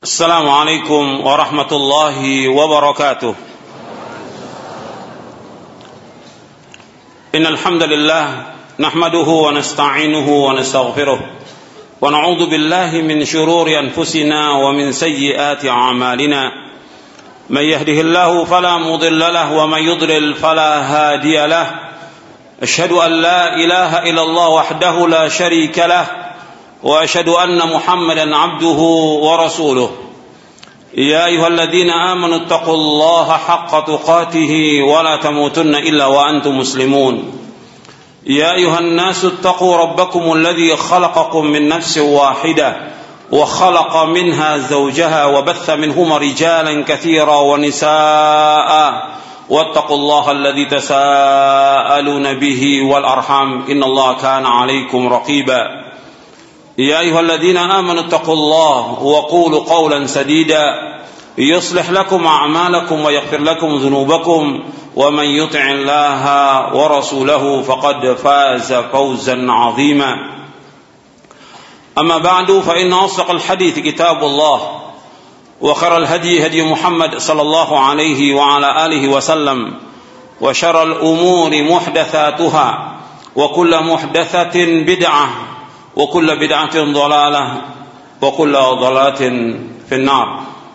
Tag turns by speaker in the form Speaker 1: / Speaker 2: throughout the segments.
Speaker 1: Assalamualaikum warahmatullahi wabarakatuh. Innal hamdalillah nahmaduhu wa nasta'inuhu wa nastaghfiruh wa na'udzu billahi min shururi anfusina wa min sayyiati a'malina. Man yahdihillahu fala mudilla lahu wa man yudlil fala hadiya lahu. Asyhadu an la ilaha illallah wahdahu la syarika lahu وأشهد أن محمدا عبده ورسوله يا أيها الذين آمنوا اتقوا الله حق تقاته ولا تموتن إلا وأنتم مسلمون يا أيها الناس اتقوا ربكم الذي خلقكم من نفس واحدة وخلق منها زوجها وبث منهما رجالا كثيرا ونساء واتقوا الله الذي تساءلون به والأرحام إن الله كان عليكم رقيبا يا أيها الذين آمنوا اتقوا الله وقولوا قولا سديدا يصلح لكم أعمالكم ويغفر لكم ذنوبكم ومن يطع الله ورسوله فقد فاز فوزا عظيما أما بعد فإن أصدق الحديث كتاب الله وخير الهدي هدي محمد صلى الله عليه وعلى آله وسلم وشر الأمور محدثاتها وكل محدثة بدعة وكل بدعة ضلالة وكل ضلالة في النار.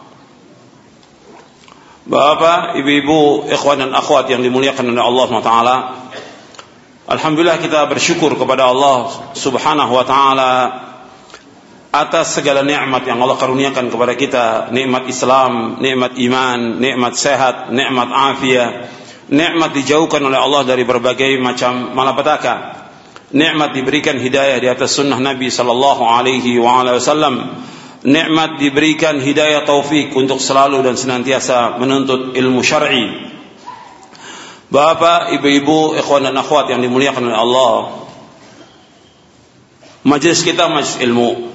Speaker 1: Bapak, ibu-ibu, ikhwan dan akhwat yang dimuliakan oleh Allah SWT, alhamdulillah kita bersyukur kepada Allah Subhanahu wa taala atas segala nikmat yang Allah karuniakan kepada kita, nikmat Islam, nikmat iman, nikmat sehat, nikmat afiat, nikmat dijauhkan oleh Allah dari berbagai macam malapetaka. Nikmat diberikan hidayah di atas sunnah Nabi sallallahu alaihi wasallam. Nikmat diberikan hidayah taufik untuk selalu dan senantiasa menuntut ilmu syar'i. Bapak, ibu-ibu, ikhwan dan akhwat yang dimuliakan oleh Allah, majelis kita majelis ilmu,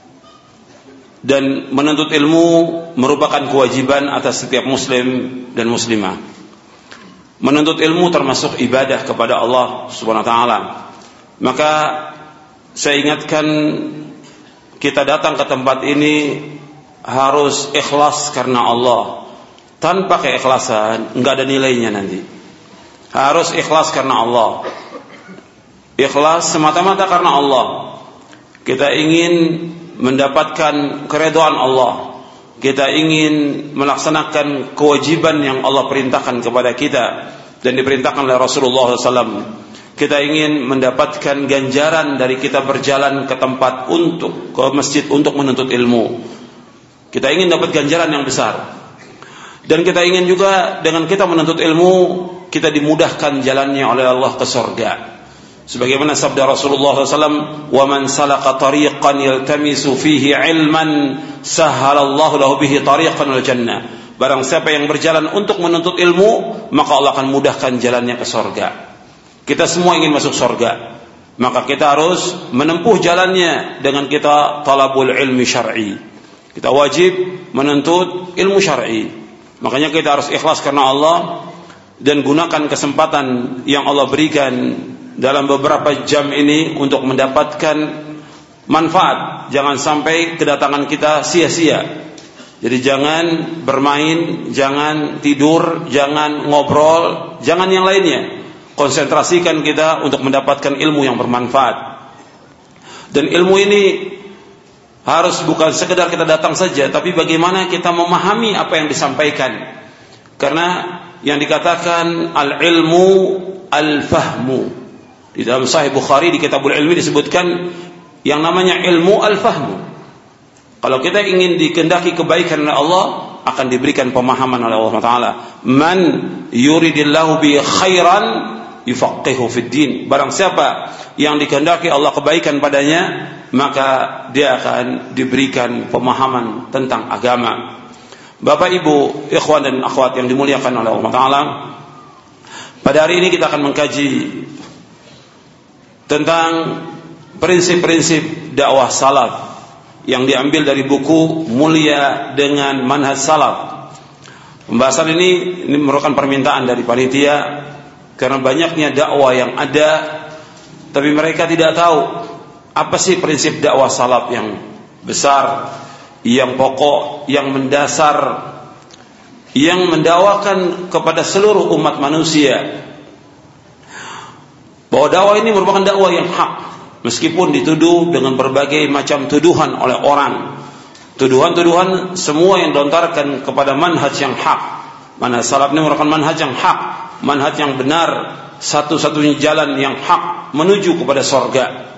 Speaker 1: dan menuntut ilmu merupakan kewajiban atas setiap muslim dan muslimah. Menuntut ilmu termasuk ibadah kepada Allah Subhanahu wa taala. Maka saya ingatkan, kita datang ke tempat ini harus ikhlas karena Allah. Tanpa keikhlasan enggak ada nilainya nanti. Harus ikhlas karena Allah. Ikhlas semata-mata karena Allah. Kita ingin mendapatkan keridhaan Allah. Kita ingin melaksanakan kewajiban yang Allah perintahkan kepada kita dan diperintahkan oleh Rasulullah SAW. Kita ingin mendapatkan ganjaran dari kita berjalan ke tempat ke masjid untuk menuntut ilmu. Kita ingin dapat ganjaran yang besar. Dan kita ingin juga dengan kita menuntut ilmu, kita dimudahkan jalannya oleh Allah ke surga. Sebagaimana sabda Rasulullah SAW, وَمَنْ سَلَقَ طَرِيقًا يَلْتَمِسُ فِيهِ عِلْمًا سَهَّلَ اللَّهُ لَهُ بِهِ طَرِيقًا الْجَنَّةِ. Barang siapa yang berjalan untuk menuntut ilmu, maka Allah akan mudahkan jalannya ke surga. Kita semua ingin masuk surga, maka kita harus menempuh jalannya dengan kita talabul ilmi syar'i. Kita wajib menuntut ilmu syar'i. Makanya kita harus ikhlas karena Allah dan gunakan kesempatan yang Allah berikan dalam beberapa jam ini untuk mendapatkan manfaat. Jangan sampai kedatangan kita sia-sia. Jadi jangan bermain, jangan tidur, jangan ngobrol, jangan yang lainnya. Konsentrasikan kita untuk mendapatkan ilmu yang bermanfaat. Dan ilmu ini harus bukan sekedar kita datang saja, tapi bagaimana kita memahami apa yang disampaikan. Karena yang dikatakan al-ilmu al-fahmu. Di dalam Sahih Bukhari di Kitabul Ilmi disebutkan yang namanya ilmu al-fahmu. Kalau kita ingin dikehendaki kebaikan oleh Allah, akan diberikan pemahaman oleh Allah Taala. Man yuridillahu bi khairan yufaqihu fid din. Barang siapa yang dikehendaki Allah kebaikan padanya, maka dia akan diberikan pemahaman tentang agama. Bapak, Ibu, ikhwan dan akhwat yang dimuliakan oleh Allah Taala, pada hari ini kita akan mengkaji tentang prinsip-prinsip dakwah salaf yang diambil dari buku Mulia dengan Manhaj Salaf. Pembahasan ini merupakan permintaan dari panitia karena banyaknya dakwah yang ada, tapi mereka tidak tahu apa sih prinsip dakwah salaf yang besar, yang pokok, yang mendasar, yang mendakwakan kepada seluruh umat manusia bahwa dakwah ini merupakan dakwah yang hak, meskipun dituduh dengan berbagai macam tuduhan oleh orang. Tuduhan-tuduhan semua yang dilontarkan kepada manhaj yang hak. Manhaj salaf ini merupakan manhaj yang hak, manhaj yang benar, satu-satunya jalan yang hak menuju kepada surga.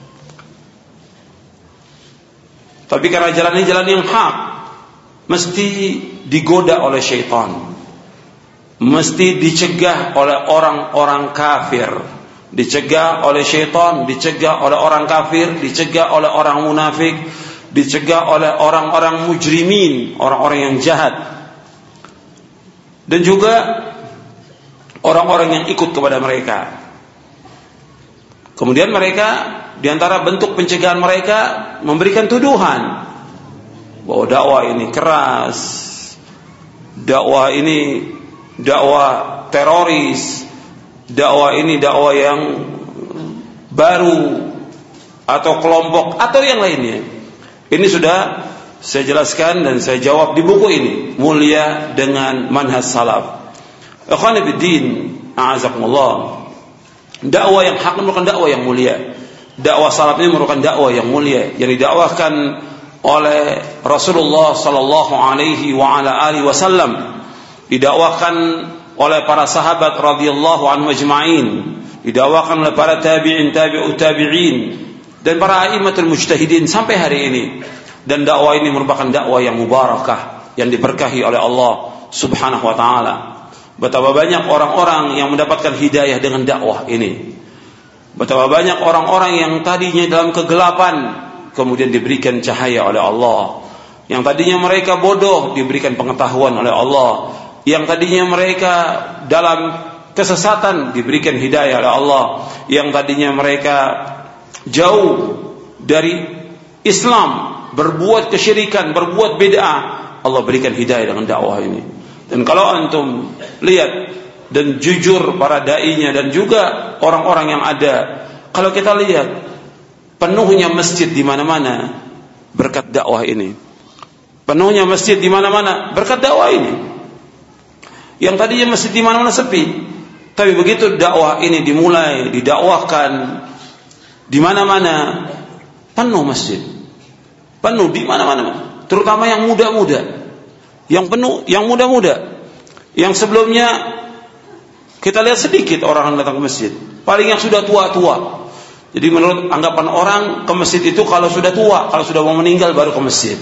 Speaker 1: Tapi karena jalan ini jalan yang hak, mesti digoda oleh syaitan, mesti dicegah oleh orang-orang kafir, dicegah oleh syaitan, dicegah oleh orang kafir, dicegah oleh orang munafik, dicegah oleh orang-orang mujrimin, orang-orang yang jahat, dan juga orang-orang yang ikut kepada mereka. Kemudian mereka, di antara bentuk pencegahan mereka, memberikan tuduhan bahwa dakwah ini keras, dakwah ini dakwah teroris, dakwah ini dakwah yang baru atau kelompok atau yang lainnya. Ini sudah saya jelaskan dan saya jawab di buku ini, Mulia dengan Manhaj Salaf. Ikhwani fiddin, a'azakumullah. Dakwah yang hak merupakan dakwah yang mulia. Dakwah salaf ini merupakan dakwah yang mulia yang didakwahkan oleh Rasulullah sallallahu alaihi wa ala alihi wasallam, didakwahkan oleh para sahabat radhiyallahu anhum ajma'in, didakwahkan oleh para tabi'in, tabi'ut tabi'in, dan para a'immatul mujtahidin sampai hari ini. Dan dakwah ini merupakan dakwah yang mubarakah, yang diberkahi oleh Allah Subhanahu wa taala. Betapa banyak orang-orang yang mendapatkan hidayah dengan dakwah ini. Betapa banyak orang-orang yang tadinya dalam kegelapan kemudian diberikan cahaya oleh Allah. Yang tadinya mereka bodoh diberikan pengetahuan oleh Allah. Yang tadinya mereka dalam kesesatan diberikan hidayah oleh Allah. Yang tadinya mereka jauh dari Islam, berbuat kesyirikan, berbuat bid'ah, Allah berikan hidayah dengan dakwah ini. Dan kalau antum lihat dan jujur para dai-nya dan juga orang-orang yang ada, kalau kita lihat penuhnya masjid di mana-mana berkat dakwah ini. Penuhnya masjid di mana-mana berkat dakwah ini. Yang tadinya masjid di mana-mana sepi, tapi begitu dakwah ini dimulai, didakwahkan di mana-mana, penuh masjid. Penuh di mana-mana, terutama yang muda-muda. Yang penuh, yang muda-muda. Yang sebelumnya kita lihat sedikit orang yang datang ke masjid. Paling yang sudah tua-tua. Jadi menurut anggapan orang, ke masjid itu kalau sudah tua, kalau sudah mau meninggal baru ke masjid.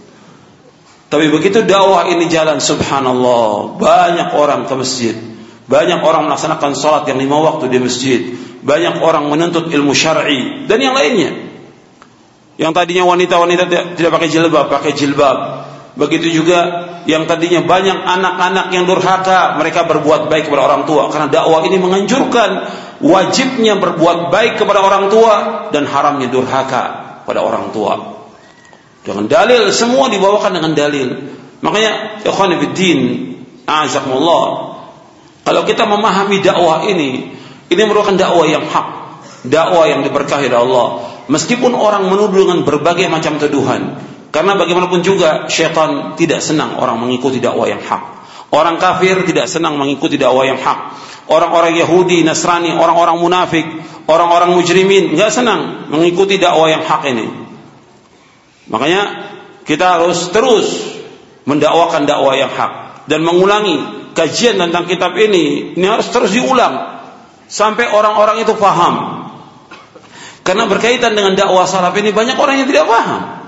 Speaker 1: Tapi begitu dakwah ini jalan, subhanallah, banyak orang ke masjid. Banyak orang melaksanakan salat yang 5 waktu di masjid. Banyak orang menuntut ilmu syar'i dan yang lainnya. Yang tadinya wanita-wanita tidak pakai jilbab, pakai jilbab. Begitu juga yang tadinya banyak anak-anak yang durhaka, mereka berbuat baik kepada orang tua. Karena dakwah ini menganjurkan wajibnya berbuat baik kepada orang tua dan haramnya durhaka pada orang tua. Dengan dalil, semua dibawakan dengan dalil. Makanya ikhwan fiddin, a'azakumullah, kalau kita memahami dakwah ini merupakan dakwah yang hak, dakwah yang diberkahi oleh Allah. Meskipun orang menuduh dengan berbagai macam tuduhan, karena bagaimanapun juga syaitan tidak senang orang mengikuti dakwah yang hak. Orang kafir tidak senang mengikuti dakwah yang hak. Orang-orang Yahudi, Nasrani, orang-orang munafik, orang-orang mujrimin enggak senang mengikuti dakwah yang hak ini. Makanya kita harus terus mendakwakan dakwah yang hak dan mengulangi kajian tentang kitab ini harus terus diulang sampai orang-orang itu paham. Karena berkaitan dengan dakwah salaf ini banyak orang yang tidak paham.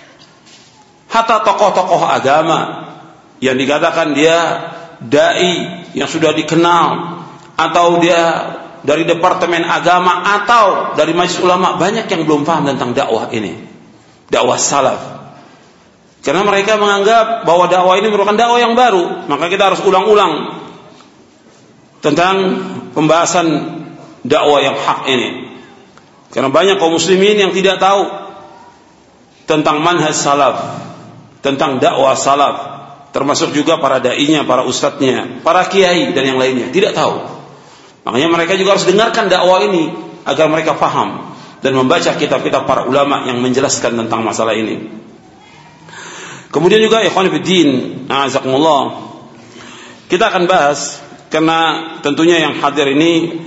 Speaker 1: Hatta tokoh-tokoh agama yang dikatakan dia dai yang sudah dikenal, atau dia dari departemen agama atau dari majelis ulama, banyak yang belum paham tentang dakwah ini, dakwah salaf. Karena mereka menganggap bahwa dakwah ini merupakan dakwah yang baru. Maka kita harus ulang-ulang tentang pembahasan dakwah yang hak ini. Karena banyak kaum muslimin yang tidak tahu tentang manhaj salaf, tentang dakwah salaf, termasuk juga para dai-nya, para ustadznya, para kiai dan yang lainnya, tidak tahu. Makanya mereka juga harus dengarkan dakwah ini agar mereka paham dan membaca kitab-kitab para ulama yang menjelaskan tentang masalah ini. Kemudian juga ikhwan fiddin, a'azakumullah, kita akan bahas, karena tentunya yang hadir ini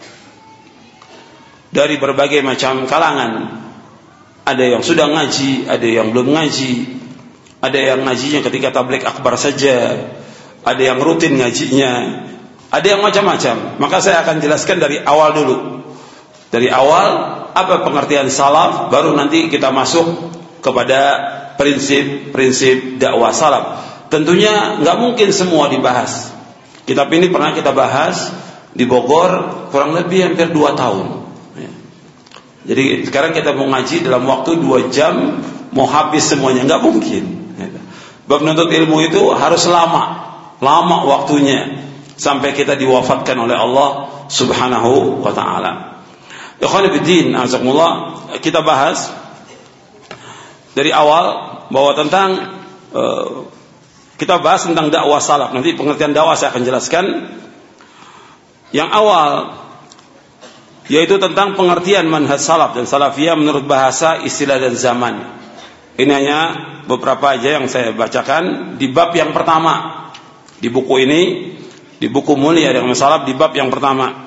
Speaker 1: dari berbagai macam kalangan. Ada yang sudah ngaji, ada yang belum ngaji, ada yang ngajinya ketika tabligh akbar saja, ada yang rutin ngajinya, ada yang macam-macam. Maka saya akan jelaskan dari awal dulu. Dari awal apa pengertian salaf, baru nanti kita masuk kepada prinsip-prinsip dakwah salaf. Tentunya nggak mungkin semua dibahas. Kitab ini pernah kita bahas di Bogor kurang lebih hampir 2 tahun. Jadi sekarang kita mau ngaji dalam waktu 2 jam mau habis semuanya, nggak mungkin. Bab menuntut ilmu itu harus lama waktunya sampai kita diwafatkan oleh Allah Subhanahu wa taala. Ikhwan fillah, azakumullah, kita bahas dari awal bahwa tentang kita bahas tentang dakwah salaf. Nanti pengertian dakwah saya akan jelaskan. Yang awal yaitu tentang pengertian manhaj salaf dan salafiyah menurut bahasa, istilah dan zaman. Ini hanya beberapa aja yang saya bacakan di bab yang pertama di buku ini, di buku Mulia dengan Salaf, di bab yang pertama.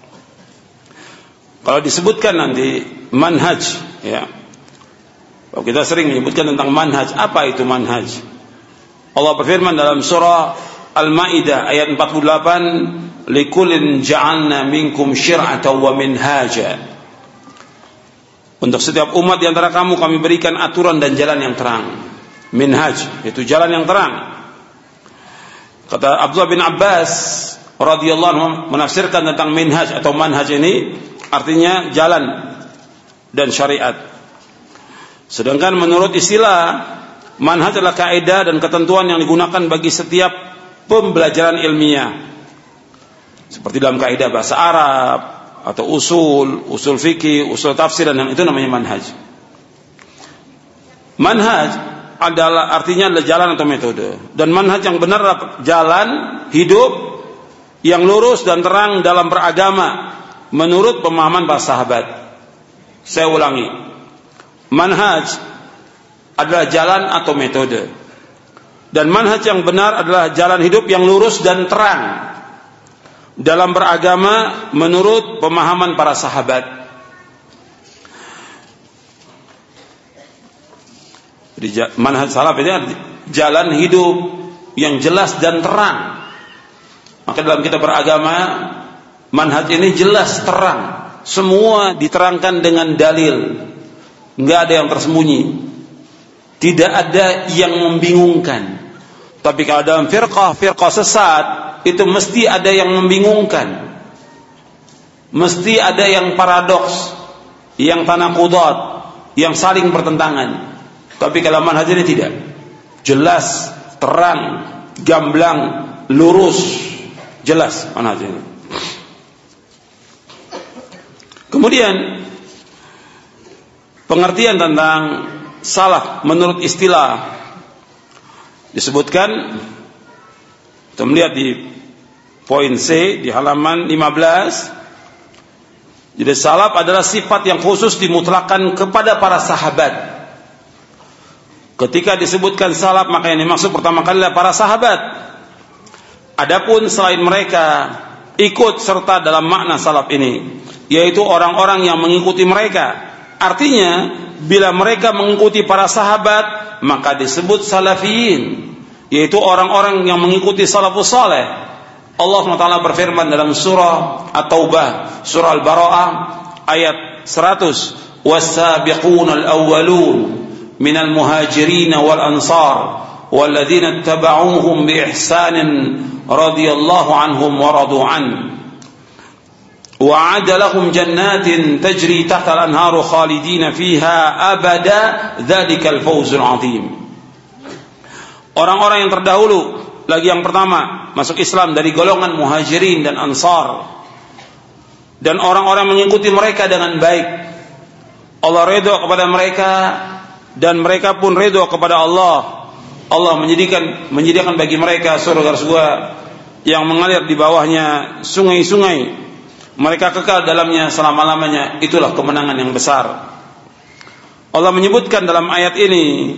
Speaker 1: Kalau disebutkan nanti manhaj, ya, kalau kita sering menyebutkan tentang manhaj, apa itu manhaj? Allah berfirman dalam surah Al-Maidah ayat 48, "Likullin ja'alna minkum syir'atan wa minhaja." Untuk setiap umat di antara kamu kami berikan aturan dan jalan yang terang. Minhaj itu jalan yang terang. Kata Abdullah bin Abbas radhiyallahu anhu menafsirkan tentang minhaj atau manhaj ini artinya jalan dan syariat. Sedangkan menurut istilah, manhaj adalah kaidah dan ketentuan yang digunakan bagi setiap pembelajaran ilmiah. Seperti dalam kaidah bahasa Arab atau usul fikih, usul tafsir, dan yang itu namanya manhaj. Manhaj adalah artinya adalah jalan atau metode. Dan manhaj yang benar adalah jalan hidup yang lurus dan terang dalam beragama menurut pemahaman para sahabat. Saya ulangi, manhaj adalah jalan atau metode, dan manhaj yang benar adalah jalan hidup yang lurus dan terang dalam beragama menurut pemahaman para sahabat. Jadi manhaj salaf ini jalan hidup yang jelas dan terang. Maka dalam kita beragama, manhaj ini jelas terang, semua diterangkan dengan dalil, nggak ada yang tersembunyi, tidak ada yang membingungkan. Tapi kalau dalam firqah sesat itu mesti ada yang membingungkan, mesti ada yang paradoks, yang tanakudat, yang saling bertentangan. Tapi kalau manhaj ini tidak, jelas, terang, gamblang, lurus, jelas manhaj ini. Kemudian pengertian tentang salaf menurut istilah disebutkan, kita melihat di poin C di halaman 15. Jadi salaf adalah sifat yang khusus dimutlakan kepada para sahabat. Ketika disebutkan salaf, maka yang dimaksud pertama kali adalah para sahabat. Adapun selain mereka ikut serta dalam makna salaf ini, yaitu orang-orang yang mengikuti mereka. Artinya bila mereka mengikuti para sahabat, maka disebut salafiyin, yaitu orang-orang yang mengikuti salafus saleh. Allah SWT berfirman dalam surah At-Taubah, surah Al-Bara'ah ayat 100, "Was-sabiqunal awwalun minal muhajirin wal ansar walladzina ittaba'uuhum bi ihsanin radhiyallahu anhum wa radu an wa 'adda lahum jannatin tajri tahta al-anharu khalidina fiha abada dzalikal fawzul 'adzim." Orang-orang yang terdahulu, lagi yang pertama masuk Islam dari golongan muhajirin dan ansar, dan orang-orang mengikuti mereka dengan baik. Allah ridha kepada mereka dan mereka pun ridha kepada Allah. Allah menyediakan bagi mereka surga-surga yang mengalir di bawahnya sungai-sungai. Mereka kekal dalamnya selama-lamanya. Itulah kemenangan yang besar. Allah menyebutkan dalam ayat ini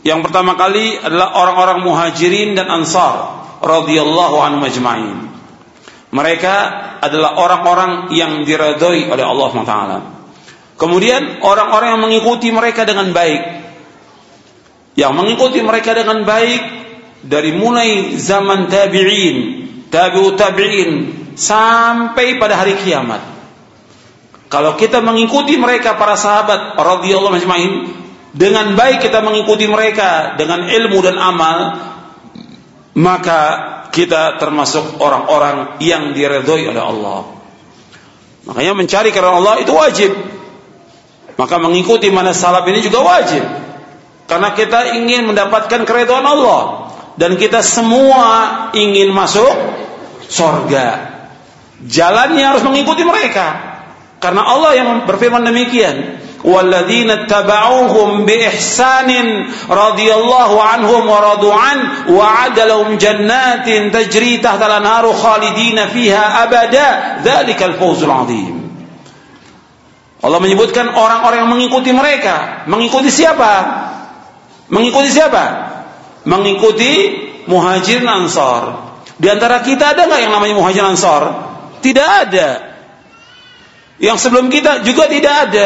Speaker 1: Yang pertama kali adalah orang-orang Muhajirin dan Ansar radhiyallahu anhum ajma'in. Mereka adalah orang-orang yang diridhai oleh Allah SWT. Kemudian orang-orang yang mengikuti mereka dengan baik. Yang mengikuti mereka dengan baik dari mulai zaman tabi'in, tabi'ut tabi'in sampai pada hari kiamat. Kalau kita mengikuti mereka para sahabat radhiyallahu ajma'in dengan baik, kita mengikuti mereka dengan ilmu dan amal, maka kita termasuk orang-orang yang diridhai oleh Allah. Makanya mencari karena Allah itu wajib. Maka mengikuti manhaj salaf ini juga wajib. Karena kita ingin mendapatkan keridhaan Allah dan kita semua ingin masuk surga. Jalannya harus mengikuti mereka. Karena Allah yang berfirman demikian, walladzina tabauhum biihsanin radhiyallahu anhum wa radu an wa adalahum jannatin tajri tahtal anharu khalidina fiha abada dzalikal fawzul azim. Allah menyebutkan orang-orang yang mengikuti mereka. Mengikuti siapa? Mengikuti siapa? Mengikuti Muhajirin Ansar. Di antara kita ada enggak yang namanya Muhajirin Ansar? Tidak ada. Yang sebelum kita juga tidak ada.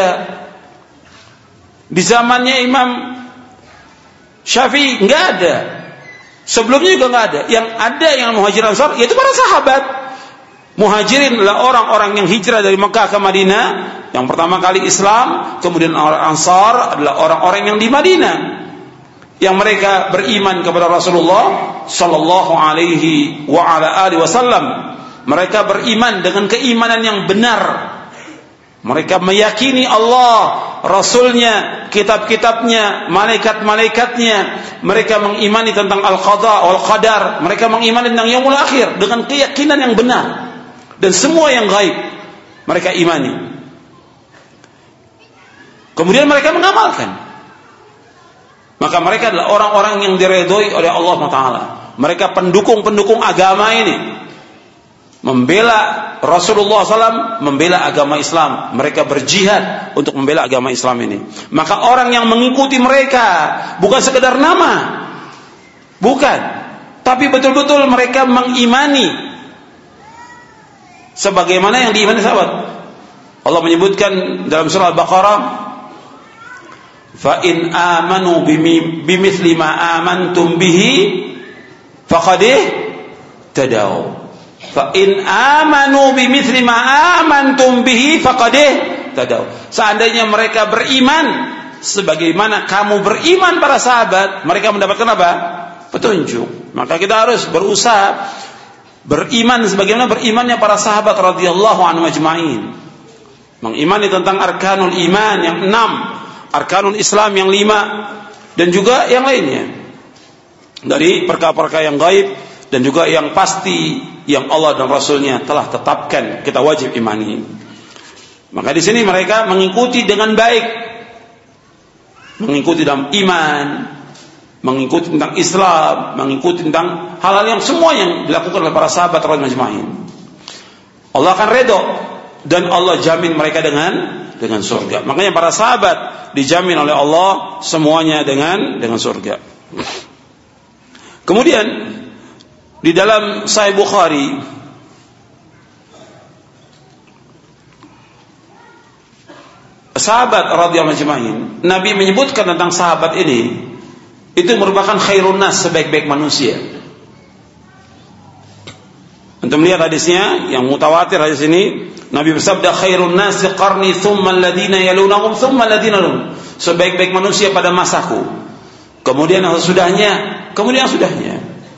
Speaker 1: Di zamannya Imam Syafi'i enggak ada. Sebelumnya juga enggak ada. Yang ada yang Muhajirin Ansar yaitu para sahabat. Muhajirin adalah orang-orang yang hijrah dari Mekah ke Madinah. Yang pertama kali Islam. Kemudian orang Ansar adalah orang-orang yang di Madinah, yang mereka beriman kepada Rasulullah sallallahu alaihi wa ala alihi wasallam. Mereka beriman dengan keimanan yang benar. Mereka meyakini Allah, Rasulnya, kitab-kitabnya, malaikat-malaikatnya. Mereka mengimani tentang al-qada wal qadar. Mereka mengimani tentang yaumul akhir dengan keyakinan yang benar. Dan semua yang gaib mereka imani. Kemudian mereka mengamalkan. Maka mereka adalah orang-orang yang diridhoi oleh Allah Taala. Mereka pendukung-pendukung agama ini. Membela Rasulullah SAW, membela agama Islam. Mereka berjihad untuk membela agama Islam ini. Maka orang yang mengikuti mereka bukan sekedar nama, bukan, tapi betul-betul mereka mengimani sebagaimana yang diimani sahabat. Allah menyebutkan dalam surah Al-Baqarah, fa in amanu bimithli ma amantum bihi faqad tadaw. Fa in amanu bimithli ma amantum bihi faqad tadaw. Seandainya mereka beriman sebagaimana kamu beriman para sahabat, mereka mendapatkan apa? Petunjuk. Maka kita harus berusaha beriman sebagaimana berimannya para sahabat radhiyallahu anhum ajma'in. Mengimani tentang arkanul iman yang 6, arkanul Islam yang 5, dan juga yang lainnya dari perkara-perkara yang gaib dan juga yang pasti yang Allah dan Rasulnya telah tetapkan kita wajib imani. Maka di sini mereka mengikuti dengan baik, mengikuti dalam iman, mengikuti tentang Islam, mengikuti tentang hal-hal yang semua yang dilakukan oleh para sahabat radhiyallahu ajma'in. Allah akan redha dan Allah jamin mereka dengan surga. Makanya para sahabat dijamin oleh Allah semuanya dengan surga. Kemudian di dalam Sahih Bukhari sahabat radhiyallahu ajma'in, Nabi menyebutkan tentang sahabat ini itu merupakan khairun nas, sebaik-baik manusia. Untuk melihat hadisnya yang mutawatir hadis ini, Nabi bersabda khairun nas qarni thumma alladhina yalunahum thumma alladhina yalunahum. Sebaik-baik manusia pada masaku. Kemudian yang sesudahnya, kemudian yang sudahnya.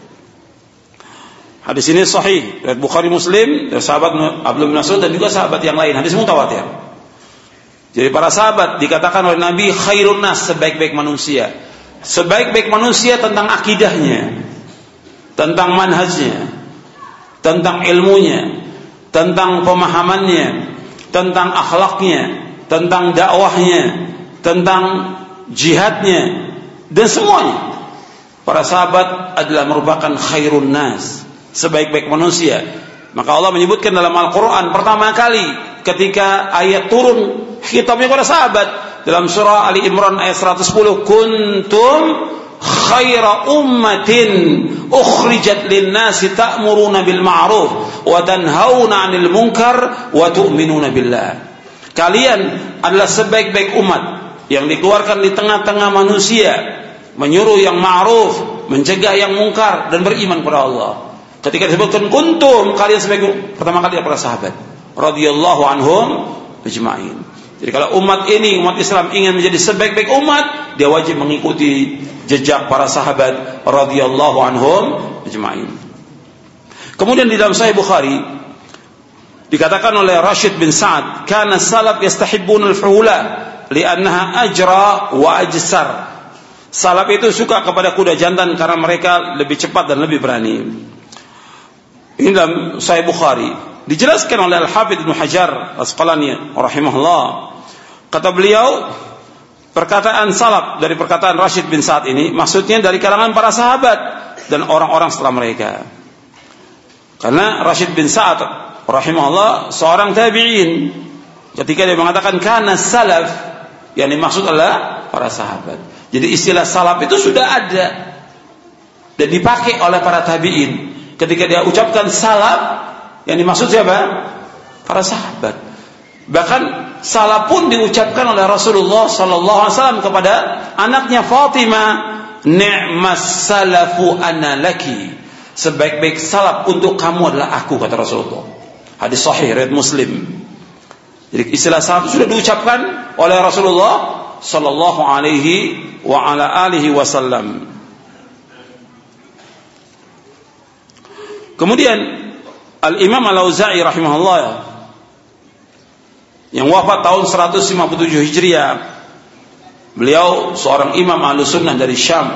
Speaker 1: Hadis ini sahih dari Bukhari Muslim, dari sahabat Abdullah bin Mas'ud dan juga sahabat yang lain. Hadis mutawatir. Jadi para sahabat dikatakan oleh Nabi khairun nas, sebaik-baik manusia. Sebaik-baik manusia tentang akidahnya, tentang manhajnya, tentang ilmunya, tentang pemahamannya, tentang akhlaknya, tentang dakwahnya, tentang jihadnya, dan semuanya. Para sahabat adalah merupakan khairun nas, sebaik-baik manusia. Maka Allah menyebutkan dalam Al-Quran pertama kali ketika ayat turun khitabnya kepada sahabat dalam surah Ali Imran ayat 110, kuntum khaira ummatin ukhrijat lin-nasi ta'muruna bil ma'ruf wa tanhauna 'anil munkar wa tu'minuna billah. Kalian adalah sebaik-baik umat yang dikeluarkan di tengah-tengah manusia, menyuruh yang ma'ruf, mencegah yang mungkar, dan beriman kepada Allah. Ketika disebutkan kuntum, kalian sebagai pertama kali para sahabat radhiyallahu anhum ajma'in. Jadi kalau umat ini, umat Islam ingin menjadi sebaik-baik umat, dia wajib mengikuti jejak para sahabat radhiyallahu anhum ajma'in. Kemudian di dalam Sahih Bukhari dikatakan oleh Rashid bin Sa'ad, kana salaf yastahibbun al-fuhula li'annaha ajra wa ajsar. Salaf itu suka kepada kuda jantan karena mereka lebih cepat dan lebih berani. Ini dalam Sahih Bukhari dijelaskan oleh Al-Hafidz Ibnu Hajar Asqalani rahimahullah. Kata beliau, perkataan salaf dari perkataan Rashid bin Sa'ad ini maksudnya dari kalangan para sahabat dan orang-orang setelah mereka. Karena Rashid bin Sa'ad rahimahullah seorang tabi'in, ketika dia mengatakan kana salaf, yang dimaksud adalah para sahabat. Jadi istilah salaf itu sudah ada dan dipakai oleh para tabi'in. Ketika dia ucapkan salaf, yang dimaksud siapa? Para sahabat. Bahkan salaf pun diucapkan oleh Rasulullah sallallahu alaihi wasallam kepada anaknya Fatimah, ni'mas salafu ana laki. Sebaik-baik salaf untuk kamu adalah aku, kata Rasulullah. Hadis sahih riwayat Muslim. Jadi istilah salaf sudah diucapkan oleh Rasulullah sallallahu alaihi wa ala alihi wasallam. Kemudian Al-Imam Al-Auza'i rahimahullah yang wafat tahun 157 Hijriah, beliau seorang imam Ahlussunnah dari Syam.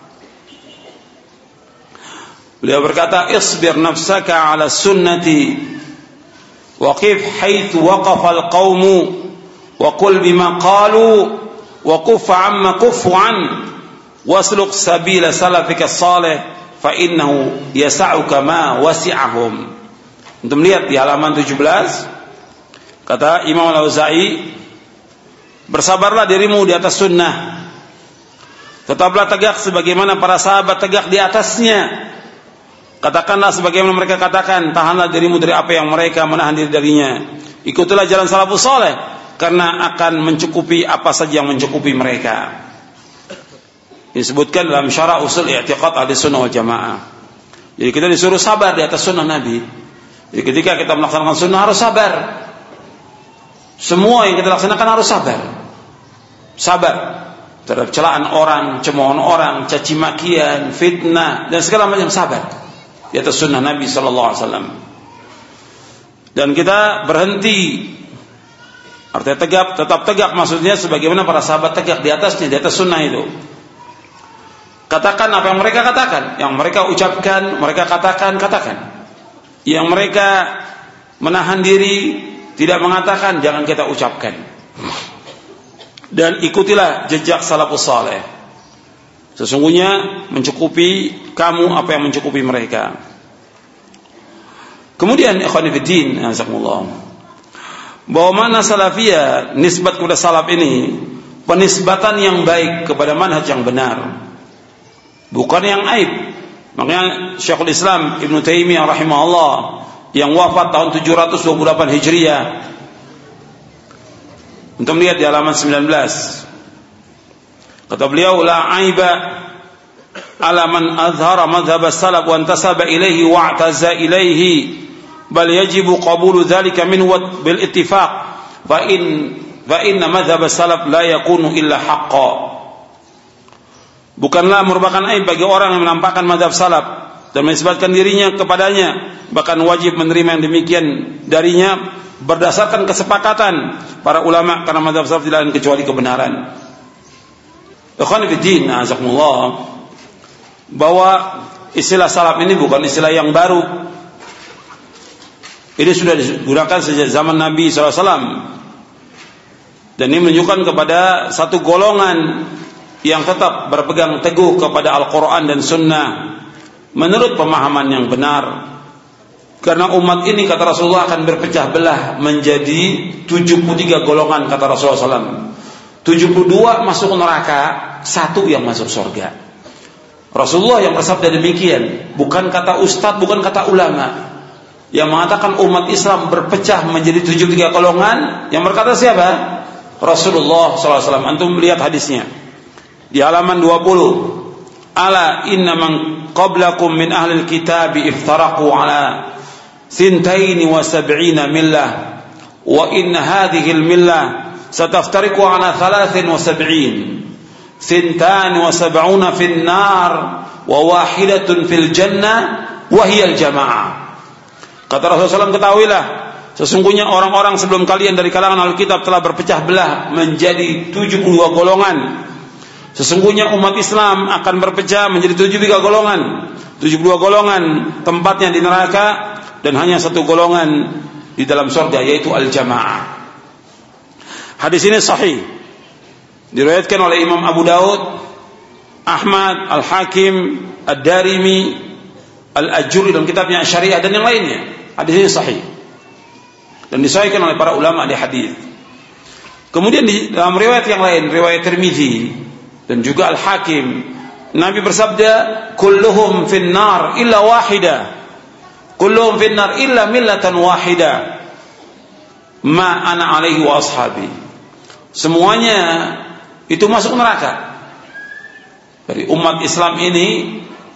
Speaker 1: Beliau berkata, isbir nafsaka ala sunnati waqif haitsu waqafa al-qaumu wa qul bima qalu wa kuffa amma kuffu an wasluk sabila salafika salih fa innahu yas'uka ma wasi'ahum. Untuk melihat di halaman 17, kata Imam Al-Auza'i, bersabarlah dirimu di atas sunnah, tetaplah tegak sebagaimana para sahabat tegak di atasnya. Katakanlah sebagaimana mereka katakan, tahanlah dirimu dari apa yang mereka menahan diri darinya. Ikutilah jalan salafus saleh, karena akan mencukupi apa saja yang mencukupi mereka. Disebutkan dalam Syarah Usul I'tiqad Ahlussunnah wal Jamaah. Jadi kita disuruh sabar di atas sunnah Nabi. Jadi ketika kita melaksanakan sunnah harus sabar. Semua yang kita laksanakan harus sabar. Sabar terhadap celaan orang, cemoohan orang, caci makian, fitnah, dan segala macam, sabar di atas sunnah Nabi sallallahu alaihi wasallam. Dan kita berhenti, artinya tegak, tetap tegak, maksudnya sebagaimana para sahabat tegak di atasnya, di atas sunnah itu. Katakan apa yang mereka katakan, yang mereka ucapkan, mereka katakan. Yang mereka menahan diri, tidak mengatakan, jangan kita ucapkan. Dan ikutilah jejak salafus saleh. Sesungguhnya mencukupi kamu apa yang mencukupi mereka. Kemudian ikhwan fillah, jazakumullah, bahwa mana salafiyah, nisbat kepada salaf ini penisbatan yang baik kepada manhaj yang benar, bukan yang aib. Makanya Syekhul Islam Ibn Taimiyah rahimahullah yang wafat tahun 728 Hijriah, untuk melihat di halaman 19, kata beliau, la aiba ala man azhara madhhab as-salaf wa intasaba ilaihi wa i'taza ilaihi, bal yajibu qabulu dhalika minhu bil ittifaq, fa inna madhhab as-salaf la yakunu illa haqqan. Bukanlah merupakan aib bagi orang yang menampakkan mazhab salaf dan menisbatkan dirinya kepadanya, bahkan wajib menerima yang demikian darinya berdasarkan kesepakatan para ulama, karena mazhab salaf tidak lain kecuali kebenaran. Ikhwan fillah, azakumullah, bahwa istilah salaf ini bukan istilah yang baru. Ini sudah digunakan sejak zaman Nabi SAW, dan ini menunjukkan kepada satu golongan yang tetap berpegang teguh kepada Al-Quran dan Sunnah menurut pemahaman yang benar. Karena umat ini, kata Rasulullah, akan berpecah belah menjadi 73 golongan, kata Rasulullah SAW. 72 masuk neraka, 1 yang masuk surga. Rasulullah yang bersabda demikian, bukan kata ustadz, bukan kata ulama. Yang mengatakan umat Islam berpecah menjadi 73 golongan, yang berkata siapa? Rasulullah SAW. Antum melihat hadisnya di halaman 20. Ala inna man qablakum min ahli alkitab iftaraqu ala 72 millah wa inna hadhihi almillah sataftariqu ala 73 72 fil nar wa wahidatun fil jannah wa hiya al jamaah. Kata Rasulullah SAW, ketahuilah sesungguhnya orang-orang sebelum kalian dari kalangan Alkitab telah berpecah belah menjadi 72 golongan. Sesungguhnya umat Islam akan berpecah menjadi 73 golongan. 72 golongan tempatnya di neraka dan hanya satu golongan di dalam surga, yaitu al-jamaah. Hadis ini sahih, diriwayatkan oleh Imam Abu Daud, Ahmad, Al-Hakim, Ad-Darimi, Al-Ajuri dalam kitabnya Syariah dan yang lainnya. Hadis ini sahih dan disahihkan oleh para ulama di hadis. Kemudian di dalam riwayat yang lain, riwayat Tirmizi dan juga Al-Hakim, Nabi bersabda, kulluhum fin nar illa wahida. Kulluhum fin nar illa millatan wahida. Ma ana alaihi wa ashabi. Semuanya itu masuk neraka. Dari umat Islam ini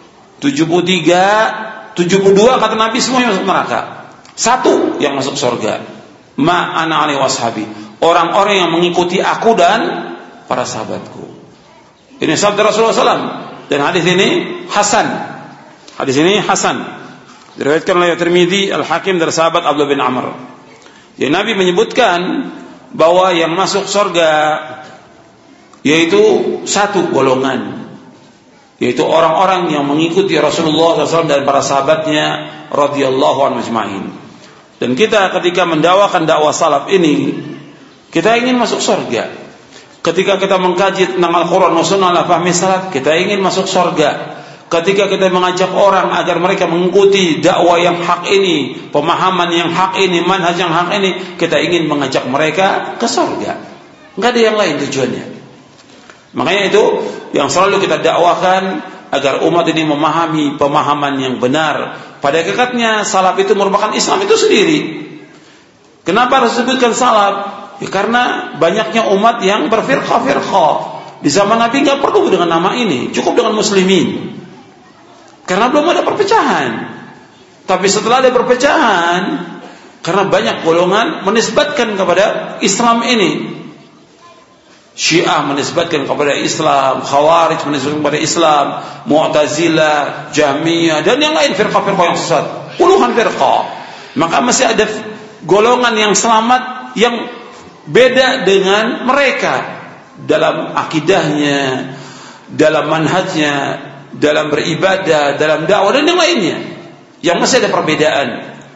Speaker 1: 72 kata Nabi semuanya masuk neraka. Satu yang masuk surga. Ma ana alaihi wa ashabi. Orang-orang yang mengikuti aku dan para sahabatku. Ini sabda Rasulullah SAW. Dan hadis ini hasan. Hadis ini hasan. Diriwayatkan oleh Tirmizi, Al-Hakim dari sahabat Abdullah bin Amr. Jadi Nabi menyebutkan bahwa yang masuk surga yaitu satu golongan, yaitu orang-orang yang mengikuti Rasulullah SAW dan para sahabatnya radhiyallahu anhum ajma'in. Dan kita ketika mendakwakan dakwah salaf ini, kita ingin masuk surga. Ketika kita mengkaji tentang Al-Quran wa Sunnah ala fahmi salaf, kita ingin masuk surga. Ketika kita mengajak orang agar mereka mengikuti dakwah yang hak ini, pemahaman yang hak ini, manhaj yang hak ini, kita ingin mengajak mereka ke surga. Enggak ada yang lain tujuannya. Makanya itu yang selalu kita dakwakan, agar umat ini memahami pemahaman yang benar. Pada hakikatnya salaf itu merupakan Islam itu sendiri. Kenapa harus disebutkan salaf? Ya, karena banyaknya umat yang berfirqah-firqah. Di zaman Nabi nggak perlu dengan nama ini, cukup dengan muslimin. Karena belum ada perpecahan. Tapi setelah ada perpecahan, karena banyak golongan menisbatkan kepada Islam ini. Syiah menisbatkan kepada Islam, Khawarij menisbatkan kepada Islam, Mu'tazilah, Jahmiyah dan yang lain firqah-firqah yang sesat. Puluhan firqah. Maka masih ada golongan yang selamat yang beda dengan mereka dalam akidahnya, dalam manhajnya, dalam beribadah, dalam dakwah dan yang lainnya. Yang masih ada perbedaan.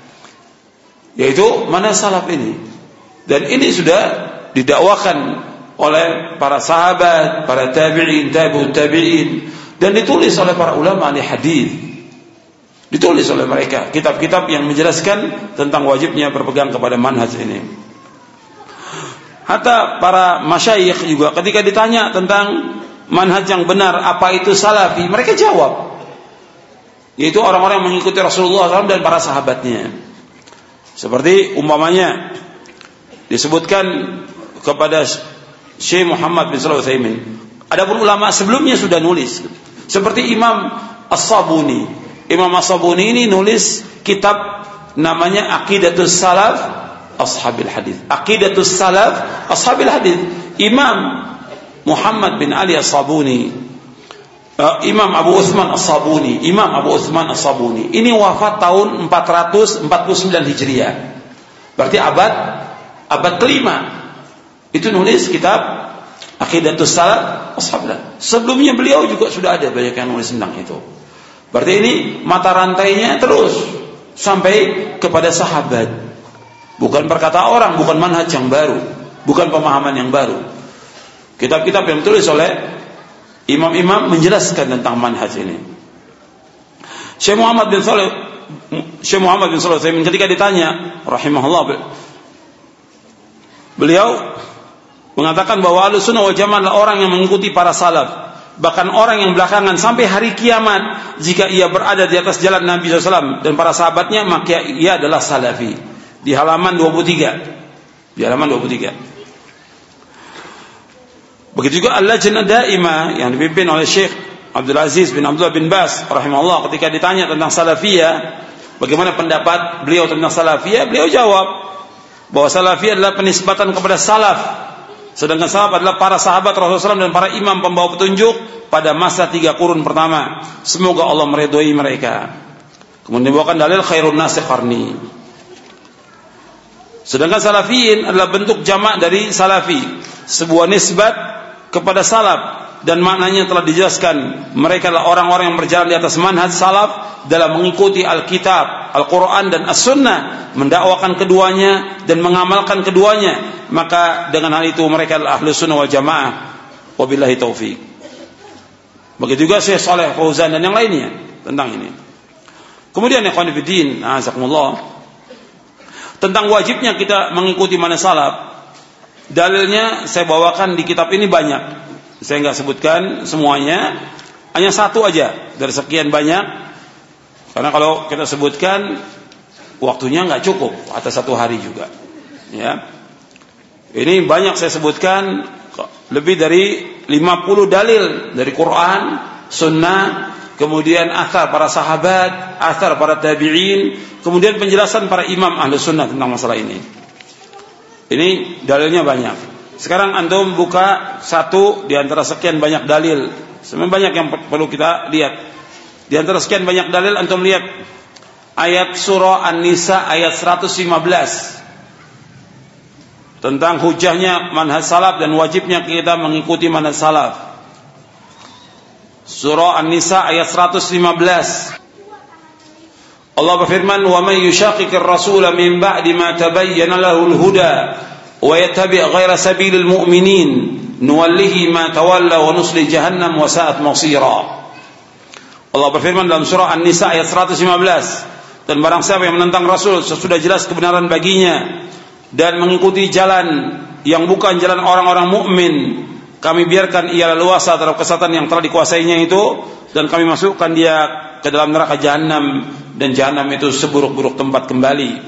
Speaker 1: Yaitu mana salaf ini. Dan ini sudah didakwakan oleh para sahabat, para tabi'in, tabi'ut tabi'in, dan ditulis oleh para ulama ahli hadis. Ditulis oleh mereka kitab-kitab yang menjelaskan tentang wajibnya berpegang kepada manhaj ini. Hatta para masyayikh juga ketika ditanya tentang manhaj yang benar, apa itu salafi, mereka jawab, yaitu orang-orang yang mengikuti Rasulullah SAW dan para sahabatnya. Seperti umpamanya disebutkan kepada Syekh Muhammad bin Shalih Al-Utsaimin. Adapun ulama sebelumnya sudah nulis, seperti Imam As-Sabuni. Imam As-Sabuni ini nulis kitab namanya Aqidatus Salaf Ashabil Hadis. Aqidatus Salaf Ashabil Hadis. Imam Muhammad bin Ali As-Sabuni, Imam Abu Utsman As-Sabuni, Imam Abu Utsman As-Sabuni ini wafat tahun 449 Hijriah. Berarti abad kelima. Itu nulis kitab Aqidatus Salaf Ashabil Hadis. Sebelumnya beliau juga sudah ada banyak yang nulis tentang itu. Berarti ini mata rantainya terus sampai kepada sahabat. Bukan perkata orang, bukan manhaj yang baru, bukan pemahaman yang baru. Kitab-kitab yang ditulis oleh imam-imam menjelaskan tentang manhaj ini. Syekh Muhammad bin Shalih Al-Utsaimin ketika ditanya, rahimahullah, beliau mengatakan bahwa Ahlussunnah wal Jamaah adalah orang yang mengikuti para salaf bahkan orang yang belakangan sampai hari kiamat, jika ia berada di atas jalan Nabi SAW dan para sahabatnya, maka ia adalah salafi. Di halaman 23. Di halaman 23. Begitu juga Al-Lajnah Daimah yang dipimpin oleh Syekh Abdul Aziz bin Abdullah bin Bas rahimahullah, ketika ditanya tentang salafiyah, bagaimana pendapat beliau tentang salafiyah, beliau jawab bahwa salafiyah adalah penisbatan kepada salaf, sedangkan salaf adalah para sahabat Rasulullah SAW dan para imam pembawa petunjuk pada masa 3 kurun pertama. Semoga Allah meridhoi mereka. Kemudian dibawakan dalil khairun nasi qarni. Sedangkan salafiyin adalah bentuk jamak dari salafi, sebuah nisbat kepada salaf, dan maknanya telah dijelaskan. Mereka adalah orang-orang yang berjalan di atas manhaj salaf dalam mengikuti Alkitab, Al-Quran dan As-Sunnah, mendakwakan keduanya dan mengamalkan keduanya. Maka dengan hal itu mereka adalah Ahlus Sunnah wal Jamaah. Wabillahi taufik. Begitu juga Syekh Shalih Fauzan dan yang lainnya tentang ini. Kemudian ikhwan fillah, azakumullah, tentang wajibnya kita mengikuti manhaj salaf. Dalilnya saya bawakan di kitab ini banyak. Saya enggak sebutkan semuanya, hanya satu aja dari sekian banyak. Karena kalau kita sebutkan waktunya enggak cukup, atau 1 hari juga. Ya. Ini banyak saya sebutkan, lebih dari 50 dalil dari Quran, Sunnah, kemudian athar para sahabat, athar para tabi'in, kemudian penjelasan para imam Ahlus Sunnah tentang masalah ini. Ini dalilnya banyak. Sekarang antum buka satu di antara sekian banyak dalil. Sebenarnya banyak yang perlu kita lihat. Di antara sekian banyak dalil, antum lihat ayat surah An-Nisa ayat 115 tentang hujahnya manhaj salaf dan wajibnya kita mengikuti manhaj salaf. Surah An-Nisa ayat 115. Allah berfirman, "Wa may yushaqiqir rasula min ba'di ma tabayyana lahul huda wa yattabi' ghaira sabilil mu'minin nuwallihi ma tawalla wa nusli jahannam wa sa'at masira." Allah berfirman dalam surah An-Nisa ayat 115, dan barang siapa yang menentang Rasul sesudah jelas kebenaran baginya dan mengikuti jalan yang bukan jalan orang-orang mukmin, kami biarkan ia leluasa terhadap kesesatan yang telah dikuasainya itu, dan kami masukkan dia ke dalam neraka jahanam, dan jahanam itu seburuk-buruk tempat kembali.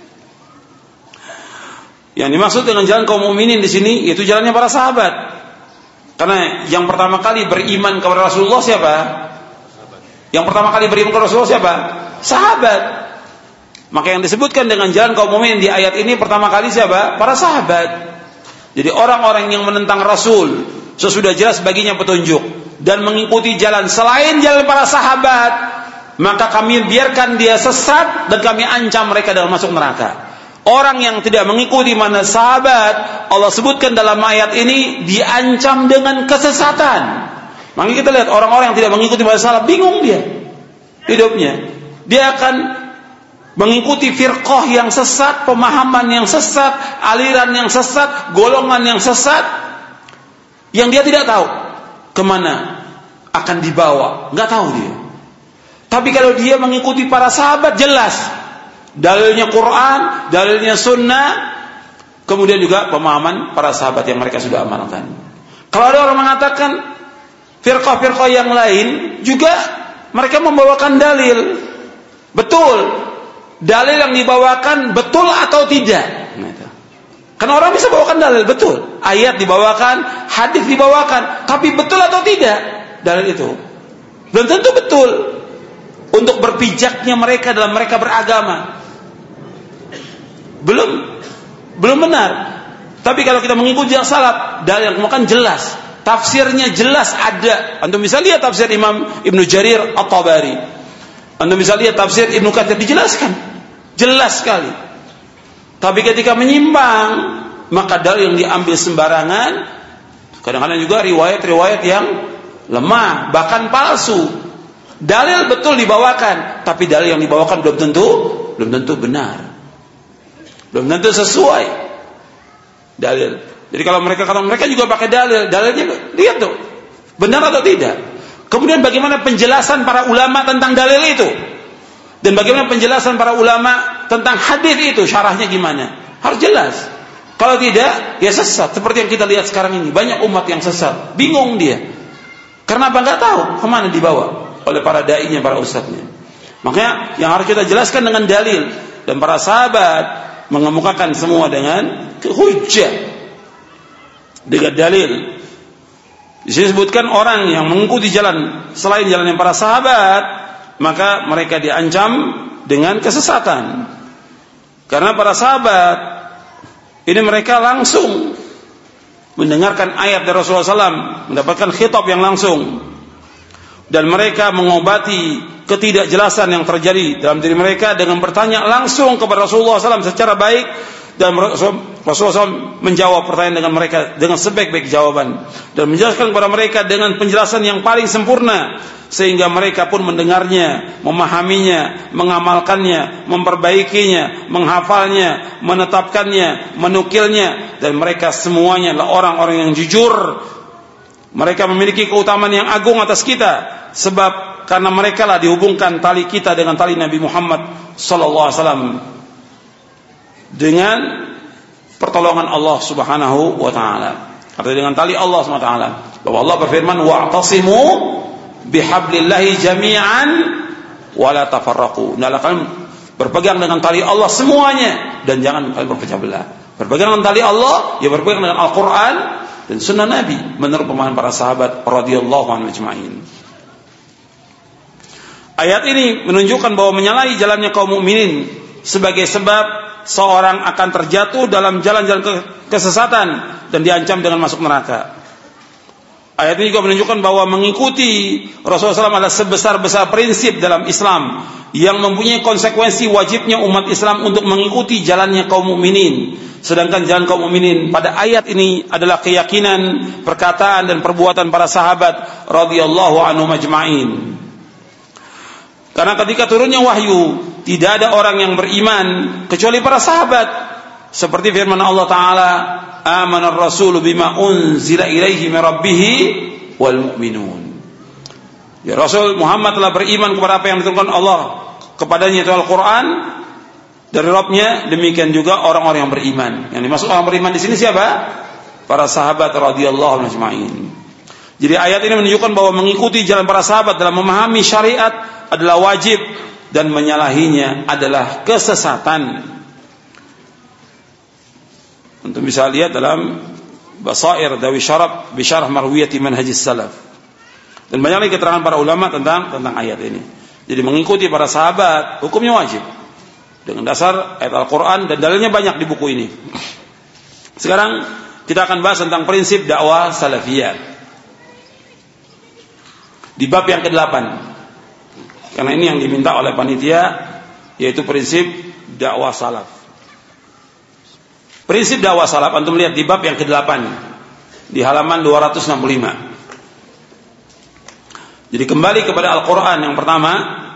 Speaker 1: Yang dimaksud dengan jalan kaum mukminin di sini yaitu jalannya para sahabat. Karena yang pertama kali beriman kepada Rasulullah siapa? Yang pertama kali beriman kepada Rasulullah siapa? Sahabat. Maka yang disebutkan dengan jalan kaum mukminin di ayat ini pertama kali siapa? Para sahabat. Jadi orang-orang yang menentang Rasul sesudah jelas baginya petunjuk dan mengikuti jalan selain jalan para sahabat, maka kami biarkan dia sesat dan kami ancam mereka dalam masuk neraka. Orang yang tidak mengikuti manhaj sahabat, Allah sebutkan dalam ayat ini diancam dengan kesesatan. Maka kita lihat orang-orang yang tidak mengikuti manhaj salaf, bingung dia hidupnya. Dia akan mengikuti firqah yang sesat, pemahaman yang sesat, aliran yang sesat, golongan yang sesat, yang dia tidak tahu kemana akan dibawa, nggak tahu dia. Tapi kalau dia mengikuti para sahabat, jelas dalilnya Quran, dalilnya Sunnah, kemudian juga pemahaman para sahabat yang mereka sudah amalkan. Kalau ada orang mengatakan firqah-firqah yang lain juga mereka membawakan dalil, betul, dalil yang dibawakan betul atau tidak. Karena orang bisa bawakan dalil betul, ayat dibawakan, hadis dibawakan, tapi betul atau tidak dalil itu belum tentu betul untuk berpijaknya mereka dalam mereka beragama. Belum benar. Tapi kalau kita mengikuti yang salaf, dalil yang makan jelas, tafsirnya jelas ada. Antum bisa lihat tafsir Imam Ibnu Jarir At-Tabari. Antum bisa lihat tafsir Ibnu Katsir, dijelaskan jelas sekali. Tapi ketika menyimpang, maka dalil yang diambil sembarangan, kadang-kadang juga riwayat-riwayat yang lemah, bahkan palsu. Dalil betul dibawakan, tapi dalil yang dibawakan belum tentu benar. Belum tentu sesuai dalil. Jadi kalau mereka juga pakai dalilnya lihat tuh, benar atau tidak. Kemudian bagaimana penjelasan para ulama tentang dalil itu? Dan bagaimana penjelasan para ulama tentang hadis itu, syarahnya gimana? Harus jelas. Kalau tidak, ya sesat. Seperti yang kita lihat sekarang ini, banyak umat yang sesat, bingung dia. Karena apa? Nggak tahu kemana dibawa oleh para dai-nya, para ustadznya. Makanya yang harus kita jelaskan dengan dalil, dan para sahabat mengemukakan semua dengan hujjah, dengan dalil. Di sini disebutkan orang yang mengikuti jalan selain jalan yang para sahabat, maka mereka diancam dengan kesesatan. Karena para sahabat ini mereka langsung mendengarkan ayat dari Rasulullah SAW, mendapatkan khitab yang langsung, dan mereka mengobati ketidakjelasan yang terjadi dalam diri mereka dengan bertanya langsung kepada Rasulullah SAW secara baik, dan Rasulullah SAW menjawab pertanyaan dengan mereka dengan sebaik-baik jawaban, dan menjelaskan kepada mereka dengan penjelasan yang paling sempurna, sehingga mereka pun mendengarnya, memahaminya, mengamalkannya, memperbaikinya, menghafalnya, menetapkannya, menukilnya, dan mereka semuanya adalah orang-orang yang jujur. Mereka memiliki keutamaan yang agung atas kita, sebab karena mereka lah dihubungkan tali kita dengan tali Nabi Muhammad sallallahu alaihi wasallam dengan pertolongan Allah Subhanahu wa taala. Artinya dengan tali Allah Subhanahu wa taala. Bahwa Allah berfirman, "Wa'tasimu bihablillahi jami'an wa la tafarraqu." Hendaklah kalian berpegang dengan tali Allah semuanya, dan jangan kalian berpecah belah. Berpegang dengan tali Allah, ya berpegang dengan Al-Qur'an dan sunnah Nabi menurut pemahaman para sahabat radhiyallahu anhum ajma'in. Ayat ini menunjukkan bahwa menyalahi jalannya kaum mukminin sebagai sebab seorang akan terjatuh dalam jalan-jalan kesesatan dan diancam dengan masuk neraka. Ayat ini juga menunjukkan bahwa mengikuti Rasulullah SAW adalah sebesar-besar prinsip dalam Islam yang mempunyai konsekuensi wajibnya umat Islam untuk mengikuti jalannya kaum mukminin. Sedangkan jalan kaum mukminin pada ayat ini adalah keyakinan, perkataan dan perbuatan para sahabat radhiyallahu anhum ajma'in. Karena ketika turunnya wahyu, tidak ada orang yang beriman kecuali para sahabat. Seperti firman Allah Ta'ala, "Amanar rasulu bima unzila ilaihi min rabbih wal mu'minun." Ya, Rasul Muhammad telah beriman kepada apa yang diturunkan Allah kepadanya, itu Al-Quran dari Rabbnya. Demikian juga orang-orang yang beriman. Yang dimaksud orang beriman di sini siapa? Para sahabat radhiyallahu anhum ajma'in. Jadi ayat ini menunjukkan bahwa mengikuti jalan para sahabat dalam memahami syariat adalah wajib, dan menyalahinya adalah kesesatan. Untuk bisa lihat dalam Basair Dawi Syarab Bisyarah Marwiyati Manhajis Salaf, dan banyak lagi keterangan para ulama tentang ayat ini. Jadi mengikuti para sahabat hukumnya wajib dengan dasar ayat Al-Quran, dan dalilnya banyak di buku ini. Sekarang kita akan bahas tentang prinsip dakwah salafiyah di bab yang ke-8, karena ini yang diminta oleh panitia, yaitu prinsip dakwah salaf. Prinsip dakwah salaf antum lihat di bab yang ke-8 di halaman 265. Jadi kembali kepada Al-Quran yang pertama.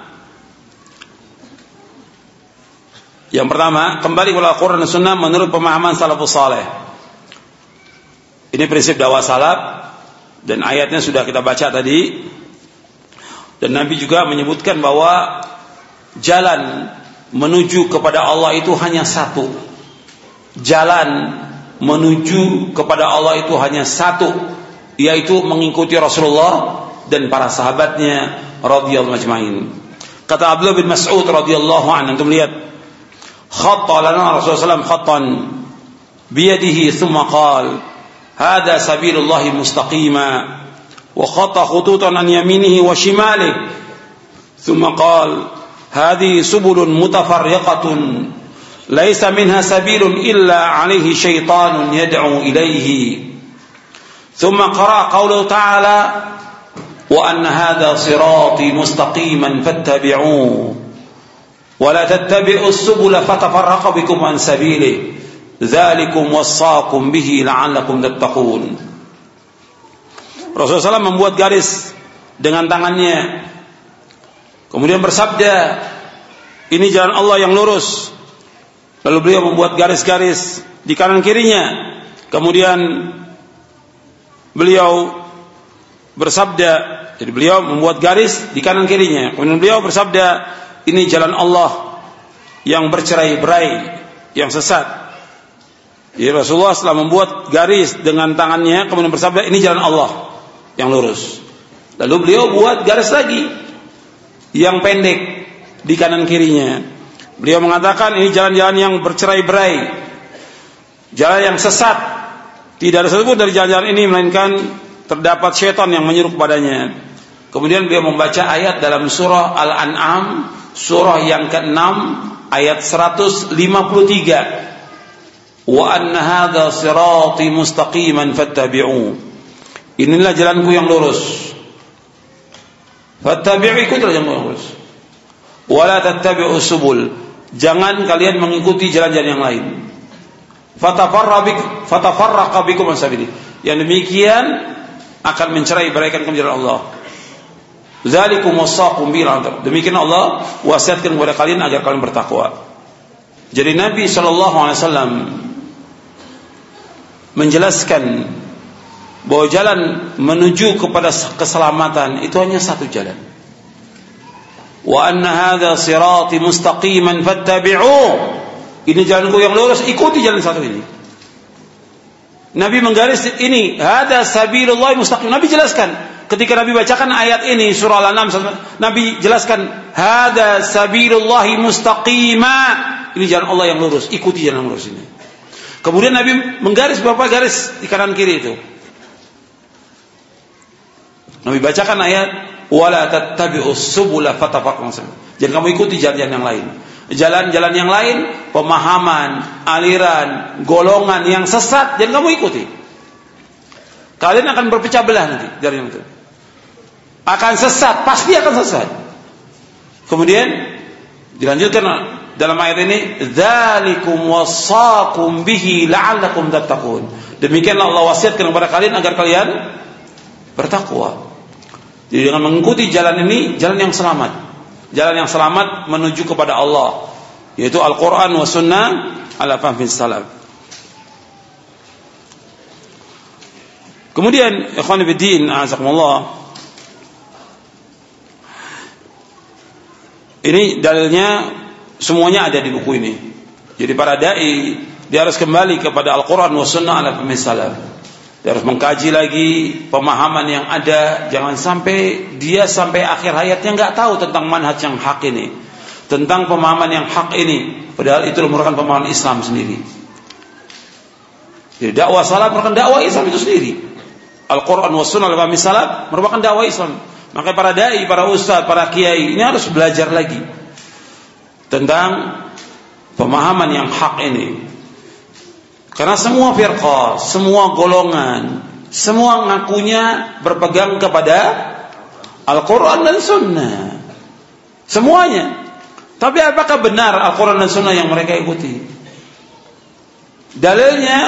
Speaker 1: Yang pertama, kembali kepada Al-Quran dan Sunnah menurut pemahaman salafus saleh. Ini prinsip dakwah salaf, dan ayatnya sudah kita baca tadi. Dan Nabi juga menyebutkan bahwa jalan menuju kepada Allah itu hanya satu. Jalan menuju kepada Allah itu hanya satu, yaitu mengikuti Rasulullah dan para sahabatnya radhiyallahu ajma'in. Kata Abdullah bin Mas'ud radhiyallahu anhu, antum lihat, khatta lana Rasulullah SAW khattan biyadihi thumma qala hadha sabilullahi mustaqima وخط خطوطا عن يمينه وشماله ثم قال هذه سبل متفرقة ليس منها سبيل إلا عليه شيطان يدعو إليه ثم قرأ قوله تعالى وأن هذا صراطي مستقيما فاتبعوه ولا تتبعوا السبل فتفرق بكم عن سبيله ذلكم وصاكم به لعلكم تتقون. Rasulullah SAW membuat garis dengan tangannya, kemudian bersabda, ini jalan Allah yang lurus. Lalu beliau membuat garis-garis di kanan kirinya. Kemudian beliau bersabda, jadi beliau membuat garis di kanan kirinya. Kemudian beliau bersabda, ini jalan Allah yang bercerai-berai, yang sesat. Jadi Rasulullah setelah membuat garis dengan tangannya, kemudian bersabda, ini jalan Allah yang lurus. Lalu beliau buat garis lagi yang pendek di kanan kirinya. Beliau mengatakan ini jalan-jalan yang bercerai-berai, jalan yang sesat. Tidak ada satupun dari jalan-jalan ini melainkan terdapat syaitan yang menyuruh kepadanya. Kemudian beliau membaca ayat dalam surah Al-An'am, surah yang ke-6 ayat 153. Wa anna hadza sirati mustaqiman fattabi'u. Inilah jalanku yang lurus. Fattabi'u, ikutilah jalanku yang lurus. Wa la tattabi'u subul. Jangan kalian mengikuti jalan-jalan yang lain. Fatafarraqa bikum an sabili. Yang demikian akan mencerai-beraikan ke jalan Allah. Dzalikum wasaqum bil. Demikian Allah wasiatkan kepada kalian agar kalian bertakwa. Jadi Nabi SAW menjelaskan bahwa jalan menuju kepada keselamatan itu hanya satu jalan. Wa anna hadza sirati mustaqiman fattabi'u. Ini jalanku yang lurus, ikuti jalan satu ini. Nabi menggaris ini, hadza sabilullah mustaqim. Nabi jelaskan ketika Nabi bacakan ayat ini surah Al-An'am, Nabi jelaskan hadza sabilullah mustaqima. Ini jalan Allah yang lurus, ikuti jalan yang lurus ini. Kemudian Nabi menggaris beberapa garis di kanan kiri itu. Nabi bacakan ayat wala tattabi'us subula fatafarraqu. Jangan kamu ikuti jalan-jalan yang lain. Jalan-jalan yang lain, pemahaman, aliran, golongan yang sesat, jangan kamu ikuti. Kalian akan berpecah belah nanti jalan itu. Akan sesat, pasti akan sesat. Kemudian dilanjutkan dalam ayat ini, dzalikum wasaqum bihi la'allakum tattaqun. Demikianlah Allah wasiatkan kepada kalian agar kalian bertakwa. Jadi dengan mengikuti jalan ini, jalan yang selamat. Jalan yang selamat menuju kepada Allah, yaitu Al-Quran wa Sunnah ala fahmi salaf. Kemudian ikhwan fillah, azakumullah, ini dalilnya semuanya ada di buku ini. Jadi para dai dia harus kembali kepada Al-Quran wa Sunnah ala fahmi salaf. Dia harus mengkaji lagi pemahaman yang ada. Jangan sampai dia sampai akhir hayatnya nggak tahu tentang manhaj yang hak ini, tentang pemahaman yang hak ini, padahal itu merupakan pemahaman Islam sendiri. Jadi dakwah salaf merupakan dakwah Islam itu sendiri. Al-Quran wa Sunnah al-Fahmi salaf merupakan dakwah Islam. Maka para dai, para ustaz, para kiai ini harus belajar lagi tentang pemahaman yang hak ini. Karena semua firqah, semua golongan, semua ngakunya berpegang kepada Al-Quran dan Sunnah. Semuanya. Tapi apakah benar Al-Quran dan Sunnah yang mereka ikuti? Dalilnya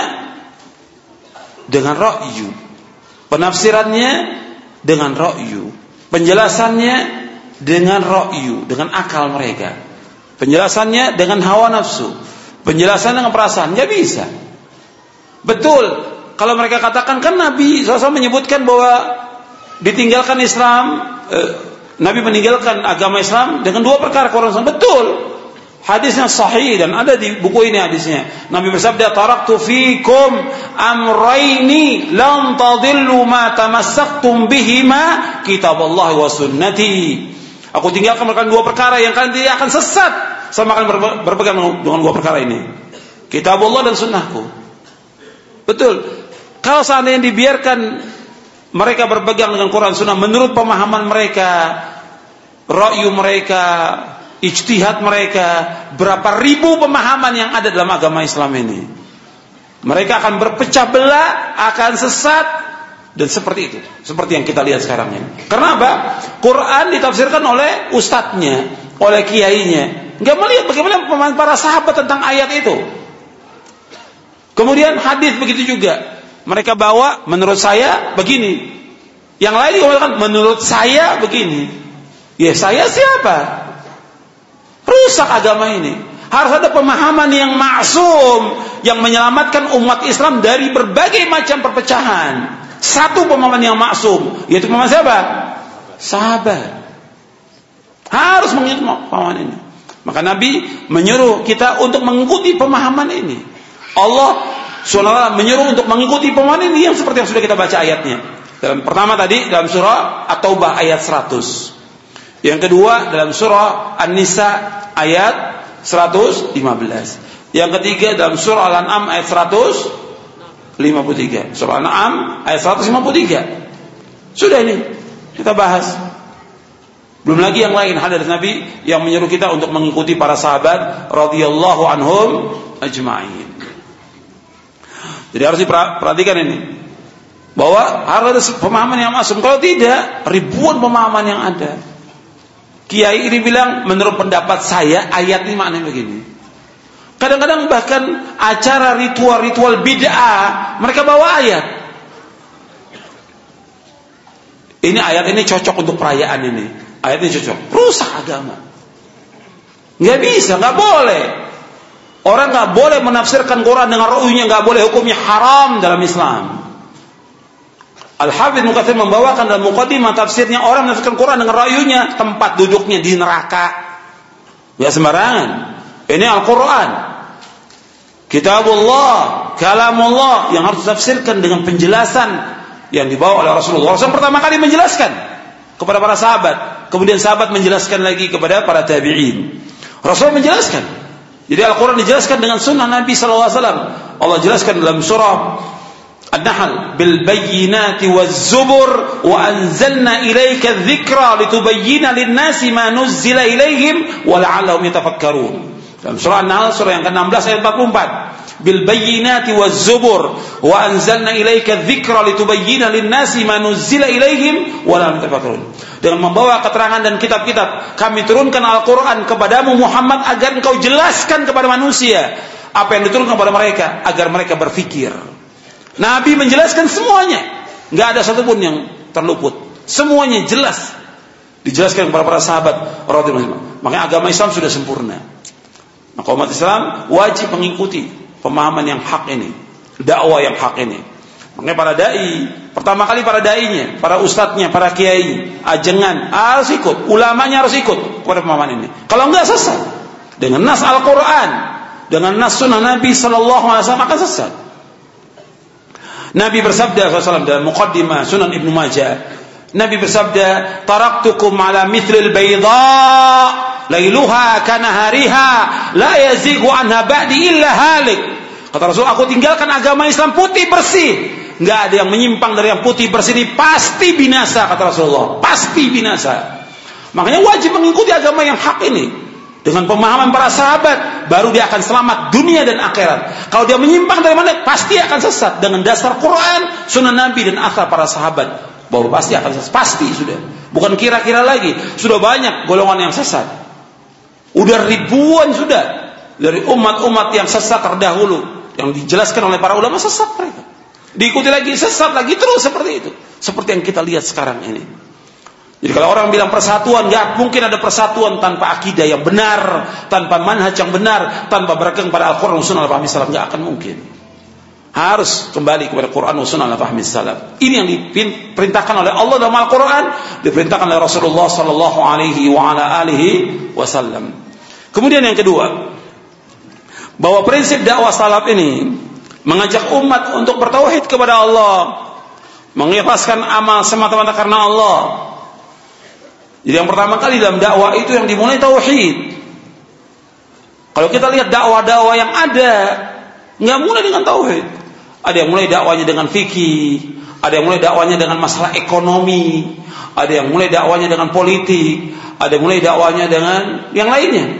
Speaker 1: dengan ra'yu, penafsirannya dengan ra'yu, penjelasannya dengan ra'yu, dengan akal mereka, penjelasannya dengan hawa nafsu, penjelasan dengan perasaan. Nggak bisa. Betul, kalau mereka katakan kan Nabi SAW menyebutkan bahwa ditinggalkan Islam, Nabi meninggalkan agama Islam dengan dua perkara, Quran Sunnah. Betul, hadisnya sahih dan ada di buku ini hadisnya. Nabi bersabda, taraktu fikum amraini lan tadillu ma tamassaktum bihima kitaballahi wa sunnati. Aku tinggalkan dua perkara yang kalian tidak akan sesat sama akan berpegang dengan dua perkara ini, kitabullah dan sunnahku. Betul. Kalau seandainya dibiarkan mereka berpegang dengan Quran Sunnah menurut pemahaman mereka, ra'yu mereka, ijtihad mereka, berapa ribu pemahaman yang ada dalam agama Islam ini, mereka akan berpecah belah, akan sesat, dan seperti itu, seperti yang kita lihat sekarang ini. Karena apa? Quran ditafsirkan oleh ustadznya, oleh kiainya, nggak melihat bagaimana pemahaman para sahabat tentang ayat itu. Kemudian hadis begitu juga, mereka bawa menurut saya begini, yang lain dikatakan menurut saya begini. Ya saya siapa? Rusak agama ini. Harus ada pemahaman yang maksum, yang menyelamatkan umat Islam dari berbagai macam perpecahan. Satu pemahaman yang maksum, yaitu pemahaman siapa? Sahabat. Harus mengikuti pemahaman ini. Maka Nabi menyuruh kita untuk mengikuti pemahaman ini. Allah SWT menyuruh untuk mengikuti pemahaman ini yang seperti yang sudah kita baca ayatnya. Pertama tadi dalam surah At-Taubah ayat 100. Yang kedua dalam surah An-Nisa ayat 115. Yang ketiga dalam surah Al-An'am ayat 153. Surah Al-An'am ayat 153. Sudah ini kita bahas. Belum lagi yang lain hadis Nabi yang menyuruh kita untuk mengikuti para sahabat radhiyallahu anhum ajma'in. Jadi harus diperhatikan ini, bahwa harus ada pemahaman yang masuk. Kalau tidak, ribuan pemahaman yang ada. Kiai ini bilang, menurut pendapat saya ayat ini maknanya begini. Kadang-kadang bahkan acara ritual-ritual bid'ah mereka bawa ayat. Ini ayat ini cocok untuk perayaan ini. Ayat ini cocok. Rusak agama. Nggak bisa, nggak boleh. Orang nggak boleh menafsirkan Quran dengan ru'yunya, nggak boleh, hukumnya haram dalam Islam. Al-Hafidz Ibnu Katsir membawakan dalam muqaddimah tafsirnya, orang menafsirkan Quran dengan ru'yunya, tempat duduknya di neraka. Nggak sembarangan. Ini Al-Quran, Kitabullah, Kalamullah yang harus ditafsirkan dengan penjelasan yang dibawa oleh Rasulullah. Rasul pertama kali menjelaskan kepada para sahabat, kemudian sahabat menjelaskan lagi kepada para tabi'in. Rasul menjelaskan. Jadi Al-Quran dijelaskan dengan sunnah Nabi SAW. Allah jelaskan dalam surah An-Nahl, bil bayyinati waz zubur wa anzalna ilaika dzikra litubayyana lin-nasi ma nuzzila ilaihim wa la'allahum yatafakkarun. Dalam surah An-Nahl surah yang ke-16 ayat 44. Bil bayyinati waz zubur wa anzalna ilaika dzikra litubayyana lin-nasi ma nuzzila ilaihim wa la'allahum yatafakkarun. Dengan membawa keterangan dan kitab-kitab, kami turunkan Al-Quran kepadamu Muhammad agar engkau jelaskan kepada manusia apa yang diturunkan kepada mereka, agar mereka berfikir. Nabi menjelaskan semuanya, nggak ada satupun yang terluput, semuanya jelas dijelaskan kepada para sahabat radhiyallahu anhum. Makanya agama Islam sudah sempurna. Maka umat Islam wajib mengikuti pemahaman yang hak ini, dakwah yang hak ini. Makanya para dai, pertama kali para dainya, para ustadznya, para kiai, ajengan harus ikut, ulamanya harus ikut kepada pemahaman ini. Kalau enggak sesat. Dengan nas Al-Quran, dengan nas sunnah Nabi sallallahu alaihi wasallam akan sesat. Nabi bersabda SAW dalam muqaddimah Sunan Ibnu Majah, Nabi bersabda, taraktukum ala mithlil bayda lailuha kanahariha la yazigu anha ba'di illa halik. Kata Rasul, aku tinggalkan agama Islam putih bersih, nggak ada yang menyimpang dari yang putih bersih ini, pasti binasa. Kata Rasulullah, pasti binasa. Makanya wajib mengikuti agama yang hak ini dengan pemahaman para sahabat, baru dia akan selamat dunia dan akhirat. Kalau dia menyimpang dari mana, pasti akan sesat. Dengan dasar Quran, sunnah Nabi dan athar para sahabat, baru pasti akan sesat. Pasti sudah, bukan kira-kira lagi. Sudah banyak golongan yang sesat. Udah ribuan sudah dari umat-umat yang sesat terdahulu, yang dijelaskan oleh para ulama, sesat mereka. Diikuti lagi, sesat lagi, terus seperti itu. Seperti yang kita lihat sekarang ini. Jadi kalau orang bilang persatuan, gak mungkin ada persatuan tanpa akidah yang benar, tanpa manhaj yang benar, tanpa berpegang pada Al-Quran dan Sunnah al-Fahmi salaf, gak akan mungkin. Harus kembali kepada Quran dan Sunnah al-Fahmi salaf. Ini yang diperintahkan oleh Allah dalam Al-Quran, diperintahkan oleh Rasulullah sallallahu alaihi wa ala alihi wasallam. Kemudian yang kedua, bahwa prinsip dakwah salaf ini mengajak umat untuk bertauhid kepada Allah, mengikhlaskan amal semata-mata karena Allah. Jadi yang pertama kali dalam dakwah itu yang dimulai tauhid. Kalau kita lihat dakwah-dakwah yang ada, nggak mulai dengan tauhid. Ada yang mulai dakwanya dengan fikih, ada yang mulai dakwanya dengan masalah ekonomi, ada yang mulai dakwanya dengan politik, ada yang mulai dakwanya dengan yang lainnya.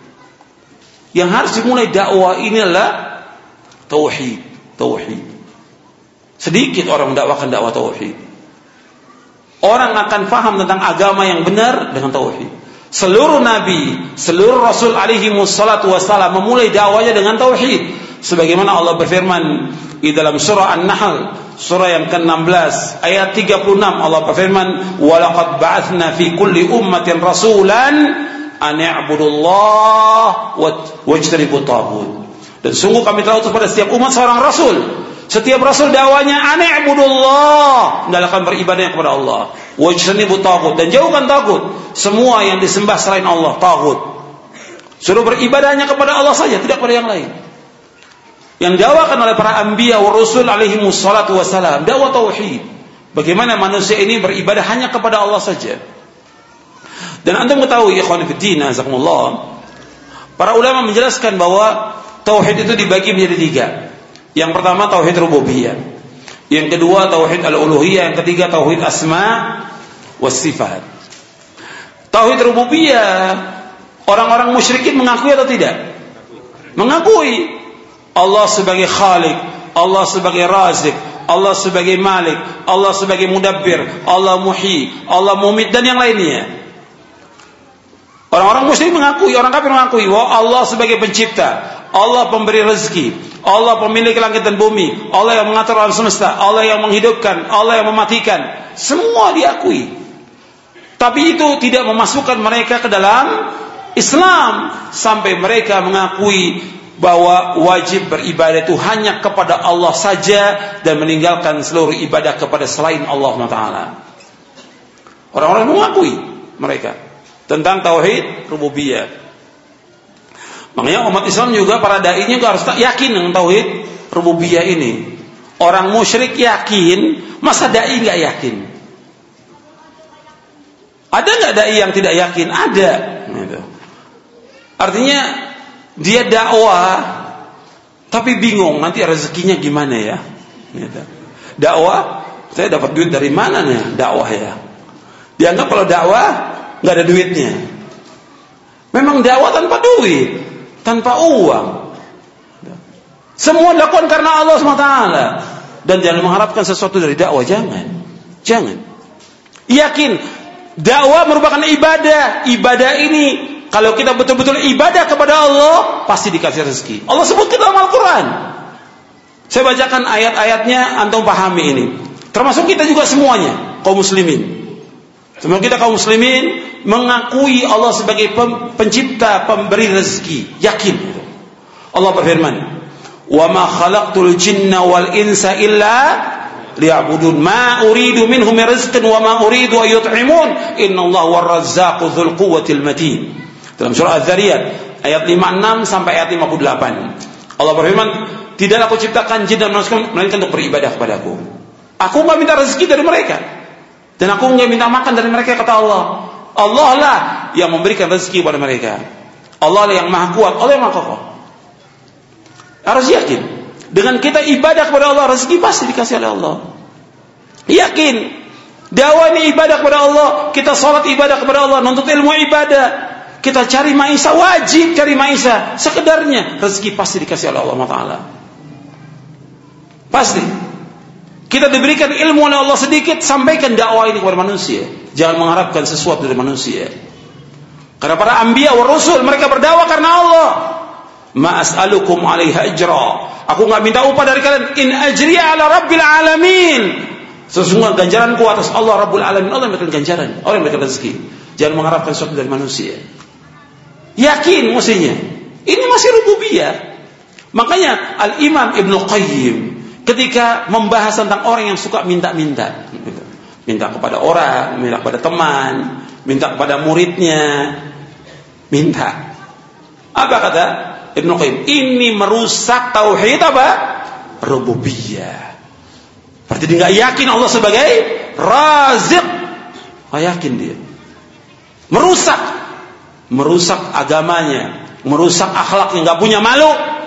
Speaker 1: Yang harus dimulai dakwah ini adalah tauhid, tauhid. Sedikit orang mendakwakan dakwah tauhid. Orang akan faham tentang agama yang benar dengan tauhid. Seluruh nabi, seluruh rasul alaihi wassalatu wassalam memulai dakwanya dengan tauhid. Sebagaimana Allah berfirman di dalam surah An-Nahl, surah yang ke-16 ayat 36, Allah berfirman, "Wa laqad ba'atsna fi kulli ummatin rasulan an i'budullaha wajtanibut taghut." Dan sungguh kami telah utus pada setiap umat seorang rasul. Setiap rasul dakwanya ani'budullah, hendaklah beribadah kepada Allah. Wajtanibut taghut, dan jauhkan taghut. Semua yang disembah selain Allah, taghut. Suruh beribadahnya kepada Allah saja, tidak kepada yang lain. Yang dakwakan oleh para anbiya wa rasul alaihi wassalatu wassalam, dakwah tauhid. Bagaimana manusia ini beribadah hanya kepada Allah saja. Dan antum ketahui, ikhwan fillah, jazakumullah, para ulama menjelaskan bahwa tauhid itu dibagi menjadi 3. Yang pertama tauhid rububiyah, yang kedua tauhid al-uluhiyah, yang ketiga tauhid asma was sifat. Tauhid rububiyah, orang-orang musyrikin mengakui atau tidak? Mengakui Allah sebagai Khalik, Allah sebagai Razik, Allah sebagai Malik, Allah sebagai Mudabbir, Allah Muhyi, Allah Mumit, dan yang lainnya. Orang-orang musyrik mengakui, orang kafir mengakui bahwa Allah sebagai pencipta, Allah pemberi rezeki, Allah pemilik langit dan bumi, Allah yang mengatur alam semesta, Allah yang menghidupkan, Allah yang mematikan. Semua diakui. Tapi itu tidak memasukkan mereka ke dalam Islam, sampai mereka mengakui bahwa wajib beribadah itu hanya kepada Allah saja dan meninggalkan seluruh ibadah kepada selain Allah SWT. Orang-orang mengakui mereka tentang tauhid rububiyah. Makanya umat Islam juga, para dai-nya juga harus yakin dengan tauhid rububiyah ini. Orang musyrik yakin, masa dai nggak yakin? Ada nggak dai yang tidak yakin? Ada. Gitu. Artinya dia dakwah tapi bingung nanti rezekinya gimana ya. Gitu. Dakwah, saya dapat duit dari mana nih dakwah ya? Dianggap kalau dakwah nggak ada duitnya. Memang dakwah tanpa duit, tanpa uang. Semua dilakukan karena Allah SWT. Dan jangan mengharapkan sesuatu dari dakwah, jangan. Yakin dakwah merupakan ibadah. Ibadah ini kalau kita betul-betul ibadah kepada Allah, pasti dikasih rezeki. Allah sebut ke dalam Al-Quran. Saya bacakan ayat-ayatnya, antum pahami ini. Termasuk kita juga semuanya, kaum muslimin. Semua kita kaum muslimin mengakui Allah sebagai pencipta, pemberi rezeki. Yakin. Allah berfirman, "Wa ma khalaqtul jinna wal insa illa liya'budun ma uridu minhum min rizqin wa ma uridu an yut'imun innallaha war-razzaqu dzul quwwatil matin." Dalam surah Az-Zariyat ayat 56 sampai ayat 58. Allah berfirman, "Tidaklah aku ciptakan jin dan manusia melainkan untuk beribadah kepadaku. Aku enggak minta rezeki dari mereka. Dan aku enggak minta makan dari mereka," kata Allah. Allah lah yang memberikan rezeki kepada mereka. Allah lah yang maha kuat, Allah yang maha kokoh. Harus yakin. Dengan kita ibadah kepada Allah, rezeki pasti dikasih oleh Allah. Yakin. Dakwah ini ibadah kepada Allah. Kita sholat ibadah kepada Allah. Nuntut ilmu ibadah. Kita cari maisha, wajib cari maisha. Sekedarnya, rezeki pasti dikasih oleh Allah Ta'ala. Pasti. Kita diberikan ilmu oleh Allah sedikit, sampaikan dakwah ini kepada manusia. Jangan mengharapkan sesuatu dari manusia. Karena para anbiya wa rasul, mereka berdakwah karena Allah. Ma as'alukum 'alaihi ajra. Aku enggak minta upah dari kalian. In ajriya 'ala rabbil alamin. Sesungguhnya ganjaranku atas Allah Rabbul Alamin. Allah yang memberikan ganjaran, Allah yang memberikan rezeki. Jangan mengharapkan sesuatu dari manusia. Yakin mestinya. Ini masih rububiyah. Makanya Al-Imam Ibnu Qayyim ketika membahas tentang orang yang suka minta-minta, minta kepada orang, minta kepada teman, minta kepada muridnya, minta. Apa kata Ibnu Qayyim? Ini merusak tauhid apa? Rububiyah. Berarti dia nggak yakin Allah sebagai Razik. Nggak yakin dia. Merusak agamanya, merusak akhlaknya, nggak punya malu,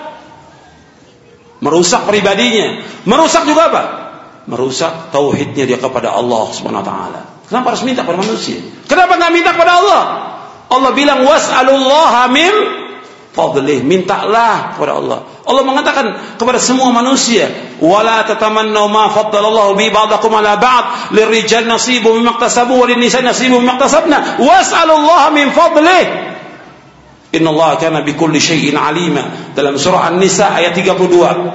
Speaker 1: merusak pribadinya, merusak juga apa? Merusak tauhidnya dia kepada Allah Subhanahu Wa Taala. Kenapa harus minta kepada manusia? Kenapa nggak minta kepada Allah? Allah bilang was'alullaha min fadlih, mintalah kepada Allah. Allah mengatakan kepada semua manusia, wala tatamannu ma faddalallahu bi ba'dakum ala ba'd, lirrijal nasibu mimma iktasabu wa lin-nisa'i nasibu mimma iktasabna, was'alullaha min fadlih. Innallaha kana bikulli syai'in 'alima. Dalam surah An-Nisa ayat 32.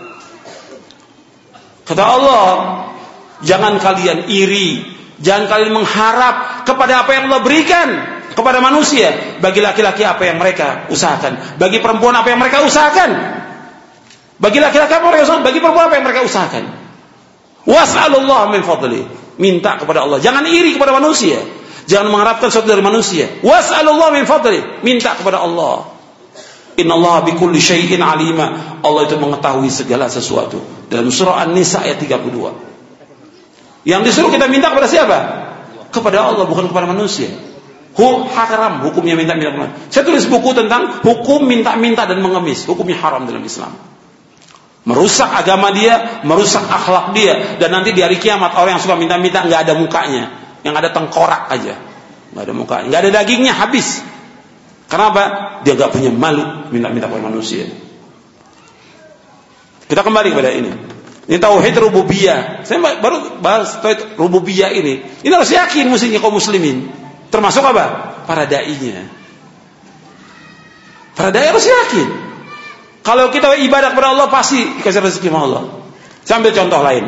Speaker 1: Kata Allah, jangan kalian iri, jangan kalian mengharap kepada apa yang Allah berikan kepada manusia. Bagi laki-laki apa yang mereka usahakan, bagi perempuan apa yang mereka usahakan. Bagi laki-laki apa yang mereka usahakan, bagi perempuan apa yang mereka usahakan. Was'alullah min fadli, minta kepada Allah. Jangan iri kepada manusia, jangan mengharapkan sesuatu dari manusia. Was'alullah min fadli, minta kepada Allah. Innallaha bikulli syai'in 'alima. Allah itu mengetahui segala sesuatu. Dalam surah An-Nisa ayat 32. Yang disuruh kita minta kepada siapa? Kepada Allah, bukan kepada manusia. Haram hukumnya minta-minta. Saya tulis buku tentang hukum minta-minta dan mengemis. Hukumnya haram dalam Islam. Merusak agama dia, merusak akhlak dia, dan nanti di hari kiamat orang yang suka minta-minta nggak ada mukanya, yang ada tengkorak aja, nggak ada mukanya, nggak ada dagingnya, habis. Kenapa? Dia nggak punya malu minta-minta kepada manusia. Kita kembali kepada ini. Ini tauhid rububiyah. Saya baru bahas tauhid rububiyah ini. Ini harus yakin mestinya kaum muslimin. Termasuk apa? Para dai-nya. Para dai harus yakin. Kalau kita ibadah kepada Allah pasti dikasih rezeki sama Allah. Saya ambil contoh lain.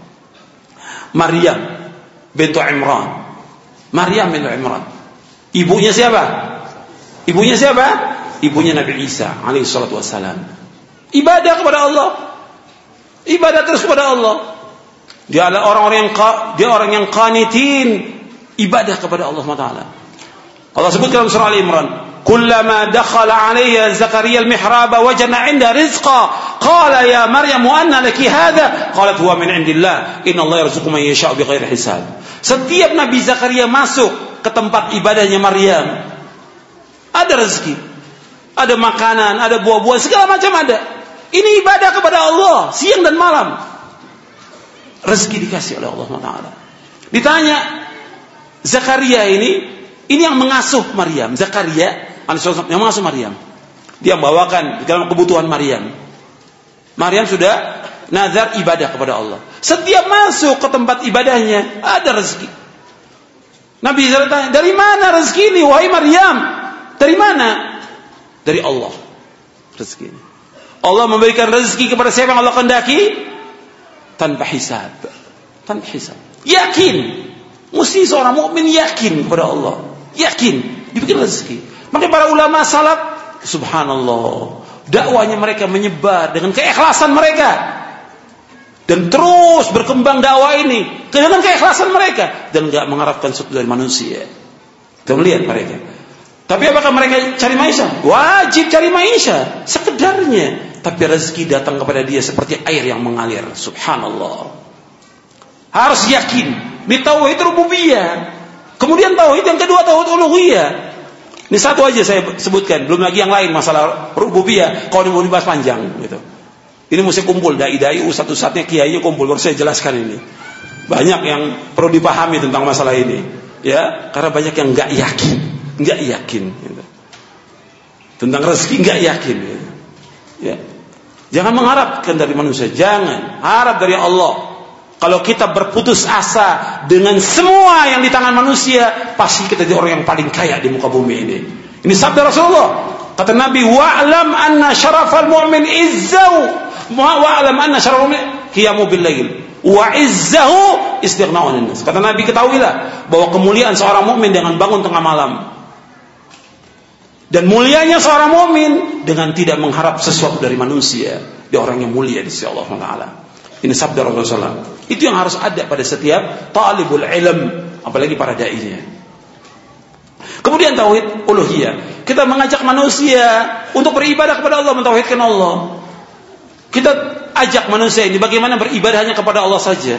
Speaker 1: Maryam bintu Imran. Maryam bintu Imran. Ibunya siapa? Ibunya siapa? Ibunya Nabi Isa alaihi salatu wassalam. Ibadah kepada Allah. Ibadah terus kepada Allah. Dia adalah orang yang qanitin, ibadah kepada Allah Taala. Allah sebut dalam surah Al-Imran, "Kullama dakhala 'alayha Zakaria al-mihraba wajadna 'inda rizqa, qala ya Maryam anna laki hadha?" Qalat huwa min 'indillah, innallaha yarzuqu man yasha'u bighairi hisab. Setiap Nabi Zakaria masuk ke tempat ibadahnya Maryam, ada rezeki, ada makanan, ada buah-buahan, segala macam ada. Ini ibadah kepada Allah siang dan malam. Rezeki dikasih oleh Allah Taala. Ditanya, Zakaria ini yang mengasuh Maryam. Zakaria yang mengasuh Maryam. Dia membawakan dalam kebutuhan Maryam. Maryam sudah nazar ibadah kepada Allah. Setiap masuk ke tempat ibadahnya ada rezeki. Nabi tanya, dari mana rezeki ini wahai Maryam? Dari mana? Dari Allah rezeki ini. Allah memberikan rezeki kepada siapa yang Allah kehendaki tanpa hisab. Tanpa hisab. Yakin. Mesti seorang mukmin yakin kepada Allah. Yakin diberikan rezeki. Maka para ulama salaf, subhanallah, dakwahnya mereka menyebar dengan keikhlasan mereka. Dan terus berkembang dakwah ini dengan keikhlasan mereka dan enggak mengharapkan sesuatu dari manusia. Kita melihat mereka. Tapi apakah mereka cari maisha? Wajib cari maisha, sekedarnya. Tapi rezeki datang kepada dia seperti air yang mengalir. Subhanallah. Harus yakin. Ini tauhid rububiyah. Kemudian tauhid yang kedua tauhid uluhiyah. Ini satu aja saya sebutkan, belum lagi yang lain masalah rububiyah. Kalau mau dibahas panjang gitu. Ini mesti kumpul dai-dai, ustaz-ustaznya, kiainya kumpul baru saya jelaskan ini. Banyak yang perlu dipahami tentang masalah ini. Ya, karena banyak yang enggak yakin gitu. Tentang rezeki enggak yakin gitu. Ya. Jangan mengharapkan dari manusia, jangan harap dari Allah. Kalau kita berputus asa dengan semua yang di tangan manusia, pasti kita jadi orang yang paling kaya di muka bumi ini. Ini sabda Rasulullah. Kata Nabi, wa'lam anna syarafal mu'min izzahu, wa'lam anna syarafal mu'min qiyamu bil lail, wa izzahu istighna'u 'anil nas. Kata Nabi, ketahuilah bahwa kemuliaan seorang mukmin dengan bangun tengah malam. Dan mulianya seorang mukmin dengan tidak mengharap sesuatu dari manusia. Dia orang yang mulia di sisi Allah Taala. Ini sabda Rasulullah. Itu yang harus ada pada setiap talibul ilm, apalagi para dai-nya. Kemudian tauhid uluhiyah. Kita mengajak manusia untuk beribadah kepada Allah, mentauhidkan Allah. Kita ajak manusia ini bagaimana beribadahnya kepada Allah saja.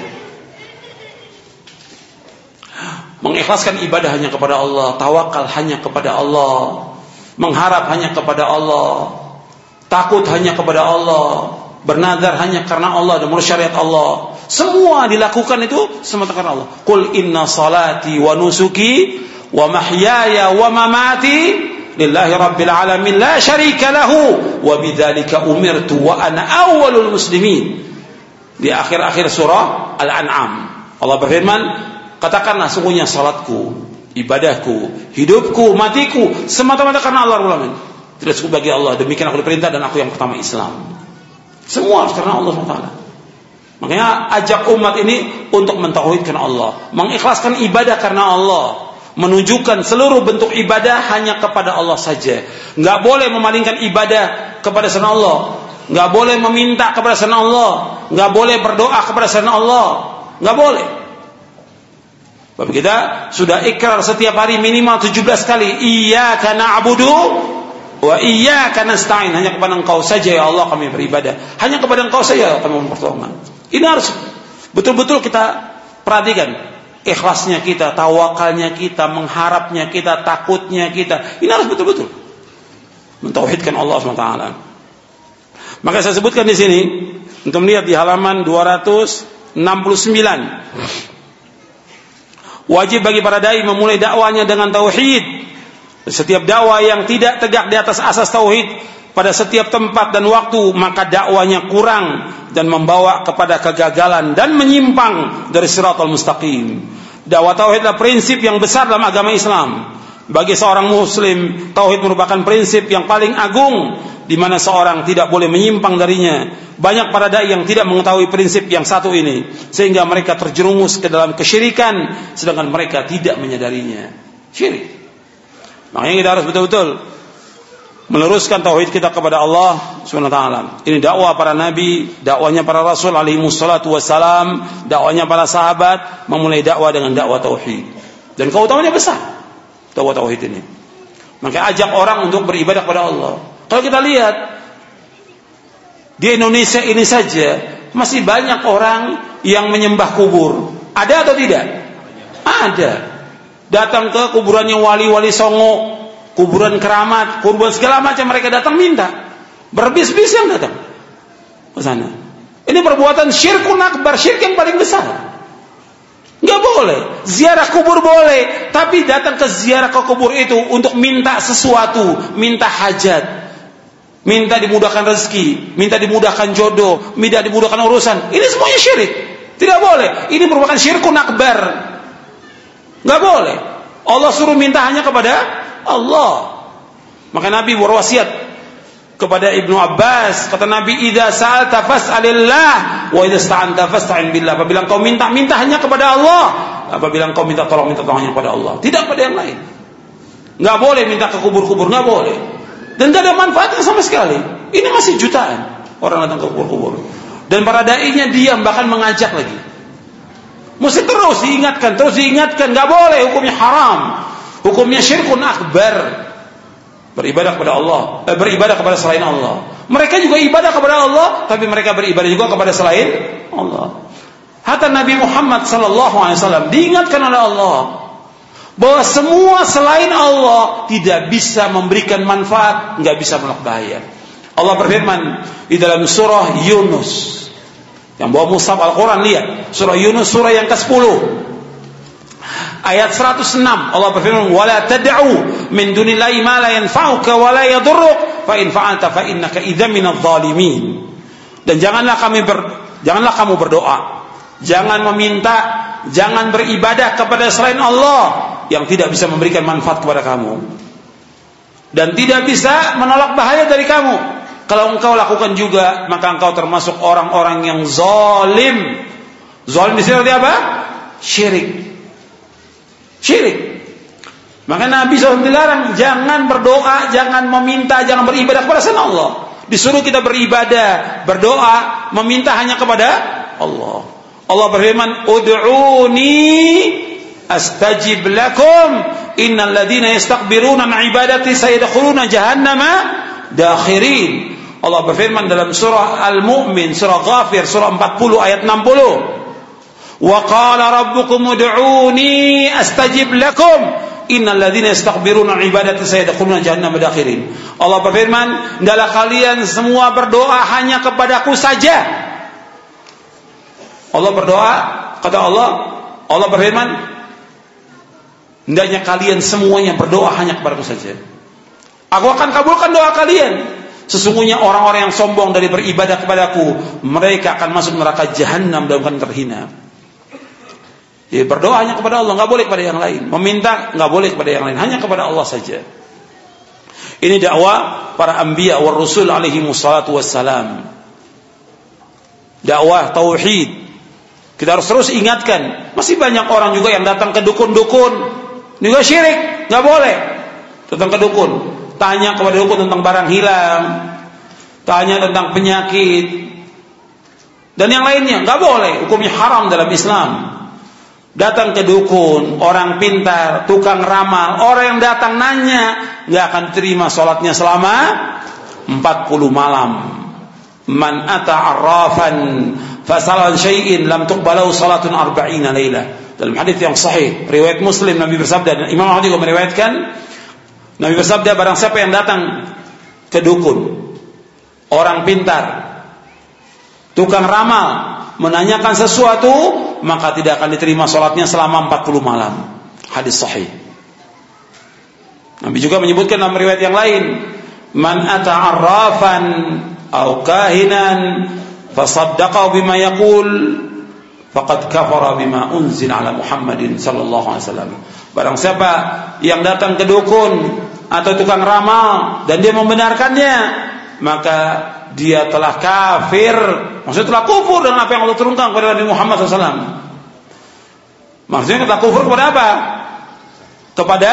Speaker 1: Mengikhlaskan ibadahnya kepada Allah, tawakal hanya kepada Allah. Mengharap hanya kepada Allah, takut hanya kepada Allah, bernazar hanya karena Allah dan menurut syariat Allah. Semua dilakukan itu semata karena Allah. Qul inna salati wa nusuki wa mahyaya wa mamati lillahi rabbil alamin la syarika lahu wa bidzalika umirtu wa ana awwalul muslimin. Di akhir-akhir surah Al-An'am Allah berfirman, katakanlah sungguhnya salatku, ibadahku, hidupku, matiku semata-mata karena Allah Rabbul Alamin. Tidak cukup bagi Allah, demikian aku diperintah dan aku yang pertama Islam. Semua harus karena Allah Taala. Makanya ajak umat ini untuk mentauhidkan Allah, mengikhlaskan ibadah karena Allah, menunjukkan seluruh bentuk ibadah hanya kepada Allah saja. Enggak boleh memalingkan ibadah kepada selain Allah, enggak boleh meminta kepada selain Allah, enggak boleh berdoa kepada selain Allah, enggak boleh. Sebab kita sudah ikrar setiap hari minimal 17 kali, iyyaka na'budu wa iyyaka nasta'in. Hanya kepada Engkau saja ya Allah kami beribadah. Hanya kepada Engkau saja kami mohon pertolongan. Ini harus betul-betul kita Perhatikan, ikhlasnya kita, tawakalnya kita, mengharapnya kita, takutnya kita. Ini harus betul-betul mentauhidkan Allah SWT. Maka saya sebutkan di sini, untuk melihat di halaman 269. Wajib bagi para dai memulai dakwanya dengan tauhid. Setiap dakwah yang tidak tegak di atas asas tauhid pada setiap tempat dan waktu, maka dakwanya kurang dan membawa kepada kegagalan dan menyimpang dari siratal mustaqim. Dakwah tauhid adalah prinsip yang besar dalam agama Islam. Bagi seorang muslim, tauhid merupakan prinsip yang paling agung, di mana seorang tidak boleh menyimpang darinya. Banyak para dai yang tidak mengetahui prinsip yang satu ini, sehingga mereka terjerumus ke dalam kesyirikan, sedangkan mereka tidak menyadarinya. Syirik. Makanya kita harus betul-betul meluruskan tauhid kita kepada Allah Subhanahu wa taala. Ini dakwah para nabi, dakwahnya para rasul alaihi wassalatu wassalam, dakwahnya para sahabat, memulai dakwah dengan dakwah tauhid. Dan keutamanya besar dakwah tauhid ini. Maka ajak orang untuk beribadah kepada Allah. Kalau kita lihat di Indonesia ini saja masih banyak orang yang menyembah kubur. Ada atau tidak? Ada. Datang ke kuburannya wali-wali songo, kuburan keramat, kuburan segala macam, mereka datang minta. Berbis-bis yang datang ke sana. Ini perbuatan syirkun akbar, syirik yang paling besar. Enggak boleh. Ziarah kubur boleh, tapi datang ke ziarah ke kubur itu untuk minta sesuatu, minta hajat, minta dimudahkan rezeki, minta dimudahkan jodoh, minta dimudahkan urusan. Ini semuanya syirik. Tidak boleh. Ini merupakan syirkun akbar. Enggak boleh. Allah suruh minta hanya kepada Allah. Maka Nabi berwasiat kepada Ibnu Abbas, kata Nabi, "Idza sa'alta fas'alillah wa idza ista'anta fasta'in billah." Apabila engkau minta hanya kepada Allah. Apabila engkau minta tolong hanya kepada Allah, tidak pada yang lain. Enggak boleh minta ke kubur-kubur, enggak boleh. Dan tidak ada manfaatnya sama sekali. Ini masih jutaan orang datang ke kubur-kubur. Dan para dai-nya diam, bahkan mengajak lagi. Mesti terus diingatkan, enggak boleh, hukumnya haram. Hukumnya syirkun akbar. Beribadah kepada Allah, beribadah kepada selain Allah. Mereka juga ibadah kepada Allah, tapi mereka beribadah juga kepada selain Allah. Hatta Nabi Muhammad sallallahu alaihi wasallam diingatkan oleh Allah bahwa semua selain Allah tidak bisa memberikan manfaat, enggak bisa menolak bahaya. Allah berfirman di dalam surah Yunus. Yang bawa mushaf Al-Quran, lihat surah Yunus, surah yang ke-10 ayat 106. Allah berfirman, "Wala tad'u min dunillahi ma la yanfa'uka wa la yadurruk, fa in fa'alta fa innaka idzan minadh dhalimin." Dan janganlah kamu berdoa, jangan meminta, jangan beribadah kepada selain Allah yang tidak bisa memberikan manfaat kepada kamu dan tidak bisa menolak bahaya dari kamu. Kalau engkau lakukan juga, maka engkau termasuk orang-orang yang zalim. Zalim di sini apa? Syirik. Maka Nabi SAW dilarang, jangan berdoa, jangan meminta, jangan beribadah kepada selain Allah. Disuruh kita beribadah, berdoa, meminta hanya kepada Allah. Allah berfirman, "Ud'uni astajib lakum, innal ladzina yastakbiruna an ibadati sayadkhuluna jahannama dakhirin." Allah berfirman dalam surah Al-Mu'min, surah Ghafir, surah 40 ayat 60. "Wa qala rabbukum ud'uni astajib lakum, innal ladzina yastakbiruna an ibadati sayadkhuluna jahannama dakhirin." Allah berfirman, "Hendaklah kalian semua berdoa hanya kepadaku saja." Allah berdoa, kata Allah berfirman, hendaknya kalian semuanya berdoa hanya kepadaku saja. Aku akan kabulkan doa kalian. Sesungguhnya orang-orang yang sombong dari beribadah kepadaku, mereka akan masuk neraka jahanam dalam keadaan terhina. Jadi berdoa hanya kepada Allah, enggak boleh kepada yang lain. Meminta enggak boleh kepada yang lain, hanya kepada Allah saja. Ini dakwah para anbiya war rusul alaihi wassalatu wassalam. Dakwah tauhid. Kita harus terus ingatkan. Masih banyak orang juga yang datang ke dukun-dukun, ini juga syirik, enggak boleh. Datang ke dukun, tanya kepada dukun tentang barang hilang, tanya tentang penyakit dan yang lainnya, enggak boleh, hukumnya haram dalam Islam. Datang ke dukun, orang pintar, tukang ramal, orang yang datang nanya, enggak akan terima salatnya selama 40 malam. Man ata arrafan fas'al an syai'in lam tuqbalu salatun 40 lailah. Dalam hadis yang sahih riwayat Muslim, Nabi bersabda, dan Imam Ahmad juga meriwayatkan, Nabi bersabda, barang siapa yang datang ke dukun, orang pintar, tukang ramal, menanyakan sesuatu, maka tidak akan diterima salatnya selama 40 malam. Hadis sahih. Nabi juga menyebutkan dalam riwayat yang lain, man ata'arrafan aw kahinan fasaddaqahu bima yaqul faqad kafara bima unzila ala Muhammadin sallallahu alaihi wasallam. Barang siapa yang datang ke dukun atau tukang ramal dan dia membenarkannya, maka dia telah kafir, maksudnya telah kufur dengan apa yang Allah turunkan kepada Nabi Muhammad SAW. Maksudnya telah kufur kepada apa? Kepada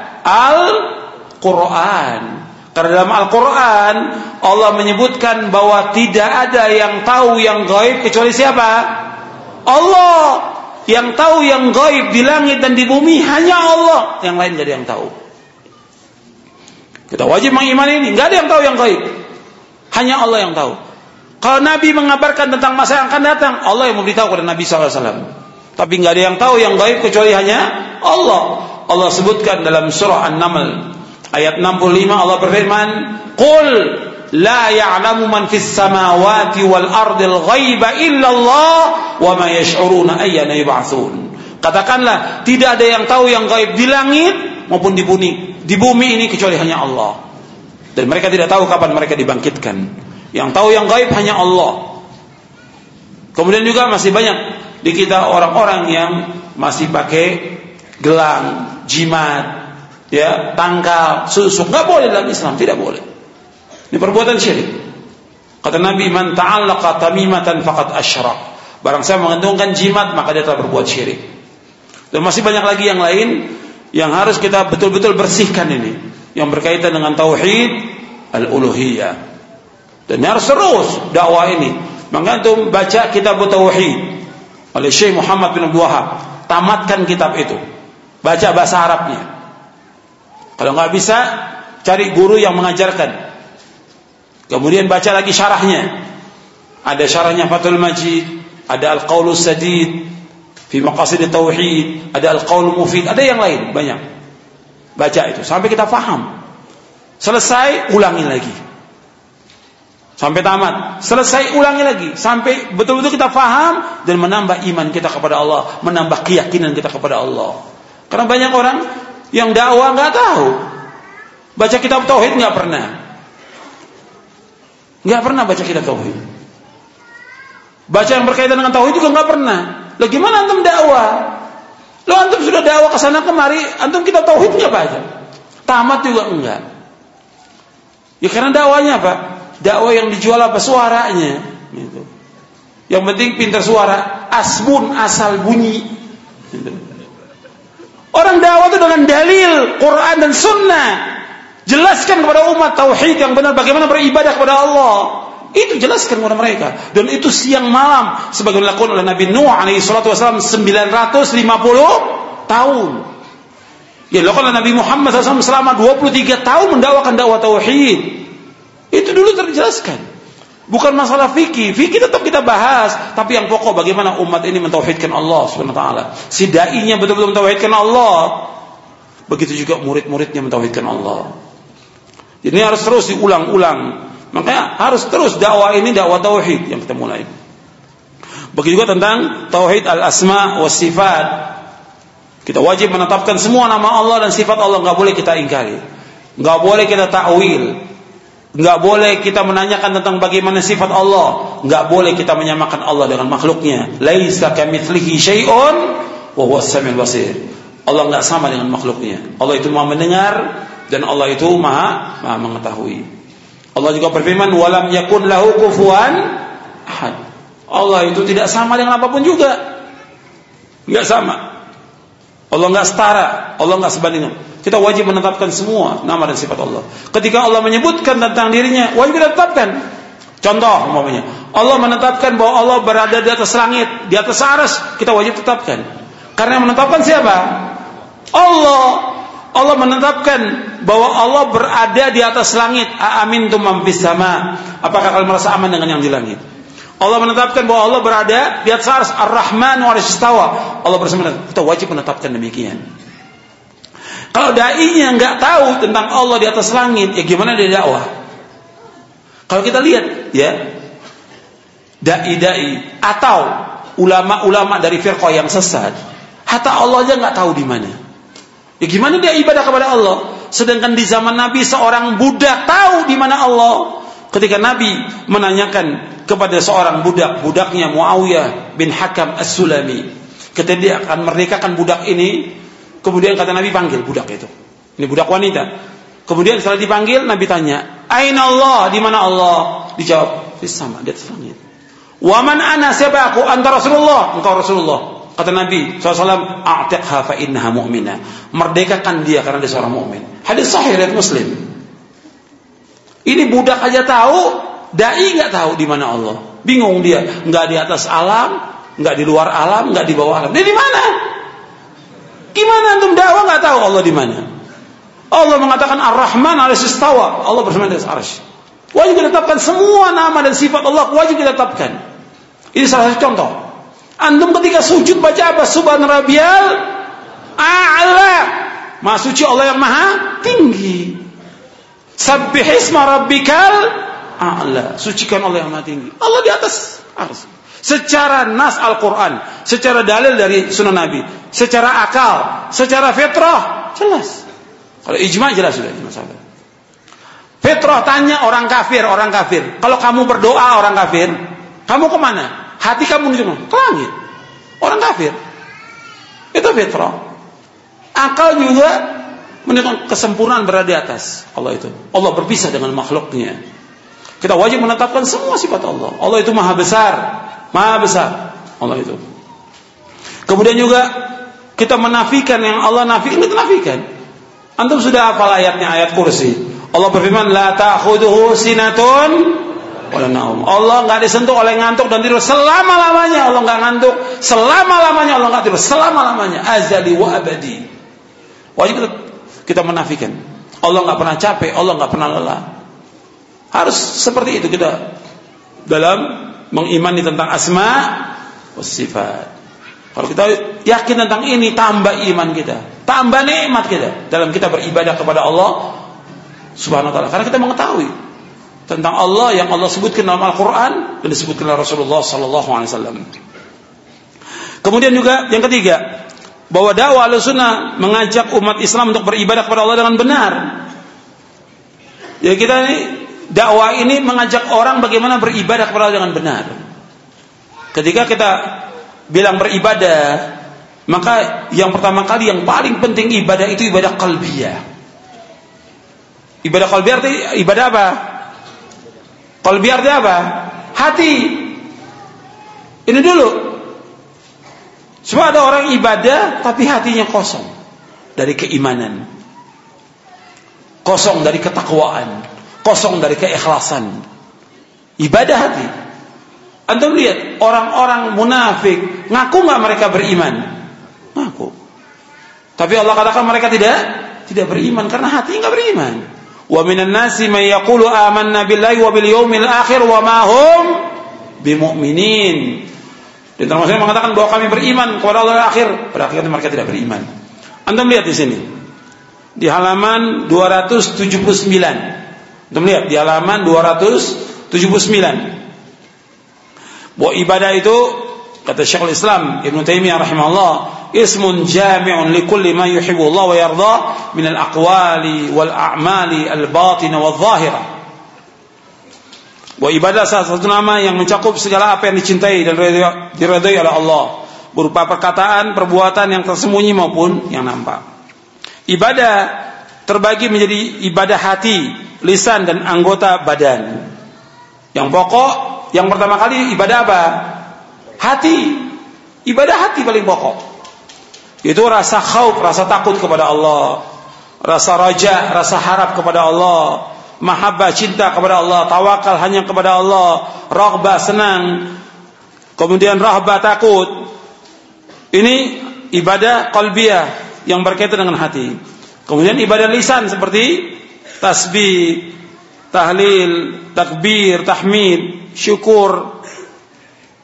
Speaker 1: Al-Quran. Karena dalam Al-Quran Allah menyebutkan bahwa tidak ada yang tahu yang gaib kecuali siapa? Allah. Yang tahu yang gaib di langit dan di bumi hanya Allah. Yang lain tidak ada yang tahu. Kita wajib mengimani ini. Tidak ada yang tahu yang gaib, hanya Allah yang tahu. Kalau Nabi mengabarkan tentang masa yang akan datang, Allah yang memberitahu kepada Nabi SAW. Tapi tidak ada yang tahu yang gaib kecuali hanya Allah. Allah sebutkan dalam surah An-Naml ayat 65, Allah berfirman, Qul la ya'lamu man fis samawati wal ardil ghaiba illallah wa ma yash'uruna ayyana yub'atsun. Katakanlah, tidak ada yang tahu yang gaib di langit maupun di bumi ini kecuali hanya Allah. Dan mereka tidak tahu kapan mereka dibangkitkan. Yang tahu yang gaib hanya Allah. Kemudian juga masih banyak di kita orang-orang yang masih pakai gelang, jimat, ya, tangkal, susuk. Enggak boleh dalam Islam, tidak boleh. Ini perbuatan syirik. Kata Nabi, man ta'allaqa tamimatan faqad asyrak. Barang siapa mengentungkan jimat, maka dia telah berbuat syirik. Dan masih banyak lagi yang lain yang harus kita betul-betul bersihkan ini, yang berkaitan dengan tauhid al-uluhiyah. Dan harus terus dakwah ini. Maka antum baca kitab tauhid oleh Syekh Muhammad bin Abdul Wahab, tamatkan kitab itu, baca bahasa Arabnya. Kalau nggak bisa, cari guru yang mengajarkan. Kemudian baca lagi syarahnya. Ada syarahnya Fathul Majid, ada Al-Qaulus Sadid fi Maqasid Tauhid, ada Al-Qaul Mufid, ada yang lain banyak. Baca itu sampai kita faham. Selesai, ulangi lagi. Sampai tamat. Selesai, ulangi lagi sampai betul-betul kita faham dan menambah iman kita kepada Allah, menambah keyakinan kita kepada Allah. Karena banyak orang yang dakwah nggak tahu, baca kitab tauhid nggak pernah baca kitab tauhid. Baca yang berkaitan dengan tauhid juga nggak pernah. Lah gimana antum dakwah? Lo antum sudah dakwah ke sana kemari, antum kitab tauhid nggak baca, tamat juga enggak. Ya karena dakwahnya apa? Dakwah yang dijual apa? Suaranya. Gitu. Yang penting pintar suara, asbun, asal bunyi. Gitu. Orang dakwah itu dengan dalil Quran dan Sunnah, jelaskan kepada umat tauhid yang benar, bagaimana beribadah kepada Allah. Itu jelaskan kepada mereka. Dan itu siang malam, sebagaimana dilakukan oleh Nabi Nuh alaihi salatu wasallam 950 tahun. Ya, dilakukan oleh Nabi Muhammad SAW selama 23 tahun mendakwakan dakwah tauhid. Itu dulu terjelaskan. Bukan masalah fikih. Fikih tetap kita bahas, tapi yang pokok bagaimana umat ini mentauhidkan Allah Subhanahu wa taala. Si dai-nya betul-betul mentauhidkan Allah. Begitu juga murid-muridnya mentauhidkan Allah. Jadi ini harus terus diulang-ulang. Makanya harus terus dakwah ini, dakwah tauhid yang kita mulai. Begitu juga tentang tauhid al-asma was sifat. Kita wajib menetapkan semua nama Allah dan sifat Allah, enggak boleh kita ingkari. Enggak boleh kita takwil. Enggak boleh kita menanyakan tentang bagaimana sifat Allah. Enggak boleh kita menyamakan Allah dengan makhluknya. Laisa kamitslihi syai'un wa huwas samiul basir. Allah enggak sama dengan makhluknya. Allah itu Maha mendengar dan Allah itu Maha mengetahui. Allah juga berfirman, "Walam yakun lahu kufuwan ahad." Allah itu tidak sama dengan apapun juga. Enggak sama. Allah enggak setara, Allah enggak sebanding. Kita wajib menetapkan semua nama dan sifat Allah. Ketika Allah menyebutkan tentang dirinya, wajib kita tetapkan. Contoh umpamanya, Allah menetapkan bahwa Allah berada di atas langit, di atas arsy, kita wajib tetapkan. Karena yang menetapkan siapa? Allah. Allah menetapkan bahwa Allah berada di atas langit. Aamintum man fis sama. Apakah kalian merasa aman dengan yang di langit? Allah menetapkan bahwa Allah berada di atas arsy, Ar-Rahman wa 'arsy istawa. Allah bersama. Kita wajib menetapkan demikian. Kalau dai-nya enggak tahu tentang Allah di atas langit, ya gimana dia dakwah? Kalau kita lihat ya, dai-dai atau ulama-ulama dari firqah yang sesat, hatta Allah aja enggak tahu di mana. Ya gimana dia ibadah kepada Allah? Sedangkan di zaman Nabi seorang budak tahu di mana Allah. Ketika Nabi menanyakan kepada seorang budak, budaknya Muawiyah bin Hakam As-Sulami, ketika dia akan merdekakan budak ini, kemudian kata Nabi, panggil budak itu. Ini budak wanita. Kemudian setelah dipanggil, Nabi tanya, "Aina Allah?" Di mana Allah? Dijawab, "Fis sama," di atas langit. "Wa man ana?" Siapa aku? "Anta Rasulullah." Engkau Rasulullah. Kata Nabi SAW, "A'tiqha fa innaha mu'minah." Merdekakan dia karena dia seorang mukmin. Hadis sahih riwayat Muslim. Ini budak aja tahu, dai enggak tahu di mana Allah. Bingung dia, enggak di atas alam, enggak di luar alam, enggak di bawah alam. Dia di mana? Gimana antum dakwah enggak tahu Allah di mana? Allah mengatakan Ar-Rahman 'arsy istawa. Allah bersama di atas arsy. Wajib kita tetapkan semua nama dan sifat Allah, wajib kita tetapkan. Ini salah satu contoh. Antum ketika sujud baca apa? Subhan rabbiyal a'la. Maha suci Allah yang maha tinggi. Sabbihisma rabbikal a'la. Sucikan Allah yang maha tinggi. Allah di atas arsy. Secara nas Al-Quran, secara dalil dari sunnah Nabi, secara akal, secara fitrah, jelas. Kalau ijma jelas sudah, masalah. Fitrah tanya orang kafir. Kalau kamu berdoa orang kafir, kamu kemana? Hati kamu di mana? Ke langit. Orang kafir. Itu fitrah. Akal juga menunjukkan kesempurnaan berada di atas Allah itu. Allah berpisah dengan makhluknya. Kita wajib menetapkan semua sifat Allah. Allah itu maha besar. Maha besar Allah itu. Kemudian juga kita menafikan yang Allah nafikan, kita nafikan. Antum sudah hafal ayatnya, ayat kursi. Allah berfirman, la ta'khuduhu sinatun wala naum. Allah enggak disentuh oleh ngantuk dan tidur selama-lamanya. Allah enggak ngantuk selama-lamanya. Allah enggak tidur selama-lamanya. Azali wa abadi. Wajib kita menafikan. Allah enggak pernah capek, Allah enggak pernah lelah. Harus seperti itu kita dalam mengimani tentang asma was sifat. Kalau kita yakin tentang ini, tambah iman kita, tambah nikmat kita dalam kita beribadah kepada Allah Subhanahu wa taala. Karena kita mengetahui tentang Allah yang Allah sebutkan dalam Al-Qur'an dan disebutkan oleh Rasulullah sallallahu alaihi wasallam. Kemudian juga yang ketiga, bahwa dakwah Ahlussunnah mengajak umat Islam untuk beribadah kepada Allah dengan benar. Ya, kita ini dakwah ini mengajak orang bagaimana beribadah kepada Allah dengan benar. Ketika kita bilang beribadah, maka yang pertama kali yang paling penting ibadah itu ibadah qalbiyah. Ibadah qalbiyah arti ibadah apa? Qalbiyah arti apa? Hati. Ini dulu. Sebab ada orang ibadah tapi hatinya kosong dari keimanan, kosong dari ketakwaan, kosong dari keikhlasan. Ibadah hati. Antum lihat orang-orang munafik, ngaku nggak mereka beriman? Ngaku. Tapi Allah katakan mereka tidak beriman karena hati nggak beriman. Wa minan nasi may yaqulu amanna billahi wa bil yaumil akhir wa ma hum bimu'minin. Dan termasuk yang mengatakan bahwa kami beriman kepada Allah akhir, pada akhirnya mereka tidak beriman. Antum lihat di sini. Di halaman 279. Antum lihat di halaman 279. Bahwa ibadah itu, kata Syekhul Islam Ibnu Taimiyah rahimahullah, ismun jami'un likulli ma yuhibbu Allah wa yarda min al-aqwali wal a'mali al-batinah wal zahirah. Bahwa ibadah salah satu nama yang mencakup segala apa yang dicintai dan diridhai oleh Allah, berupa perkataan, perbuatan yang tersembunyi maupun yang nampak. Ibadah terbagi menjadi ibadah hati, lisan dan anggota badan. Yang pokok, yang pertama kali ibadah apa? Hati. Ibadah hati paling pokok. Itu rasa khauf, rasa takut kepada Allah, rasa raja, rasa harap kepada Allah, mahabbah, cinta kepada Allah, tawakal hanya kepada Allah, raghbah, senang, kemudian rahbah, takut. Ini ibadah qalbiyah yang berkaitan dengan hati. Kemudian ibadah lisan seperti tasbih, tahlil, takbir, tahmid, syukur.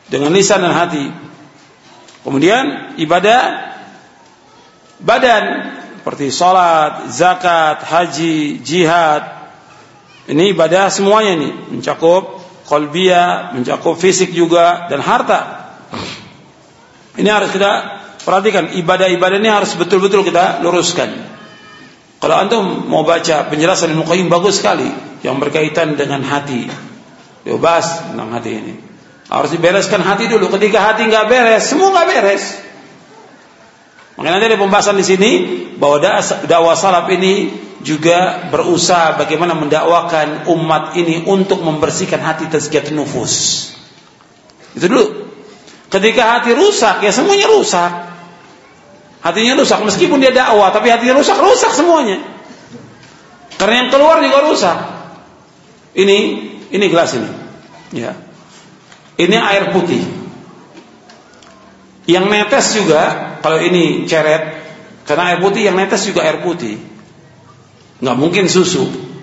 Speaker 1: dengan lisan dan hati. Kemudian ibadah badan seperti salat, zakat, haji, jihad. Ini ibadah semuanya ini, mencakup qalbiyah, mencakup fisik juga dan harta. Ini harus kita perhatikan, ibadah-ibadah ini harus betul-betul kita luruskan. Kalau antum mau baca penjelasan Ibnu Qayyim bagus sekali yang berkaitan dengan hati. Dia bahas tentang hati ini. Harus dibereskan hati dulu. Ketika hati nggak beres, semua nggak beres. Makanya nanti ada pembahasan di sini bahwa dakwah salaf ini juga berusaha bagaimana mendakwakan umat ini untuk membersihkan hati, tazkiyatun nufus. Itu dulu. Ketika hati rusak, ya semuanya rusak. Hatinya rusak, meskipun dia dakwah, tapi hatinya rusak semuanya. Karena yang keluar juga rusak. Ini gelas ini. Ya. Ini air putih. Yang netes juga, kalau ini ceret, karena air putih yang netes juga air putih. Nggak mungkin susu.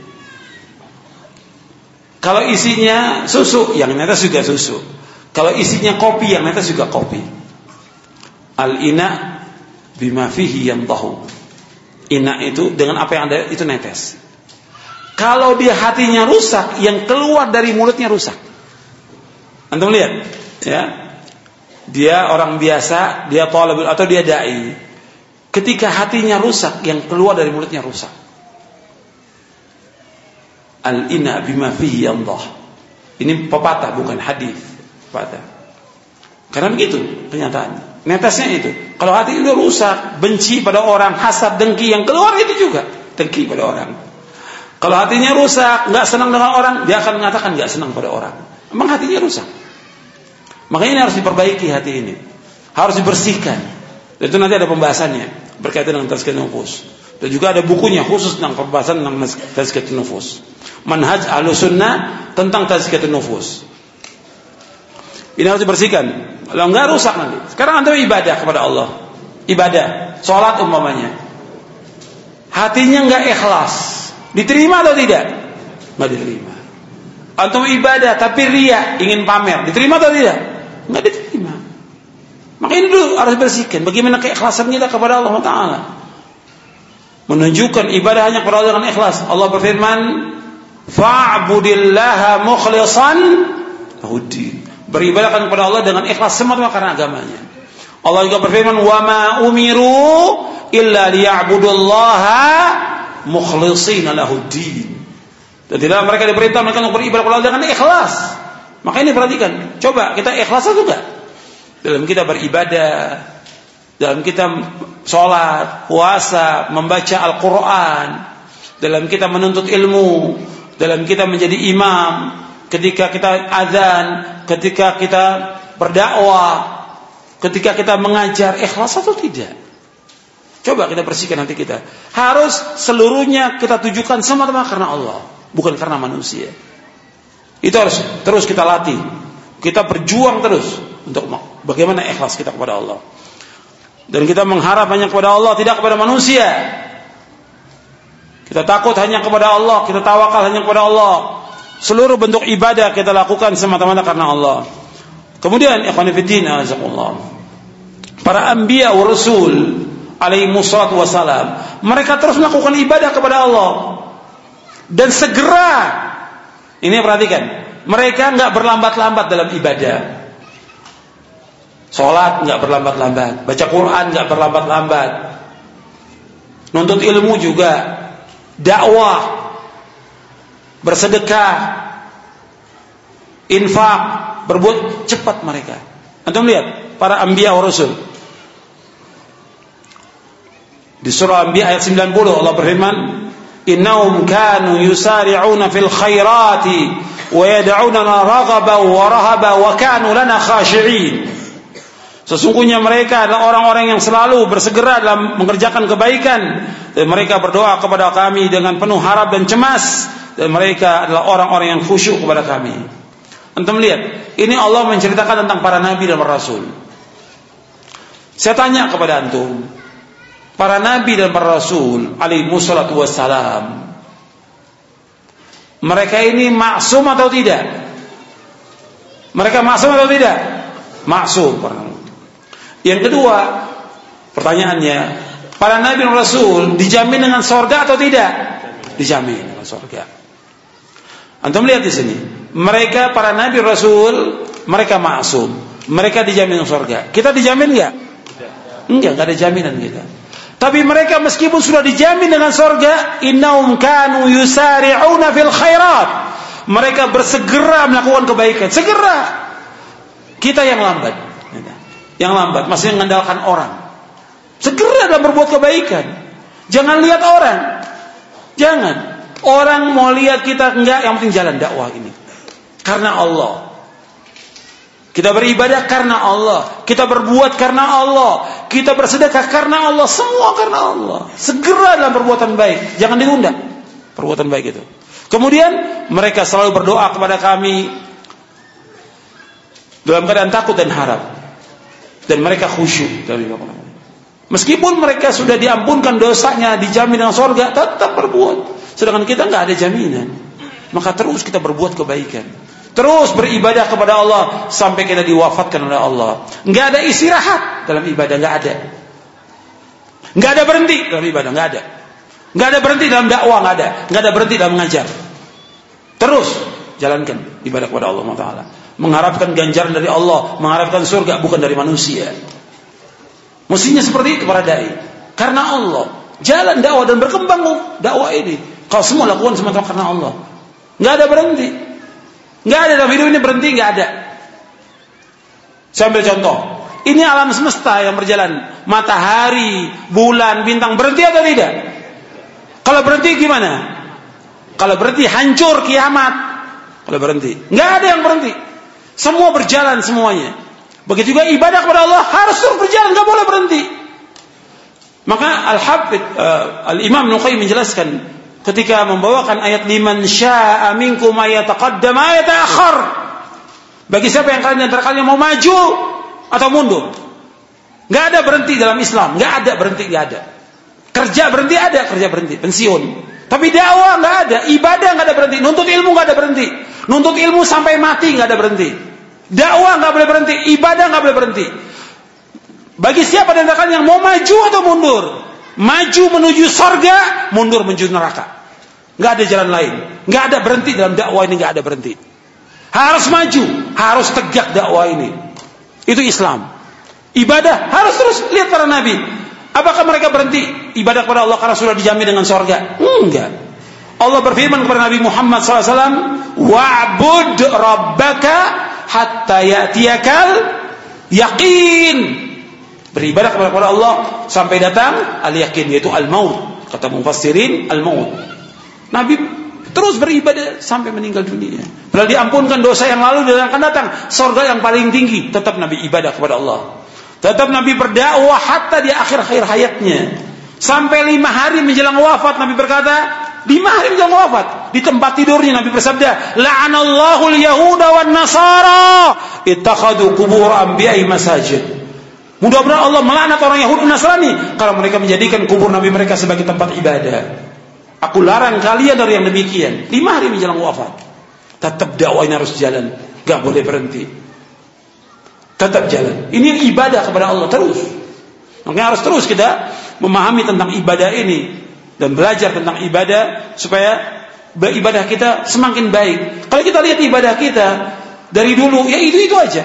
Speaker 1: Kalau isinya susu, yang netes juga susu. Kalau isinya kopi, yang netes juga kopi. Al-ina bima fihi yandahu. Ina itu dengan apa yang ada itu netes. Kalau dia hatinya rusak, yang keluar dari mulutnya rusak. Antum lihat, ya. Dia orang biasa, dia talibul atau dia dai. Ketika hatinya rusak, yang keluar dari mulutnya rusak. Al-ina bima fihi yandah. Ini pepatah bukan hadis. Pepatah. Karena begitu kenyataan. Netesnya itu. Kalau hati itu rusak, benci pada orang, hasad, dengki, yang keluar itu juga dengki pada orang. Kalau hatinya rusak, nggak senang dengan orang, dia akan mengatakan nggak senang pada orang. Memang hatinya rusak. Makanya ini harus diperbaiki hati ini. Harus dibersihkan. Dan itu nanti ada pembahasannya berkaitan dengan tazkiyatun nufus. Dan juga ada bukunya khusus tentang pembahasan tentang tazkiyatun nufus. Manhaj Ahlussunnah tentang tazkiyatun nufus. Ini harus dibersihkan. Kalau enggak rusak nanti. Sekarang antum ibadah kepada Allah. Ibadah, salat umpamanya. Hatinya enggak ikhlas. Diterima atau tidak? Enggak diterima. Antum ibadah tapi riya, ingin pamer. Diterima atau tidak? Enggak diterima. Maka ini dulu harus bersihkan. Bagaimana keikhlasan kita kepada Allah Ta'ala. Menunjukkan ibadah hanya kepada Allah dengan ikhlas. Allah berfirman, fa'budillaha mukhlishan lahuddin. Beribadahkan kepada Allah dengan ikhlas semata karena agamanya. Allah juga berfirman, wa ma umiru illa liya'budullaha mukhlishina lahuddin. Dan tidak mereka diperintah mereka untuk beribadah kepada Allah dengan ikhlas. Maka ini perhatikan, coba kita ikhlas atau enggak dalam kita beribadah, dalam kita sholat, puasa, membaca Al-Quran, dalam kita menuntut ilmu, dalam kita menjadi imam, ketika kita azan, ketika kita berdakwah, ketika kita mengajar, ikhlas atau tidak? Coba kita bersihkan hati kita. Harus seluruhnya kita tujukan semata-mata karena Allah, bukan karena manusia. Itu harus terus kita latih. Kita berjuang terus untuk bagaimana ikhlas kita kepada Allah. Dan kita mengharap hanya kepada Allah, tidak kepada manusia. Kita takut hanya kepada Allah, kita tawakal hanya kepada Allah. Seluruh bentuk ibadah kita lakukan semata-mata karena Allah. Kemudian ikhwan fillah, azakumullah. Para anbiya wa rasul alaihi wassalatu wassalam, mereka terus melakukan ibadah kepada Allah. Dan segera, ini perhatikan, mereka enggak berlambat-lambat dalam ibadah. Salat enggak berlambat-lambat, baca Quran enggak berlambat-lambat. Nuntut ilmu juga, dakwah, bersedekah, infak, berbuat cepat mereka. Antum lihat para anbiya wa rasul. Di surah Anbiya ayat 90 Allah berfirman, innahum kanu yusari'una fil khairati wa yad'unana raghaban wa rahaban wa kanu lana khashi'in. Sesungguhnya mereka adalah orang-orang yang selalu bersegera dalam mengerjakan kebaikan, dan mereka berdoa kepada kami dengan penuh harap dan cemas, dan mereka adalah orang-orang yang khusyuk kepada kami. Antum lihat, ini Allah menceritakan tentang para nabi dan para rasul. Saya tanya kepada antum, para nabi dan para rasul alaihi wassalatu wassalam, mereka ini maksum atau tidak? Mereka maksum atau tidak? Maksum para nabi. Yang kedua, pertanyaannya, para nabi dan rasul dijamin dengan surga atau tidak? Dijamin dengan surga. Antum lihat di sini, mereka para nabi rasul, mereka maksum, mereka dijamin dengan surga. Kita dijamin enggak? Enggak ada jaminan kita. Tapi mereka meskipun sudah dijamin dengan surga, innahum kanu yusari'una fil khairat. Mereka bersegera melakukan kebaikan, segera. Kita yang lambat. Yang lambat masih mengandalkan orang. Segera dalam berbuat kebaikan. Jangan lihat orang. Jangan. Orang mau lihat kita enggak, yang penting jalan dakwah ini. Karena Allah. Kita beribadah karena Allah. Kita berbuat karena Allah. Kita bersedekah karena Allah. Semua karena Allah. Segera dalam perbuatan baik. Jangan ditunda perbuatan baik itu. Kemudian mereka selalu berdoa kepada kami dalam keadaan takut dan harap. Dan mereka khusyuk dari Allah. Meskipun mereka sudah diampunkan dosanya, dijamin dengan surga, tetap berbuat. Sedangkan kita nggak ada jaminan. Maka terus kita berbuat kebaikan. Terus beribadah kepada Allah sampai kita diwafatkan oleh Allah. Nggak ada istirahat dalam ibadah, nggak ada. Nggak ada berhenti dalam ibadah, nggak ada. Nggak ada berhenti dalam dakwah, nggak ada. Nggak ada berhenti dalam mengajar. Terus jalankan ibadah kepada Allah Taala. Mengharapkan ganjaran dari Allah, mengharapkan surga, bukan dari manusia. Mestinya seperti itu para dai. Karena Allah. Jalan dakwah dan berkembang dakwah ini. Kalau semua lakukan semata karena Allah. Nggak ada berhenti. Nggak ada dalam hidup ini berhenti, nggak ada. Saya ambil contoh. Ini alam semesta yang berjalan. Matahari, bulan, bintang berhenti atau tidak? Kalau berhenti gimana? Kalau berhenti hancur kiamat. Kalau berhenti, nggak ada yang berhenti. Semua berjalan semuanya. Begitu juga ibadah kepada Allah harus terus berjalan, nggak boleh berhenti. Maka Al-Hafidz Al-Imam Ibnu Qayyim menjelaskan ketika membawakan ayat liman syaa'a minkum ayataqaddam ayata'akhir. Bagi siapa yang kalian antara kalian mau maju atau mundur. Enggak ada berhenti dalam Islam, enggak ada berhenti, enggak ada. Kerja berhenti ada, kerja berhenti, pensiun. Tapi dakwah enggak ada, ibadah enggak ada berhenti, nuntut ilmu enggak ada berhenti. Nuntut ilmu sampai mati enggak ada berhenti. Dakwah enggak boleh berhenti, ibadah enggak boleh berhenti. Bagi siapa di antara kalian yang mau maju atau mundur? Maju menuju surga, mundur menuju neraka. Enggak ada jalan lain. Enggak ada berhenti dalam dakwah ini, enggak ada berhenti. Harus maju, harus tegak dakwah ini. Itu Islam. Ibadah harus terus. Lihat para nabi. Apakah mereka berhenti ibadah kepada Allah karena sudah dijamin dengan surga? Enggak. Allah berfirman kepada Nabi Muhammad SAW, wa'bud rabbaka hatta ya'tiyakal yaqin. Beribadah kepada Allah sampai datang al-yaqin, yaitu al-maut. Kata mufassirin, al-maut. Nabi terus beribadah sampai meninggal dunia. Bila diampunkan dosa yang lalu dan akan datang surga yang paling tinggi, tetap Nabi ibadah kepada Allah. Tetap Nabi berdakwah hatta di akhir-akhir hayatnya. Sampai 5 hari menjelang wafat Nabi berkata, 5 hari menjelang wafat, di tempat tidurnya Nabi bersabda, la'anallahu al-yahuda wan nasara ittakhadhu qubur anbiya'i masajid. Mudah-mudahan Allah melaknat orang Yahudi dan Nasrani kalau mereka menjadikan kubur Nabi mereka sebagai tempat ibadah. Aku larang kalian dari yang demikian. 5 hari menjelang wafat. Tetap dakwah ini harus jalan, gak boleh berhenti. Tetap jalan. Ini ibadah kepada Allah terus. Makanya harus terus kita memahami tentang ibadah ini dan belajar tentang ibadah supaya ibadah kita semakin baik. Kalau kita lihat ibadah kita dari dulu, ya itu aja.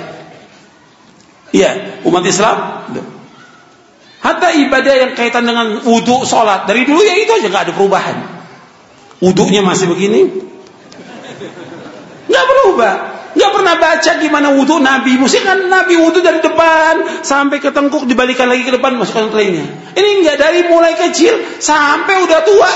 Speaker 1: Iya, umat Islam. Hatta ibadah yang kaitan dengan wudu, sholat dari dulu ya itu aja, nggak ada perubahan. Wudunya masih begini, nggak berubah. Nggak pernah baca gimana wudu Nabi. Mesti kan Nabi wudu dari depan sampai ke tengkuk, dibalikan lagi ke depan, masukkan ke lainnya. Ini nggak, dari mulai kecil sampai udah tua.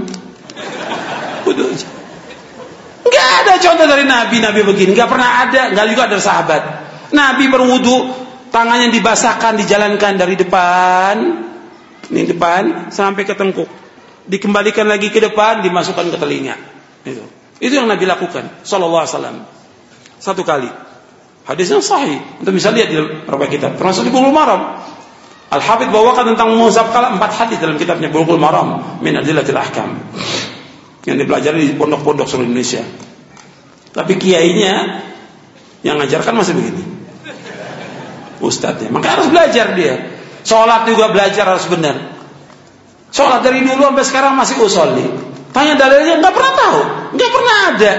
Speaker 1: Wudu aja. Nggak ada contoh dari Nabi begini. Nggak pernah ada. Nggak juga ada sahabat. Nabi berwudu, tangannya dibasahkan, dijalankan dari depan, ini depan sampai ke tengkuk, dikembalikan lagi ke depan, dimasukkan ke telinga. Itu yang Nabi lakukan, sallallahu alaihi wasallam. Satu kali. Hadisnya sahih. Kita bisa lihat di beberapa kitab, termasuk di Bulughul Maram. Al-Hafidz bawakan tentang mazhab kala 4 hadis dalam kitabnya Bulughul Maram min Adillatil Ahkam, yang dipelajari di pondok-pondok seluruh Indonesia. Tapi kiainya yang ngajarkan masih begini. ustadznya. Maka harus belajar dia. Sholat juga belajar harus benar. Sholat dari dulu sampai sekarang masih usolli. Tanya dalilnya nggak pernah tahu, nggak pernah ada.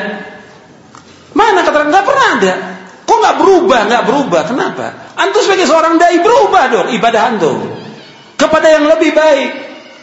Speaker 1: Mana keterangan? Nggak pernah ada. Kok nggak berubah? Nggak berubah. Kenapa? Antum sebagai seorang dai berubah dong ibadah antum kepada yang lebih baik.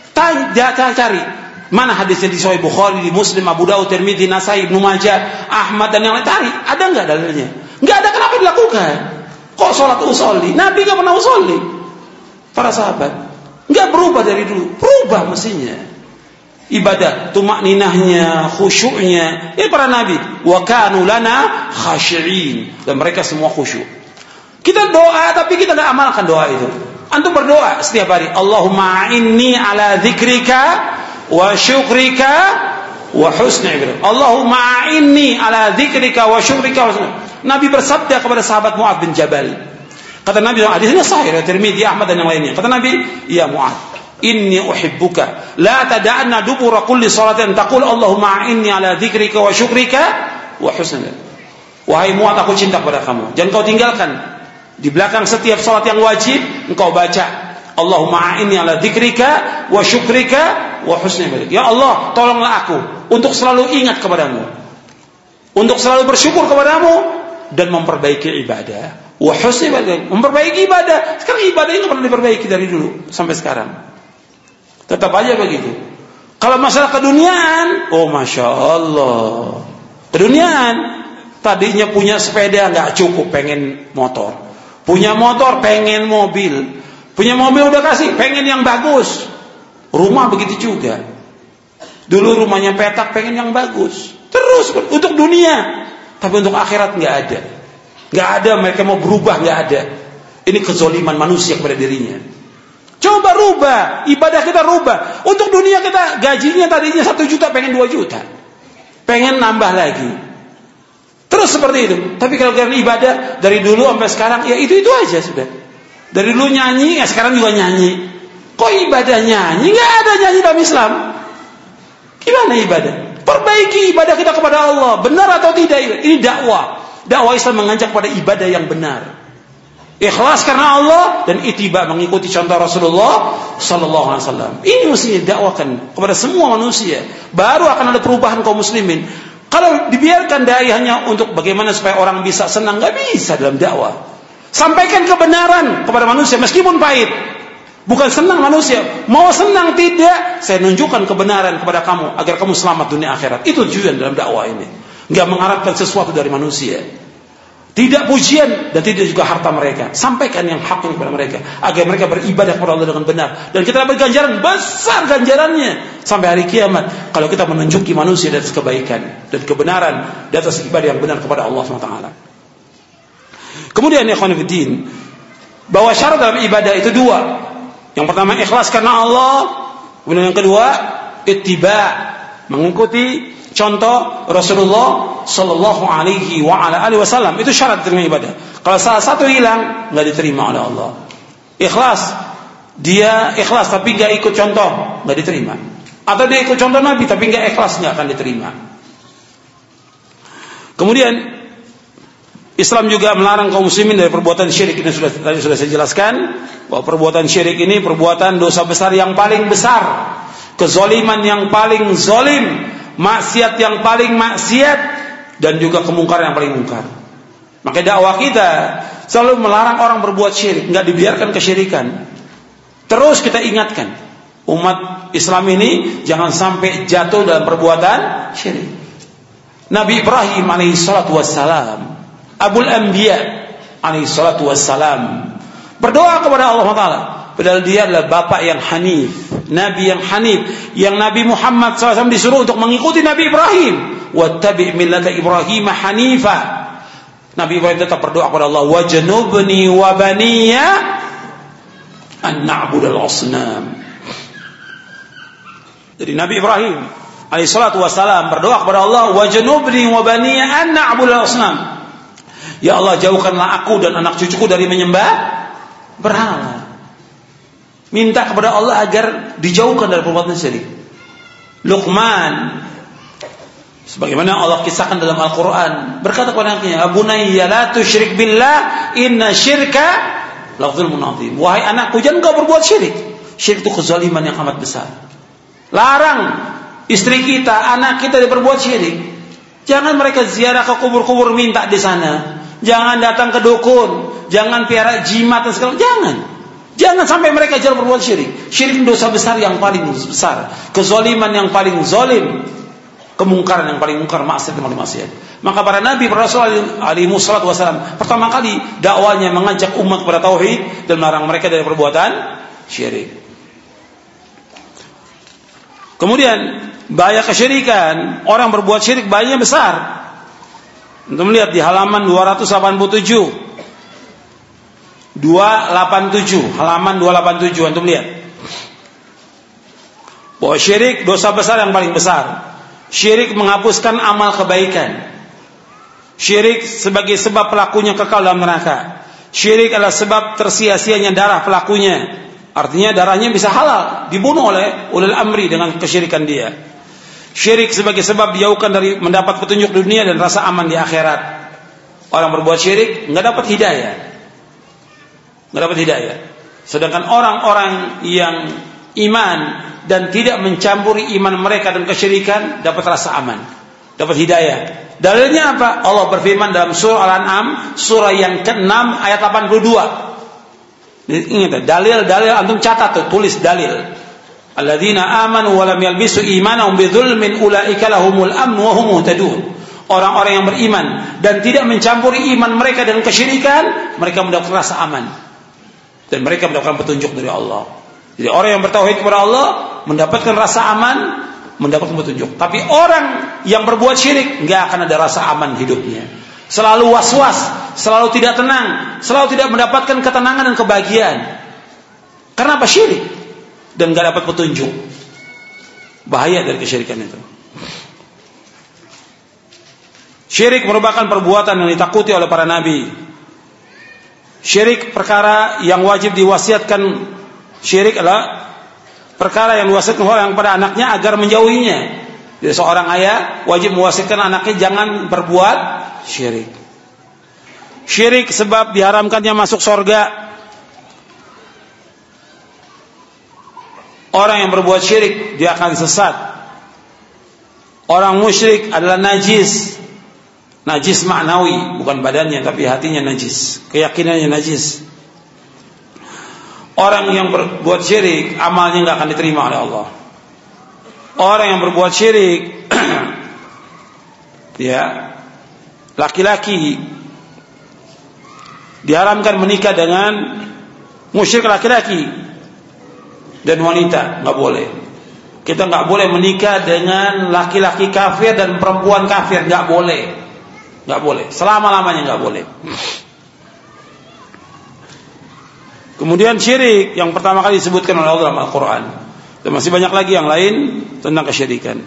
Speaker 1: Cari mana hadisnya di Sahih Bukhari, di Muslim, Abu Daud, Tirmidzi, Nasai, Ibnu Majah, Ahmad dan yang lain. Cari, ada nggak dalilnya? Nggak ada. Kenapa dilakukan? Kok sholat usolli? Nabi nggak pernah usolli. Para sahabat nggak berubah dari dulu. Berubah mestinya. Ibadah, tumakninahnya, khusyuknya. Ini para nabi. Wa kanu lana khashi'in. Dan mereka semua khusyuk. Kita doa tapi kita nggak amalkan doa itu. Antum berdoa setiap hari. Allahumma inni ala dzikrika wa syukrika wa husni ibadah. Allahumma inni ala dzikrika wa syukrika wa husni. Nabi bersabda kepada sahabat Mu'adz bin Jabal. Kata Nabi, hadisnya sahih dari Tirmidzi, Ahmad dan yang lainnya. Kata Nabi, ya Mu'adz, inni uhibbuka la tada'anna dubura kulli salatin taqul Allahumma inni ala dzikrika wa syukrika wa husni. Wahai Mu'adz, aku cinta kepada kamu. Jangan kau tinggalkan. Di belakang setiap salat yang wajib engkau baca Allahumma inni ala dzikrika wa syukrika wa husni ibadah. Ya Allah, tolonglah aku untuk selalu ingat kepadamu, untuk selalu bersyukur kepadamu dan memperbaiki ibadah. Wa husni ibadah, memperbaiki ibadah. Sekarang ibadah ini perlu diperbaiki dari dulu sampai sekarang. Tetap aja begitu. Kalau masalah keduniaan, oh masya Allah, keduniaan. Tadinya punya sepeda nggak cukup, pengen motor. Punya motor, pengen mobil. Punya mobil udah kasih, pengen yang bagus. Rumah begitu juga. Dulu rumahnya petak, pengen yang bagus. Terus untuk dunia, tapi untuk akhirat nggak ada. Nggak ada, mereka mau berubah, nggak ada. Ini kezoliman manusia kepada dirinya. Coba rubah, ibadah kita rubah. Untuk dunia kita gajinya tadinya 1 juta, pengen 2 juta. Pengen nambah lagi. Terus seperti itu. Tapi kalau kalian ibadah dari dulu sampai sekarang, ya itu aja sudah. Dari dulu nyanyi, ya sekarang juga nyanyi. Kok ibadah nyanyi? Nggak ada nyanyi dalam Islam. Gimana ibadah? Perbaiki ibadah kita kepada Allah. Benar atau tidak? Ini dakwah. Dakwah Islam mengajak pada ibadah yang benar. Ikhlas karena Allah dan ittiba, mengikuti contoh Rasulullah sallallahu alaihi wasallam. Ini mestinya dakwakan kepada semua manusia. Baru akan ada perubahan kaum muslimin. Kalau dibiarkan dai hanya untuk bagaimana supaya orang bisa senang, nggak bisa dalam dakwah. Sampaikan kebenaran kepada manusia meskipun pahit. Bukan senang manusia, mau senang tidak, saya nunjukkan kebenaran kepada kamu agar kamu selamat dunia akhirat. Itu tujuan dalam dakwah ini. Nggak mengharapkan sesuatu dari manusia. Tidak pujian dan tidak juga harta mereka. Sampaikan yang hak kepada mereka agar mereka beribadah kepada Allah dengan benar. Dan kita dapat ganjaran besar, ganjarannya sampai hari kiamat kalau kita menunjuki manusia di atas kebaikan dan kebenaran, di atas ibadah yang benar kepada Allah SWT. Kemudian ikhwan fillah, bahwa syarat dalam ibadah itu 2. Yang pertama ikhlas karena Allah, kemudian yang kedua ittiba, mengikuti contoh Rasulullah sallallahu alaihi wa ala alihi wasallam. Itu syarat diterima ibadah. Kalau salah satu hilang, enggak diterima oleh Allah. Ikhlas, dia ikhlas tapi enggak ikut contoh, enggak diterima. Atau dia ikut contoh Nabi tapi enggak ikhlas, enggak akan diterima. Kemudian Islam juga melarang kaum muslimin dari perbuatan syirik. Ini tadi sudah saya jelaskan bahwa perbuatan syirik ini perbuatan dosa besar yang paling besar, kezaliman yang paling zalim, maksiat yang paling maksiat, dan juga kemungkaran yang paling mungkar. Maka dakwah kita selalu melarang orang berbuat syirik, enggak dibiarkan kesyirikan. Terus kita ingatkan umat Islam ini jangan sampai jatuh dalam perbuatan syirik. Nabi Ibrahim alaihissalatu wassalam, Abul Anbiya alaihissalatu wassalam, berdoa kepada Allah Ta'ala. Padahal dia adalah bapak yang hanif, Nabi yang hanif, yang Nabi Muhammad SAW disuruh untuk mengikuti Nabi Ibrahim. Wattabi' millata Ibrahim hanifa. Nabi Ibrahim tetap berdoa kepada Allah, wajnubni wa baniya an na'budal asnam. Jadi Nabi Ibrahim alaihissalatu wassalam berdoa kepada Allah, wajnubni wa baniya an na'budal asnam. Ya Allah, jauhkanlah aku dan anak cucuku dari menyembah berhala. Minta kepada Allah agar dijauhkan dari perbuatan syirik. Luqman, sebagaimana Allah kisahkan dalam Al-Quran, berkata kepada anaknya, Bunayya la tusyrik billah, inna syirka Lafzul munazim. Wahai anakku, jangan kau berbuat syirik. Syirik itu kezaliman yang amat besar. Larang istri kita, anak kita berbuat syirik. Jangan mereka ziarah ke kubur-kubur minta di sana. Jangan datang ke dukun. Jangan piara jimat dan segala. Jangan sampai mereka jangan berbuat syirik. Syirik dosa besar yang paling besar. Kezaliman yang paling zalim. Kemungkaran yang paling mungkar, maksiat yang paling maksiat. Maka para nabi, para rasul alaihi wassalatu wassalam, pertama kali dakwanya mengajak umat kepada tauhid dan melarang mereka dari perbuatan syirik. Kemudian bahaya kesyirikan, orang berbuat syirik bahayanya besar. Untuk melihat di halaman 287, halaman 287 untuk melihat bahwa syirik dosa besar yang paling besar. Syirik menghapuskan amal kebaikan. Syirik sebagai sebab pelakunya kekal dalam neraka. Syirik adalah sebab tersia-sianya darah pelakunya. Artinya darahnya bisa halal, dibunuh oleh ulil amri dengan kesyirikan dia. Syirik sebagai sebab dijauhkan dari mendapat petunjuk dunia dan rasa aman di akhirat. Orang berbuat syirik nggak dapat hidayah. Sedangkan orang-orang yang iman dan tidak mencampuri iman mereka dan kesyirikan dapat rasa aman, dapat hidayah. Dalilnya apa? Allah berfirman dalam surah Al-An'am, surah yang ke-6 ayat 82. Ingat, dalil antum catat tuh, tulis dalil. Alladzina amanu wa lam yalbisu imanahum bidzulmin ulaika lahumul amn wa hum muhtadun. Orang-orang yang beriman dan tidak mencampuri iman mereka dengan kesyirikan, mereka mendapat rasa aman dan mereka mendapatkan petunjuk dari Allah. Jadi orang yang bertauhid kepada Allah mendapatkan rasa aman, mendapatkan petunjuk. Tapi orang yang berbuat syirik enggak akan ada rasa aman hidupnya. Selalu was-was, selalu tidak tenang, selalu tidak mendapatkan ketenangan dan kebahagiaan. Karena apa? Syirik. Dan enggak dapat petunjuk. Bahaya dari kesyirikan itu. Syirik merupakan perbuatan yang ditakuti oleh para nabi. Syirik perkara yang wajib diwasiatkan. Syirik adalah perkara yang diwasiatkan orang pada anaknya agar menjauhinya. Jadi seorang ayah wajib mewasiatkan anaknya jangan berbuat syirik. Syirik sebab diharamkannya masuk surga. Orang yang berbuat syirik dia akan sesat. Orang musyrik adalah najis. Najis maknawi, bukan badannya tapi hatinya najis, keyakinannya najis. Orang yang berbuat syirik amalnya enggak akan diterima oleh Allah. Orang yang berbuat syirik ya, laki-laki diharamkan menikah dengan musyrik laki-laki dan wanita, enggak boleh. Kita enggak boleh menikah dengan laki-laki kafir dan perempuan kafir, enggak boleh. Enggak boleh, selama-lamanya enggak boleh. Kemudian syirik yang pertama kali disebutkan oleh Allah dalam Al-Quran. Dan masih banyak lagi yang lain tentang kesyirikan.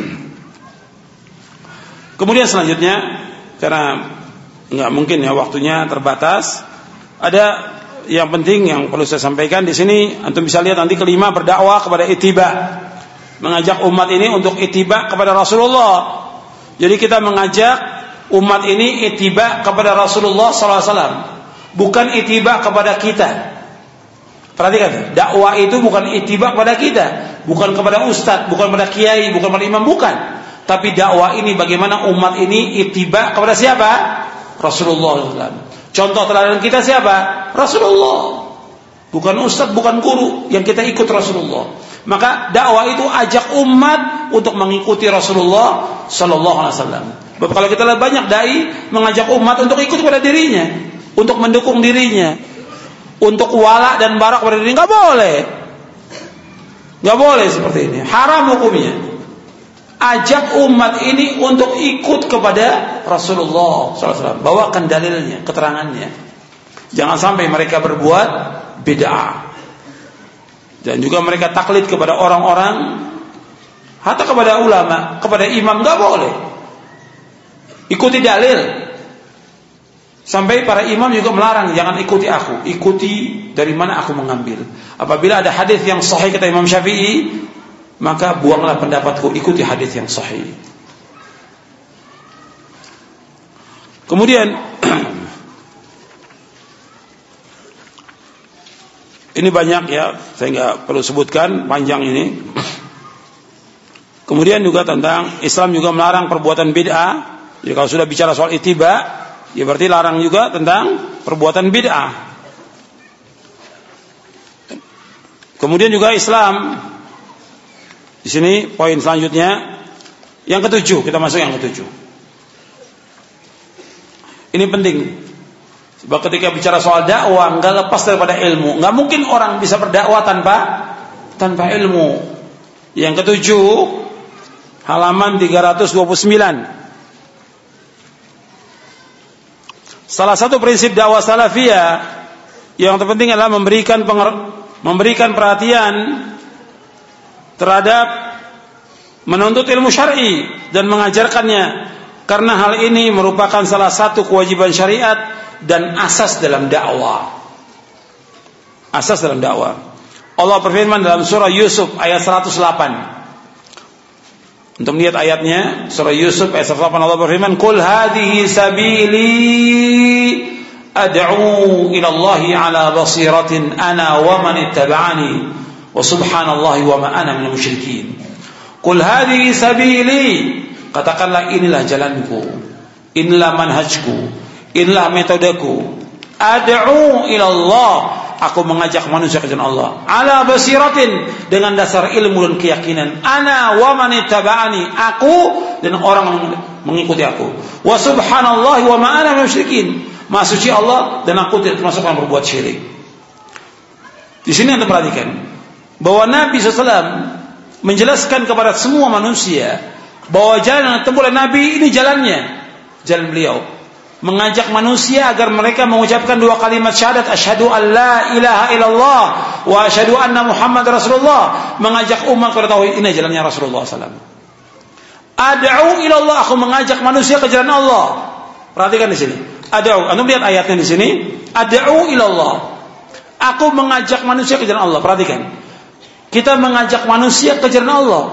Speaker 1: Kemudian selanjutnya, karena nggak mungkin ya waktunya terbatas, ada yang penting yang perlu saya sampaikan di sini. Antum bisa lihat nanti kelima, berdakwah kepada ittiba, mengajak umat ini untuk ittiba kepada Rasulullah. Jadi kita mengajak umat ini ittiba kepada Rasulullah SAW, bukan ittiba kepada kita. Perhatikan, dakwah itu bukan ittiba kepada kita, bukan kepada ustadz, bukan kepada kiai, bukan kepada imam, bukan. Tapi dakwah ini bagaimana umat ini ittiba kepada siapa? Rasulullah SAW. Contoh teladan kita siapa? Rasulullah. Bukan ustadz, bukan guru, yang kita ikut Rasulullah. Maka dakwah itu ajak umat untuk mengikuti Rasulullah Sallallahu Alaihi Wasallam. Kalau kita lihat banyak dai mengajak umat untuk ikut kepada dirinya, untuk mendukung dirinya, untuk wala dan barak pada diri, nggak boleh. Nggak boleh seperti ini, haram hukumnya. Ajak umat ini untuk ikut kepada Rasulullah SAW. Bawakan dalilnya, keterangannya. Jangan sampai mereka berbuat bid'ah. Dan juga mereka taklid kepada orang-orang, hatta kepada ulama, kepada imam, nggak boleh. Ikuti dalil. Sampai para imam juga melarang, jangan ikuti aku, ikuti dari mana aku mengambil. Apabila ada hadis yang sahih kata Imam Syafi'i, maka buanglah pendapatku, ikuti hadis yang sahih. Kemudian Ini banyak ya, saya nggak perlu sebutkan, panjang ini. Kemudian juga tentang Islam juga melarang perbuatan bid'ah. Jadi kalau sudah bicara soal ittiba, ya berarti larang juga tentang perbuatan bid'ah. Kemudian juga Islam, di sini poin selanjutnya, yang ketujuh, kita masuk yang ketujuh. Ini penting. Sebab ketika bicara soal dakwah, nggak lepas daripada ilmu. Nggak mungkin orang bisa berdakwah tanpa ilmu. Yang ketujuh, halaman 329. Salah satu prinsip dakwah salafiyah yang terpenting adalah memberikan perhatian terhadap menuntut ilmu syar'i dan mengajarkannya, karena hal ini merupakan salah satu kewajiban syariat dan asas dalam dakwah. Asas dalam dakwah. Allah berfirman dalam surah Yusuf ayat 108. Untuk melihat ayatnya, surah Yusuf ayat 108, Allah berfirman, "Qul hadhihi sabili ad'u ila Allahi ala basiratin ana wa man ittaba'ani wa subhanallahi wa ma ana minal musyrikin." Qul hadhihi sabili, katakanlah inilah jalanku, inilah manhajku, inilah metodeku. Ad'u ila Allah, aku mengajak manusia ke jalan Allah. Ala basiratin, dengan dasar ilmu dan keyakinan. Ana wa man ittaba'ani, aku dan orang yang mengikuti aku. Wa subhanallahi wa ma ana minal musyrikin, Maha suci Allah dan aku tidak termasuk yang berbuat syirik. Di sini Anda perhatikan bahwa Nabi SAW menjelaskan kepada semua manusia bahwa jalan yang ditempuh oleh Nabi ini jalannya, jalan beliau. Mengajak manusia agar mereka mengucapkan dua kalimat syahadat, asyhadu an la ilaha illallah wa asyhadu anna Muhammad Rasulullah. Mengajak umat kepada tauhid, ini jalannya Rasulullah SAW. Ad'u ilallah, aku mengajak manusia ke jalan Allah. Perhatikan di sini. Ad'u, Anda lihat ayatnya di sini. Ad'u ilallah, aku mengajak manusia ke jalan Allah. Perhatikan. Kita mengajak manusia ke jalan Allah,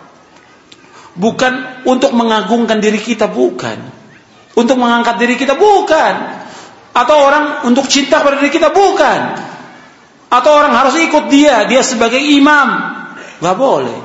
Speaker 1: bukan untuk mengagungkan diri kita, bukan. Untuk mengangkat diri kita, bukan. Atau orang untuk cinta pada diri kita, bukan. Atau orang harus ikut dia sebagai imam, nggak boleh.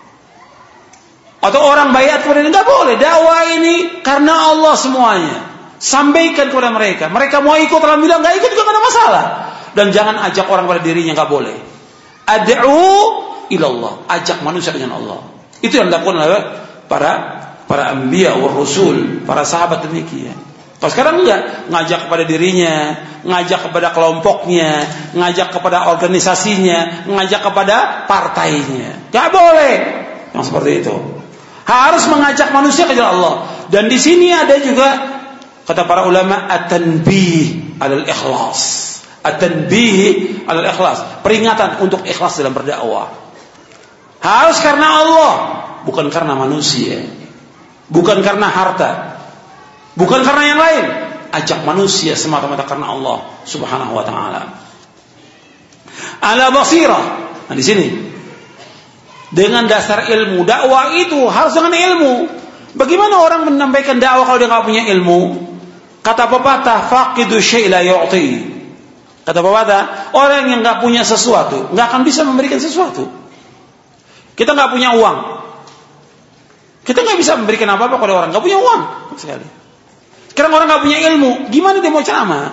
Speaker 1: Atau orang bayat kepada dia, nggak boleh. Dakwah ini karena Allah semuanya. Sampaikan kepada mereka. Mereka mau ikut, alhamdulillah, nggak ikut juga nggak ada masalah. Dan jangan ajak orang pada dirinya, nggak boleh. Ad'u ilallah, ajak manusia dengan Allah. Itu yang dilakukan oleh para anbiya wa rasul, para sahabat demikian. Kalau sekarang enggak, ngajak kepada dirinya, ngajak kepada kelompoknya, ngajak kepada organisasinya, ngajak kepada partainya. Enggak boleh yang seperti itu. Harus mengajak manusia ke jalan Allah. Dan di sini ada juga kata para ulama at-tanbih 'alal ikhlas. At-tanbih 'alal ikhlas, peringatan untuk ikhlas dalam berdakwah. Harus karena Allah, bukan karena manusia. Bukan karena harta, bukan karena yang lain. Ajak manusia semata-mata karena Allah Subhanahu wa taala. Ala basirah. Nah di sini dengan dasar ilmu, dakwah itu harus dengan ilmu. Bagaimana orang menyampaikan dakwah kalau dia enggak punya ilmu? Kata pepatah, faqidu syai' la yu'ti. Kata pepatah, orang yang enggak punya sesuatu enggak akan bisa memberikan sesuatu. Kita enggak punya uang, kita nggak bisa memberikan apa-apa pada orang, nggak punya uang sekali. Sekarang orang nggak punya ilmu, gimana dia mau ceramah?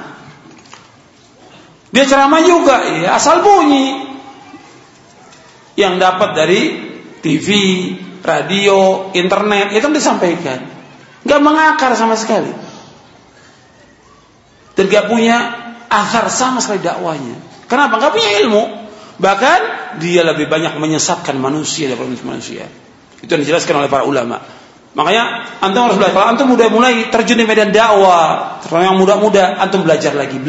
Speaker 1: Dia ceramah juga, ya asal bunyi. Yang dapat dari TV, radio, internet, itu disampaikan, nggak mengakar sama sekali, dan nggak punya akar sama sekali dakwanya. Kenapa? Nggak punya ilmu. Bahkan dia lebih banyak menyesatkan manusia daripada manusia. Itu yang dijelaskan oleh para ulama. Makanya antum harus belajar. Kalau antum udah mulai terjun di medan dakwah, terutama yang muda-muda, antum belajar lagi.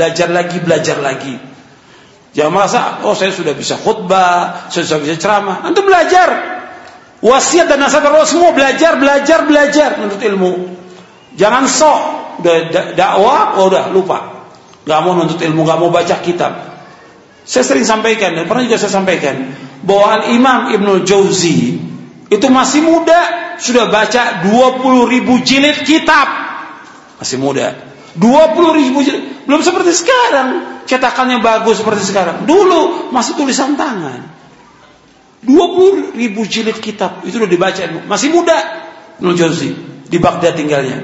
Speaker 1: Jangan merasa, oh saya sudah bisa khutbah, saya sudah bisa ceramah. Antum belajar. Wasiat dan nasihat Rasul semua belajar menuntut ilmu. Jangan sok udah dakwah, udah lupa. Gak mau nuntut ilmu, gak mau baca kitab. Saya sering sampaikan dan pernah juga saya sampaikan bahwa Imam Ibnul Jauzi itu masih muda, sudah baca 20.000 jilid kitab. Masih muda, 20.000 jilid. Belum seperti sekarang, cetakannya bagus seperti sekarang. Dulu masih tulisan tangan. 20.000 jilid kitab itu udah dibaca, masih muda Ibnul Jauzi, di Baghdad tinggalnya.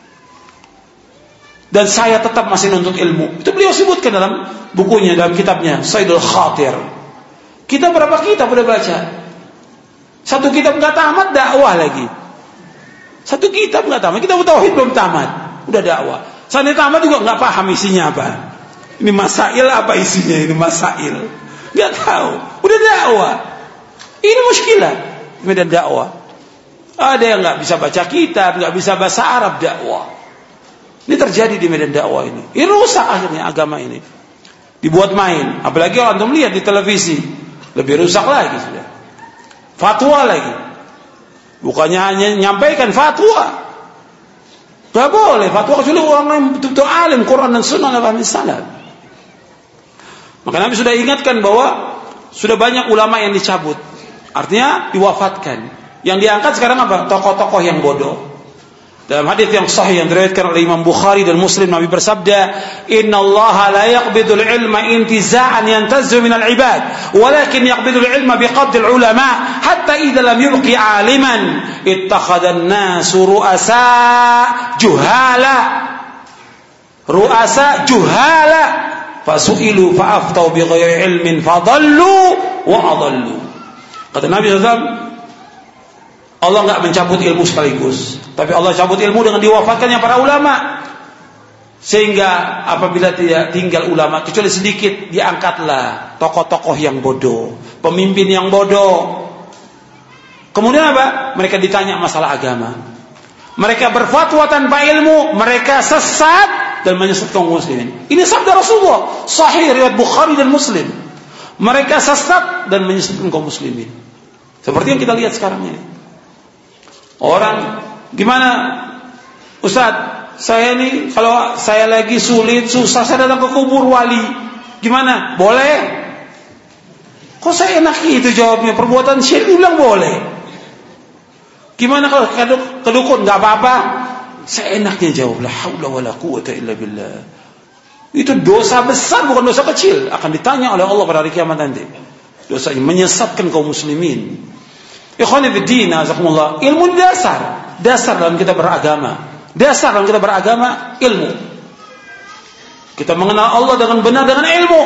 Speaker 1: Dan saya tetap masih nuntut ilmu. Itu beliau sebutkan dalam bukunya, dalam kitabnya Saidul Khatir. Kita berapa kitab udah baca? Satu kitab nggak tamat, dakwah lagi. Satu kitab nggak tamat, kita tauhid belum tamat, udah dakwah. Seandainya tamat juga nggak paham isinya apa. Ini masail apa isinya? Ini masail nggak tahu, udah dakwah. Ini muskilah medan dakwah. Ada yang nggak bisa baca kitab, nggak bisa bahasa Arab, dakwah. Ini terjadi di medan dakwah ini. Ini rusak akhirnya agama ini. Dibuat main. Apalagi kalau antum lihat di televisi, lebih rusak lagi sudah. Fatwa lagi. Bukannya hanya nyampaikan fatwa. Gak boleh fatwa kecuali orang yang betul-betul alim Quran dan Sunnah Nabi Sallam. Maka Nabi sudah ingatkan bahwa sudah banyak ulama yang dicabut. Artinya diwafatkan. Yang diangkat sekarang apa? Tokoh-tokoh yang bodoh. Dalam hadis yang sahih yang diriwayatkan oleh Imam Bukhari dan Muslim, Nabi bersabda, "Innallaha la yaqbidul ilma intiza'an yantazzu minal ibad, walakin yaqbidul ilma biqabdil ulama, hatta idza lam yubqi 'aliman ittakhadhan nasu ru'asa juhala fasu'ilu fa'aftau bighairi ilmin fadallu wa adallu." Kata Nabi SAW, Allah enggak mencabut ilmu sekaligus, tapi Allah cabut ilmu dengan diwafatkannya para ulama. Sehingga apabila tidak tinggal ulama kecuali sedikit, diangkatlah tokoh-tokoh yang bodoh, pemimpin yang bodoh. Kemudian apa? Mereka ditanya masalah agama. Mereka berfatwa tanpa ilmu, mereka sesat dan menyesatkan kaum muslimin. Ini sabda Rasulullah, sahih riwayat Bukhari dan Muslim. Mereka sesat dan menyesatkan kaum muslimin. Seperti yang kita lihat sekarang ini. Orang gimana, Ustaz, saya ini kalau saya lagi sulit, susah, saya datang ke kubur wali, gimana? Boleh? Kok saya enak itu jawabnya? Perbuatan syirik bilang boleh. Gimana kalau ke dukun? Gak apa-apa. Saya enaknya jawab, la haula wala quwwata illa billah. Itu dosa besar, bukan dosa kecil. Akan ditanya oleh Allah pada hari kiamat nanti. Dosa ini menyesatkan kaum muslimin. Ikhwani fiddin, azakumullah. Ilmu dasar dalam kita beragama. Dasar dalam kita beragama ilmu. Kita mengenal Allah dengan benar dengan ilmu.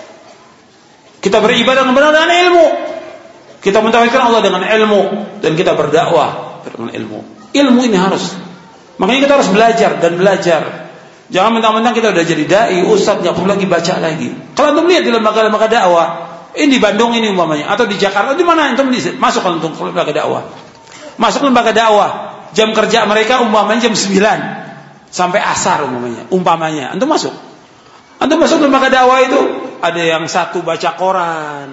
Speaker 1: Kita beribadah dengan benar dengan ilmu. Kita mentauhidkan Allah dengan ilmu, dan kita berdakwah dengan ilmu. Ilmu ini harus. Makanya kita harus belajar dan belajar. Jangan mentang-mentang kita udah jadi dai, ustaz, enggak perlu lagi baca lagi. Kalau antum lihat di lembaga-lembaga dakwah, ini di Bandung ini umpamanya, atau di Jakarta, di mana antum masuk kalau untuk lembaga dakwah. Masuk lembaga dakwah, jam kerja mereka umpamanya jam 9 sampai asar umpamanya. Antum masuk lembaga dakwah itu, ada yang satu baca koran,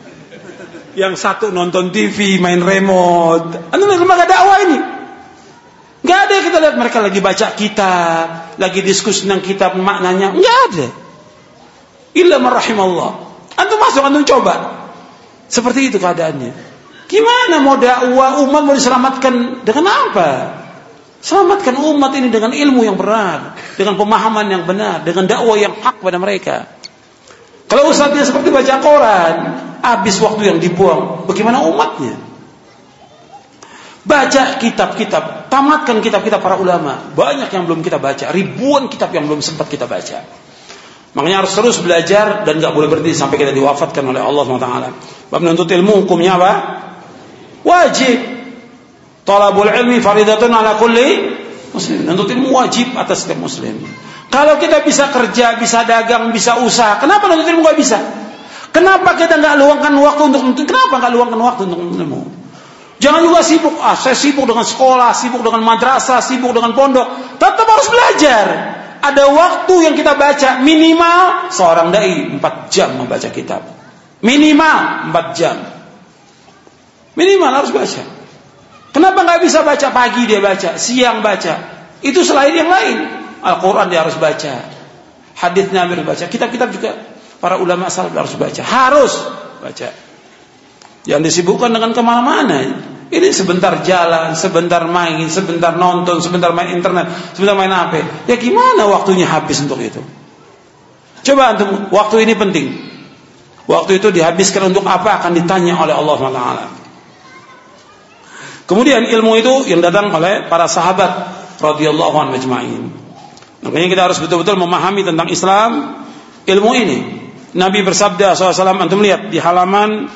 Speaker 1: yang satu nonton TV, main remote. Antum lembaga dakwah ini enggak ada, kita lihat mereka lagi baca kitab, lagi diskusi tentang kitab maknanya, enggak ada. Illa man rahimallah. Antum masuk, antum coba. Seperti itu keadaannya. Gimana mau dakwah umat, mau diselamatkan dengan apa? Selamatkan umat ini dengan ilmu yang benar, dengan pemahaman yang benar, dengan dakwah yang hak pada mereka. Kalau ustaznya seperti baca koran, habis waktu yang dibuang, bagaimana umatnya? Baca kitab-kitab, tamatkan kitab-kitab para ulama. Banyak yang belum kita baca, ribuan kitab yang belum sempat kita baca. Makanya harus terus belajar dan gak boleh berhenti sampai kita diwafatkan oleh Allah SWT. Bab menuntut ilmu hukumnya apa? Wajib. Talabul ilmi faridatun ala kulli muslim. Menuntut ilmu wajib atas setiap muslim. Kalau kita bisa kerja, bisa dagang, bisa usaha, kenapa menuntut ilmu gak bisa? Kenapa kita gak luangkan waktu untuk menuntut? Kenapa gak luangkan waktu untuk menuntut ilmu? Jangan juga sibuk. Saya sibuk dengan sekolah, sibuk dengan madrasah, sibuk dengan pondok. Tetap harus belajar. Ada waktu yang kita baca, minimal seorang dai 4 jam membaca kitab. Minimal 4 jam. Minimal harus baca. Kenapa gak bisa baca pagi dia baca, siang baca? Itu selain yang lain. Al-Quran dia harus baca, hadits Nabi harus baca, kitab-kitab juga para ulama salaf harus baca. Harus baca. Jangan disibukkan dengan kemana-mana. Ini sebentar jalan, sebentar main, sebentar nonton, sebentar main internet, sebentar main HP. Ya gimana waktunya habis untuk itu? Coba antum, waktu ini penting. Waktu itu dihabiskan untuk apa akan ditanya oleh Allah SWT. Kemudian ilmu itu yang datang oleh para sahabat radhiyallahu anhum ajma'in. Makanya kita harus betul-betul memahami tentang Islam, ilmu ini. Nabi bersabda SAW, antum lihat di halaman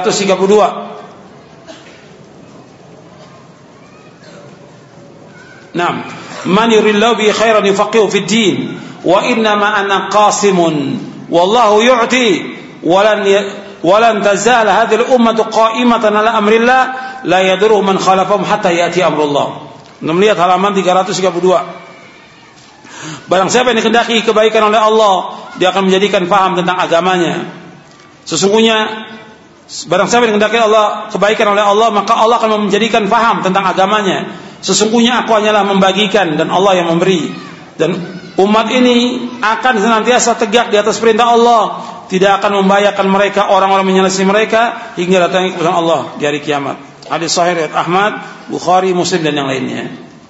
Speaker 1: 332. Naam, man yuridillahu bi khairan yufaqihu fid din wa inna ma ana qasimun wallahu yu'ti walan tazal hadhihi al-ummah qa'imatan ala amrillah la yadurru man khalafahum hatta ya'ti amrullah. Antum lihat halaman 332. Barang siapa yang dikehendaki kebaikan oleh Allah, dia akan menjadikan faham tentang agamanya. Sesungguhnya barang siapa yang dikehendaki Allah kebaikan oleh Allah, maka Allah akan menjadikan faham tentang agamanya. Sesungguhnya aku hanyalah membagikan dan Allah yang memberi. Dan umat ini akan senantiasa tegak di atas perintah Allah, tidak akan membahayakan mereka orang-orang menyelisih mereka hingga datangnya keputusan Allah di hari kiamat. Hadis sahih riwayat Ahmad, Bukhari, Muslim dan yang lainnya.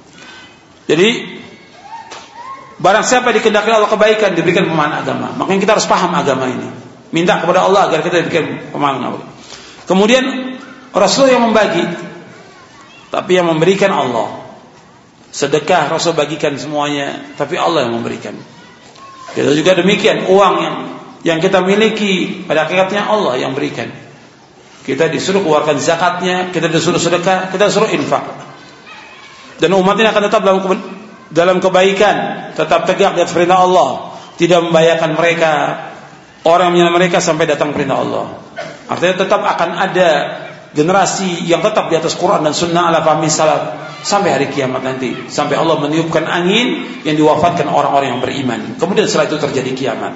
Speaker 1: Jadi barang siapa dikehendaki Allah kebaikan, diberikan pemahaman agama. Makanya kita harus paham agama ini. Minta kepada Allah agar kita diberikan pemahaman agama. Kemudian Rasul yang membagi, tapi yang memberikan Allah. Sedekah Rasul bagikan semuanya, tapi Allah yang memberikan. Kita juga demikian, uang yang kita miliki pada hakikatnya Allah yang berikan. Kita disuruh keluarkan zakatnya, kita disuruh sedekah, kita disuruh infak. Dan umat ini akan tetap dalam kebaikan, tetap tegak di atas perintah Allah, tidak membahayakan mereka, orang yang mereka sampai datang perintah Allah. Artinya tetap akan ada generasi yang tetap di atas Quran dan Sunnah ala fahmi salaf sampai hari kiamat nanti, sampai Allah meniupkan angin yang diwafatkan orang-orang yang beriman. Kemudian setelah itu terjadi kiamat.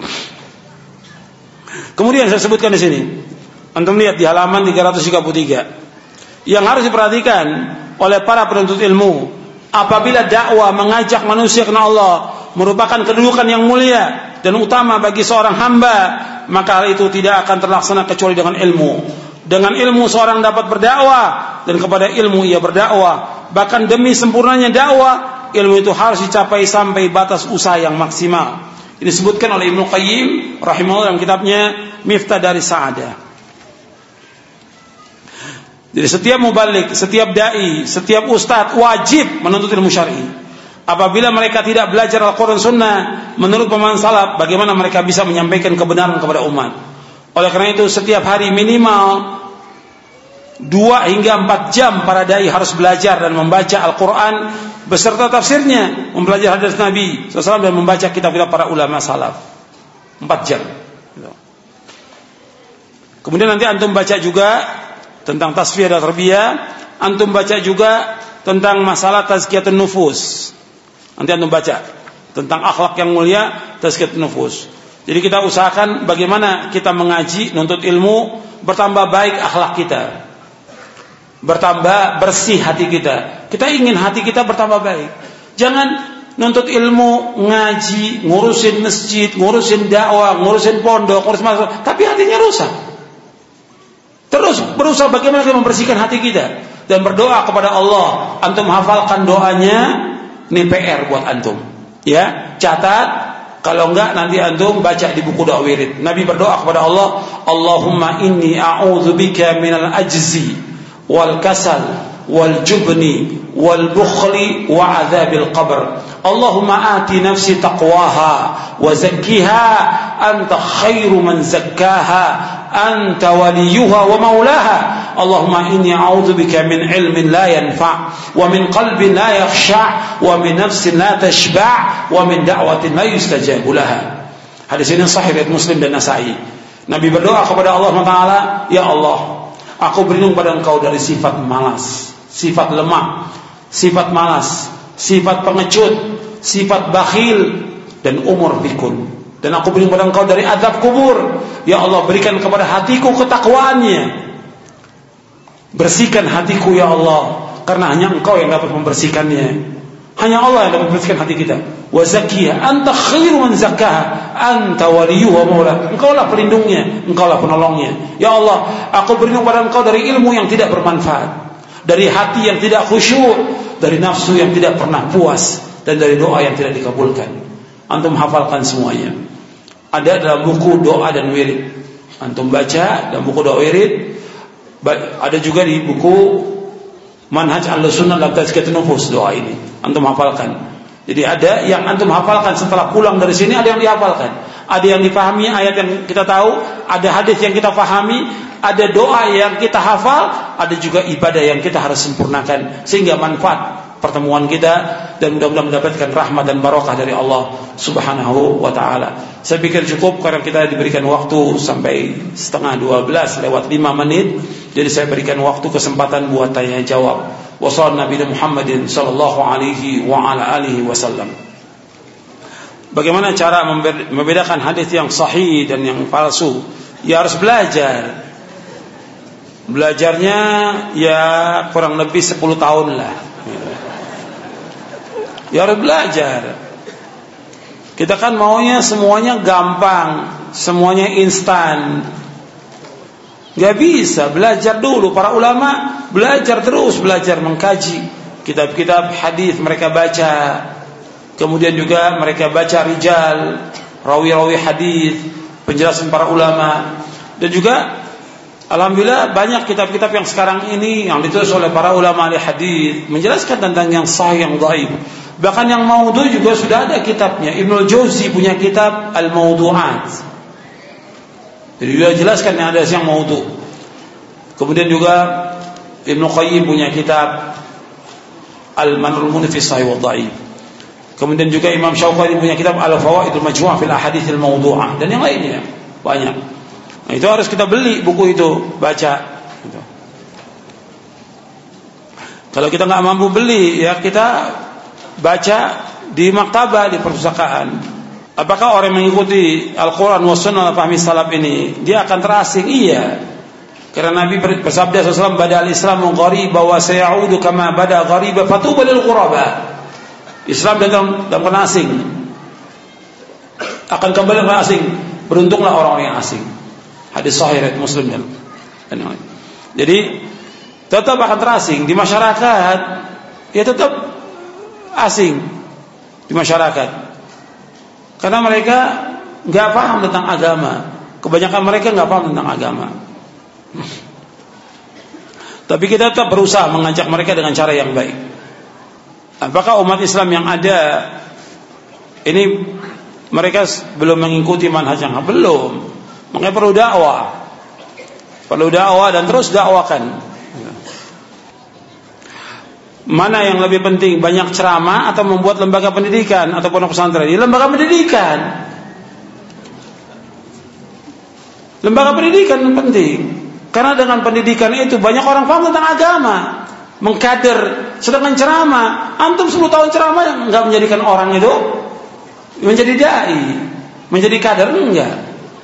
Speaker 1: Kemudian saya sebutkan di sini, antum lihat di halaman 333, yang harus diperhatikan oleh para penuntut ilmu apabila dakwah mengajak manusia kepada Allah merupakan kedudukan yang mulia dan utama bagi seorang hamba, maka hal itu tidak akan terlaksana kecuali dengan ilmu. Dengan ilmu seorang dapat berdakwah, dan kepada ilmu ia berdakwah. Bahkan demi sempurnanya dakwah, ilmu itu harus dicapai sampai batas usaha yang maksimal. Ini disebutkan oleh Ibnu Qayyim rahimahullah dalam kitabnya Miftah Daris Sa'adah. Jadi setiap mubalik, setiap dai, setiap ustadz wajib menuntut ilmu syar'i. Apabila mereka tidak belajar Al-Quran Sunnah menurut pemahaman salaf, bagaimana mereka bisa menyampaikan kebenaran kepada umat? Oleh karena itu setiap hari minimal 2 hingga 4 jam para dai harus belajar dan membaca Al-Quran beserta tafsirnya, mempelajari hadis Nabi SAW dan membaca kitab-kitab para ulama salaf. 4 jam. Kemudian nanti antum baca juga tentang tasfiyah dan tarbiyah, antum baca juga tentang masalah tazkiyatun nufus. Nanti antum baca tentang akhlak yang mulia, tazkiyatun nufus. Jadi kita usahakan bagaimana kita mengaji, nuntut ilmu, bertambah baik akhlak kita, bertambah bersih hati kita. Kita ingin hati kita bertambah baik. Jangan nuntut ilmu, ngaji, ngurusin masjid, ngurusin dakwah, ngurusin pondok, ngurusin masalah, tapi hatinya rusak. Terus berusaha bagaimana kita membersihkan hati kita dan berdoa kepada Allah. Antum hafalkan doanya, ini PR buat antum. Ya, catat. Kalau enggak nanti antum baca di buku doa wirid. Nabi berdoa kepada Allah, Allahumma inni a'udzubika minal ajzi wal kasal wal jubni wal bukhli wa adzabil qabr. Allahumma ati nafsi taqwaha wa zakkiha anta khairu man zakkaha anta waliyuha wa maulaha. Allahumma inni a'udzubika min ilmin la yanfa' wa min qalbin la yakhsha' wa min nafsin la tashba' wa min da'watin la yustajabu laha. Hadis ini sahih riwayat Muslim dan Nasa'i. Nabi berdoa kepada Allah Taala, ya Allah, aku berlindung pada Engkau dari sifat malas, sifat lemah, sifat malas, sifat pengecut, sifat bakhil dan umur pikun. Dan aku berlindung pada Engkau dari azab kubur. Ya Allah, berikan kepada hatiku ketakwaannya. Bersihkan hatiku ya Allah, karena hanya Engkau yang dapat membersihkannya. Hanya Allah yang dapat membersihkan hati kita. Wa zakkiha anta khairu man zakkaha anta waliyuhu wa maula. Engkaulah pelindungnya, Engkaulah penolongnya. Ya Allah, aku berlindung pada Engkau dari ilmu yang tidak bermanfaat, dari hati yang tidak khusyuk, dari nafsu yang tidak pernah puas, dan dari doa yang tidak dikabulkan. Antum hafalkan semuanya. ada dalam buku doa dan wirid. Antum baca dalam buku doa wirid, ada juga di buku Manhaj Ahlussunnah dalam Tazkiyatun Nufus doa ini. Antum hafalkan. Jadi ada yang antum hafalkan setelah pulang dari sini, ada yang dihafalkan. Ada yang dipahami ayat yang kita tahu, ada hadis yang kita pahami, ada doa yang kita hafal, ada juga ibadah yang kita harus sempurnakan sehingga manfaat pertemuan kita dan mudah-mudahan mendapatkan rahmat dan barakah dari Allah Subhanahu wa taala. Saya pikir cukup karena kita diberikan waktu sampai 11:30 lewat 5 menit. Jadi saya berikan waktu kesempatan buat tanya jawab. Wassallallahu Nabi Muhammadin sallallahu alaihi wa ala alihi wasallam. Bagaimana cara membedakan hadis yang sahih dan yang palsu? Ya harus belajar. Belajarnya ya kurang lebih 10 tahun lah. Ya harus belajar. Kita kan maunya semuanya gampang, semuanya instan. Gak bisa, belajar dulu. Para ulama belajar terus, belajar mengkaji kitab-kitab hadis mereka baca. Kemudian juga mereka baca rijal, rawi-rawi hadis, penjelasan para ulama. Dan juga alhamdulillah banyak kitab-kitab yang sekarang ini yang ditulis oleh para ulama ahli hadis menjelaskan tentang yang sahih, yang dhaif. Bahkan yang maudhu juga sudah ada kitabnya. Ibnu Jauzi punya kitab Al-Mawdu'at. Jadi dia jelaskan yang ada yang maudhu. Kemudian juga Ibnu Qayyim punya kitab Al-Manrul Munif fi Sahih wa Dhaif. Kemudian juga Imam Syauqani punya kitab Al-Fawaidul Majmu'ah fil Ahaditsil Mawdu'ah dan yang lainnya banyak. Nah, itu harus kita beli buku itu, baca. Gitu. Kalau kita nggak mampu beli, ya kita baca di maktabah, di perpustakaan. Apakah orang yang mengikuti Al-Quran wa Sunnah fahmi salaf ini dia akan terasing? Iya. Karena Nabi bersabda SAW, bada al-Islamu ghariba wa sayaudu kama bada ghariba fatuba lil ghuraba. Islam datang dalam asing, akan kembali ke asing. Beruntunglah orang-orang yang asing. Hadis sahih riwayat Muslim dan lain. Jadi tetap akan terasing di masyarakat. Ya tetap asing di masyarakat. Karena mereka nggak paham tentang agama. Kebanyakan mereka nggak paham tentang agama. Tapi kita tetap berusaha mengajak mereka dengan cara yang baik. Apakah umat Islam yang ada ini mereka belum mengikuti manhaj yang belum? Makanya perlu dakwah dan terus dakwakan. Mana yang lebih penting, banyak ceramah atau membuat lembaga pendidikan atau pondok pesantren? Ini lembaga pendidikan. Lembaga pendidikan penting. Karena dengan pendidikan itu banyak orang paham tentang agama, mengkader. Sedangkan ceramah, antum 10 tahun ceramah yang enggak menjadikan orang itu menjadi dai, menjadi kader, enggak.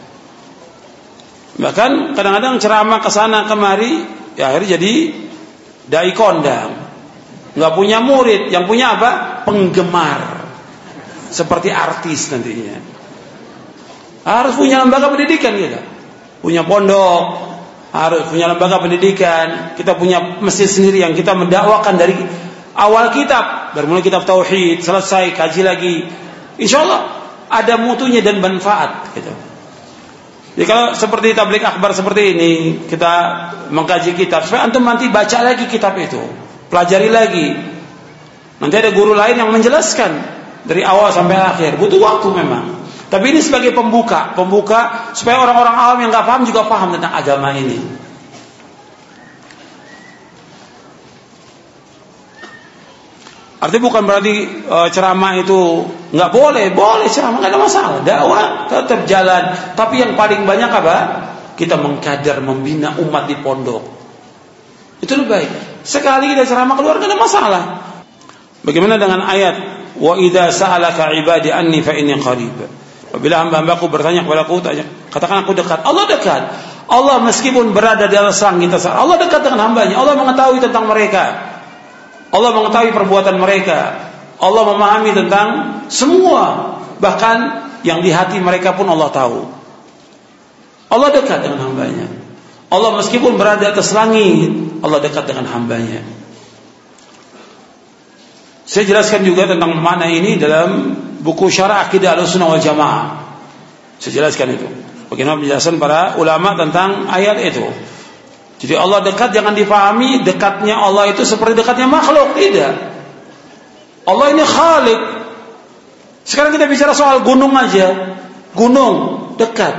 Speaker 1: Bahkan kadang-kadang ceramah ke sana kemari, ya akhirnya jadi dai kondang. Nggak punya murid, yang punya apa? Penggemar, seperti artis nantinya. Harus punya lembaga pendidikan kita, punya pondok, harus punya lembaga pendidikan. Kita punya masjid sendiri yang kita mendakwakan dari awal kitab, dari mulai kitab tauhid selesai kaji lagi. Insya Allah ada mutunya dan manfaat. Gitu. Jadi kalau seperti tabligh akbar seperti ini, kita mengkaji kitab, supaya antum nanti baca lagi kitab itu. Pelajari lagi. Nanti ada guru lain yang menjelaskan dari awal sampai akhir. Butuh waktu memang. Tapi ini sebagai pembuka supaya orang-orang awam yang nggak paham juga paham tentang agama ini. Artinya bukan berarti ceramah itu nggak boleh ceramah, nggak ada masalah. Dakwah tetap jalan. Tapi yang paling banyak apa? Kita mengkader, membina umat di pondok. Itu lebih baik. Sekali kita ceramah keluar tidak ada masalah. Bagaimana dengan ayat wa idza sa'alaka ibadi anni fa inni qarib. Apabila hamba-hambaku bertanya kepadaku, katakan aku dekat. Allah dekat. Allah meskipun berada di atas langit, Allah dekat dengan hambanya. Allah mengetahui tentang mereka. Allah mengetahui perbuatan mereka. Allah memahami tentang semua, bahkan yang di hati mereka pun Allah tahu. Allah dekat dengan hambanya. Allah meskipun berada di atas langit, Allah dekat dengan hambanya. Saya jelaskan juga tentang makna ini dalam buku Syarah Aqidah Ahlussunnah wal Jamaah. Saya jelaskan itu. Bagaimana penjelasan para ulama tentang ayat itu. Jadi Allah dekat jangan dipahami dekatnya Allah itu seperti dekatnya makhluk, tidak. Allah ini Khalik. Sekarang kita bicara soal gunung aja. Gunung dekat.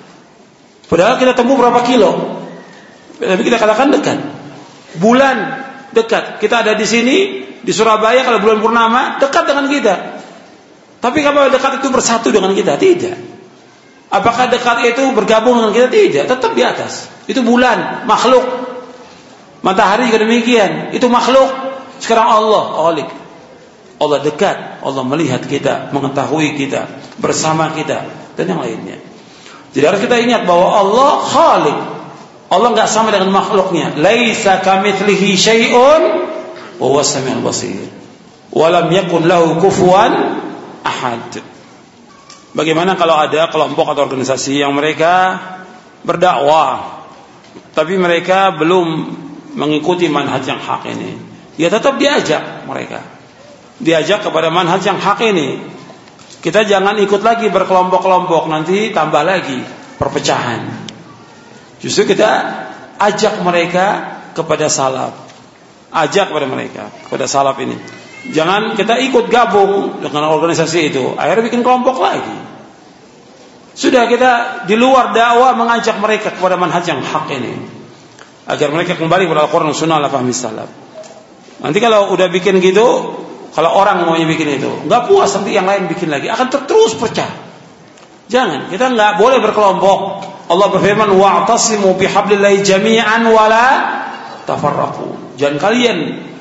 Speaker 1: Padahal kita tempuh berapa kilo. Tapi kita katakan dekat. Bulan dekat. Kita ada di sini di Surabaya kalau bulan purnama dekat dengan kita. Tapi kalau dekat itu bersatu dengan kita? Tidak. Apakah dekat itu bergabung dengan kita? Tidak, tetap di atas. Itu bulan, makhluk. Matahari juga demikian, itu makhluk. Sekarang Allah, Khalik. Allah dekat, Allah melihat kita, mengetahui kita, bersama kita, dan yang lainnya. Jadi harus kita ingat bahwa Allah Khalik. Allah enggak sama dengan makhluknya. Laisa kamitslihi syai'un wa huwas samiul basir. Wa lam yakun lahu kufuwan ahad. Bagaimana kalau ada kelompok atau organisasi yang mereka berdakwah tapi mereka belum mengikuti manhaj yang hak ini? Ya tetap diajak mereka. Diajak kepada manhaj yang hak ini. Kita jangan ikut lagi berkelompok-kelompok, nanti tambah lagi perpecahan. Justru kita ajak mereka kepada salaf. Ajak kepada mereka kepada salaf ini. Jangan kita ikut gabung dengan organisasi itu, akhirnya bikin kelompok lagi. Sudah kita di luar dakwah mengajak mereka kepada manhaj yang hak ini, agar mereka kembali kepada Al-Quran dan Sunnah ala fahmi salaf. Nanti kalau udah bikin gitu, kalau orang maunya bikin itu, nggak puas nanti yang lain bikin lagi, akan terus pecah. Jangan, kita nggak boleh berkelompok. Allah berfirman, wa'tasimu bihablillahi jami'an wala tafarraqu. Jangan kalian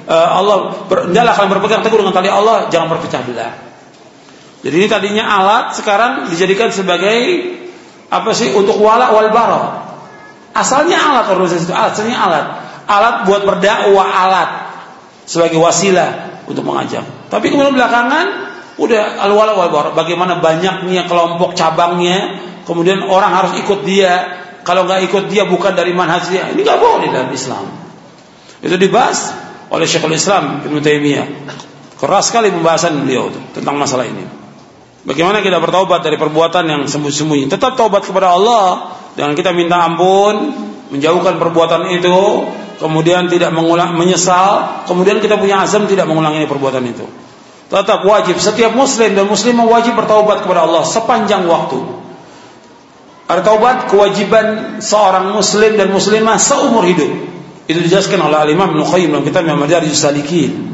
Speaker 1: hendaklah kalian berpegang teguh dengan tali Allah, jangan berpecah belah. Jadi ini tadinya alat, sekarang dijadikan sebagai apa sih, untuk wala wal bara. Asalnya alat organisasi itu, asalnya alat buat berdakwah, alat sebagai wasilah untuk mengajak. Tapi kemudian belakangan udah al wala wal bara. Bagaimana banyaknya kelompok cabangnya, kemudian orang harus ikut dia. Kalau nggak ikut dia bukan dari manhajnya. Ini nggak boleh dalam Islam. Itu dibahas oleh Syekhul Islam Ibnu Taimiyah. Keras sekali pembahasan beliau tentang masalah ini. Bagaimana kita bertaubat dari perbuatan yang sembunyi-sembunyi. Tetap taubat kepada Allah dengan kita minta ampun, menjauhkan perbuatan itu, kemudian tidak mengulang, menyesal, kemudian kita punya azam tidak mengulangi perbuatan itu. Tetap wajib setiap muslim dan muslimah wajib bertaubat kepada Allah sepanjang waktu. Ada taubat kewajiban seorang muslim dan muslimah seumur hidup. Itu dijelaskan oleh Al-Imam Ibnu Qayyim dalam kitab Madarijus Salikin.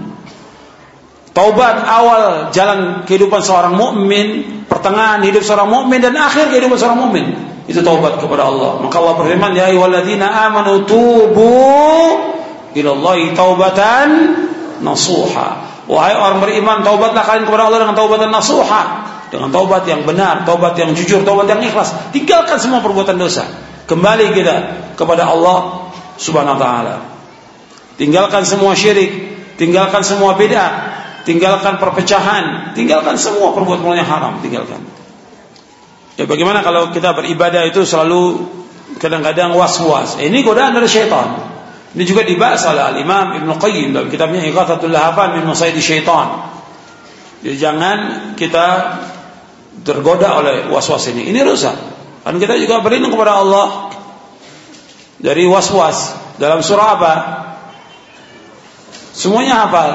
Speaker 1: Taubat awal jalan kehidupan seorang mukmin, pertengahan hidup seorang mukmin, dan akhir kehidupan seorang mukmin. Itu taubat kepada Allah. Maka Allah berfirman, ya ayyuhalladzina amanu tubu ilallahi taubatan nasuha. Wahai orang beriman, taubatlah kalian kepada Allah dengan taubatan nasuha, dengan taubat yang benar, taubat yang jujur, taubat yang ikhlas. Tinggalkan semua perbuatan dosa. Kembali kita kepada Allah Subhanahu wa ta'ala. Tinggalkan semua syirik, tinggalkan semua bid'ah, tinggalkan perpecahan, tinggalkan semua perbuatan yang haram, tinggalkan. Ya bagaimana kalau kita beribadah itu selalu kadang-kadang was-was. Ini godaan dari syaitan. Ini juga dibahas oleh Al-Imam Ibnu Qayyim dalam kitabnya Ighathatul Lahafan min Masaidi Syaitan. Jadi jangan kita tergoda oleh was-was ini. Ini rusak. Dan kita juga berlindung kepada Allah dari was-was. Dalam surah apa? Semuanya hafal.